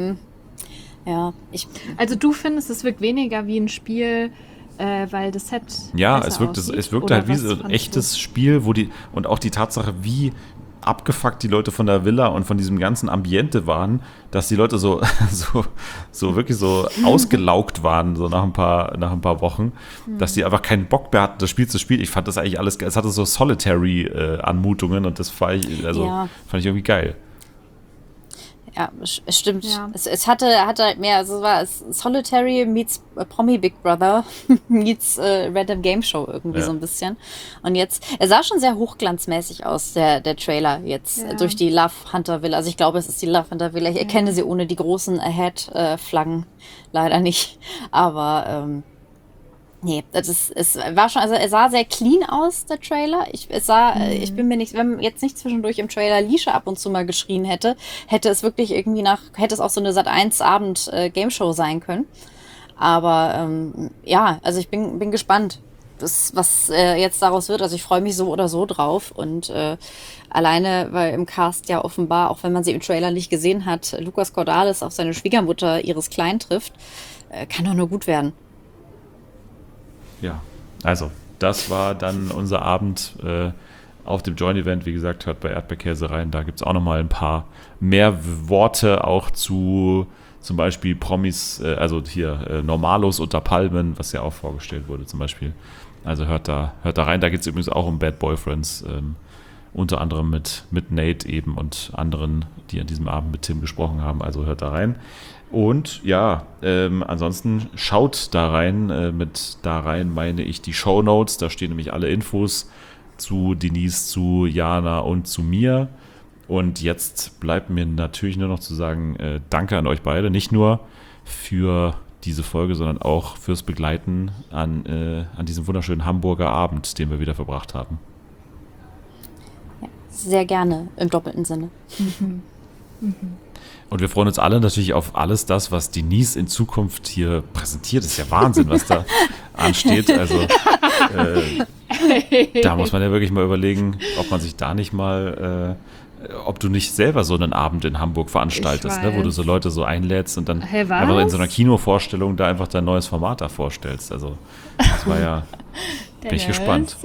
Ja, also du findest, es wirkt weniger wie ein Spiel, weil das Set es wirkte halt wie so ein echtes Spiel, und auch die Tatsache, wie abgefuckt die Leute von der Villa und von diesem ganzen Ambiente waren, dass die Leute so wirklich so ausgelaugt waren, so nach ein paar Wochen, dass die einfach keinen Bock mehr hatten, das Spiel zu spielen. Ich fand das eigentlich alles, es hatte so Solitary-Anmutungen und das fand ich irgendwie geil. Ja, es stimmt. Ja. Es hatte halt mehr, also es war Solitary meets Promi Big Brother meets Random Game Show irgendwie so ein bisschen. Und jetzt, er sah schon sehr hochglanzmäßig aus, der Trailer jetzt durch die Love Hunter Villa. Also ich glaube, es ist die Love Hunter Villa. Ich erkenne sie ohne die großen Ahead-Flaggen leider nicht. Aber nee, es war schon, also er sah sehr clean aus, der Trailer. Ich bin mir nicht, wenn jetzt nicht zwischendurch im Trailer Lisha ab und zu mal geschrien hätte es wirklich irgendwie hätte es auch so eine Sat.1 Abend Game Show sein können. Aber also ich bin gespannt, was jetzt daraus wird. Also ich freue mich so oder so drauf und alleine, weil im Cast ja offenbar, auch wenn man sie im Trailer nicht gesehen hat, Lucas Cordalis auf seine Schwiegermutter Iris Klein trifft, kann doch nur gut werden. Ja, also das war dann unser Abend auf dem Join-Event. Wie gesagt, hört bei Erdbeerkäse rein. Da gibt es auch nochmal ein paar mehr Worte auch zu zum Beispiel Promis, also hier Normalos unter Palmen, was ja auch vorgestellt wurde zum Beispiel. Also hört da rein. Da geht es übrigens auch um Bad Boyfriends unter anderem mit Nate eben und anderen, die an diesem Abend mit Tim gesprochen haben. Also hört da rein. Und ja, ansonsten schaut da rein. Mit da rein meine ich die Shownotes. Da stehen nämlich alle Infos zu Denise, zu Jana und zu mir. Und jetzt bleibt mir natürlich nur noch zu sagen, danke an euch beide. Nicht nur für diese Folge, sondern auch fürs Begleiten an diesem wunderschönen Hamburger Abend, den wir wieder verbracht haben. Ja, sehr gerne im doppelten Sinne. Und wir freuen uns alle natürlich auf alles das, was Denise in Zukunft hier präsentiert. Das ist ja Wahnsinn, was da ansteht. Also da muss man ja wirklich mal überlegen, ob man sich da nicht mal, ob du nicht selber so einen Abend in Hamburg veranstaltest, ne, wo du so Leute so einlädst und dann einfach in so einer Kinovorstellung da einfach dein neues Format da vorstellst. Also das war ja, bin ich gespannt.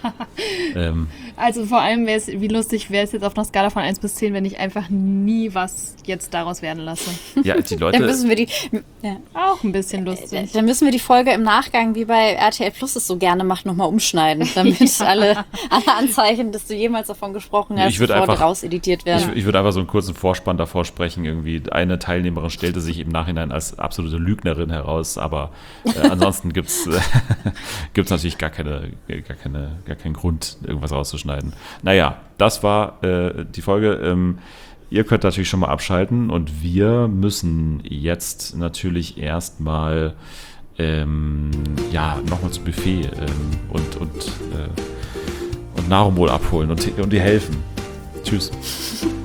Also vor allem, wie lustig wäre es jetzt auf einer Skala von 1 bis 10, wenn ich einfach nie was jetzt daraus werden lasse. Ja, die Leute... Dann müssen wir auch ein bisschen lustig. Dann müssen wir die Folge im Nachgang, wie bei RTL Plus es so gerne macht, nochmal umschneiden, damit alle Anzeichen, dass du jemals davon gesprochen hast, sofort rauseditiert werden. Ich würde einfach so einen kurzen Vorspann davor sprechen. Irgendwie eine Teilnehmerin stellte sich im Nachhinein als absolute Lügnerin heraus, aber ansonsten gibt's natürlich gar keinen Grund, irgendwas rauszuschneiden. Naja, das war die Folge. Ihr könnt natürlich schon mal abschalten und wir müssen jetzt natürlich erstmal nochmal zum Buffet und Nahrung wohl abholen und dir helfen. Tschüss.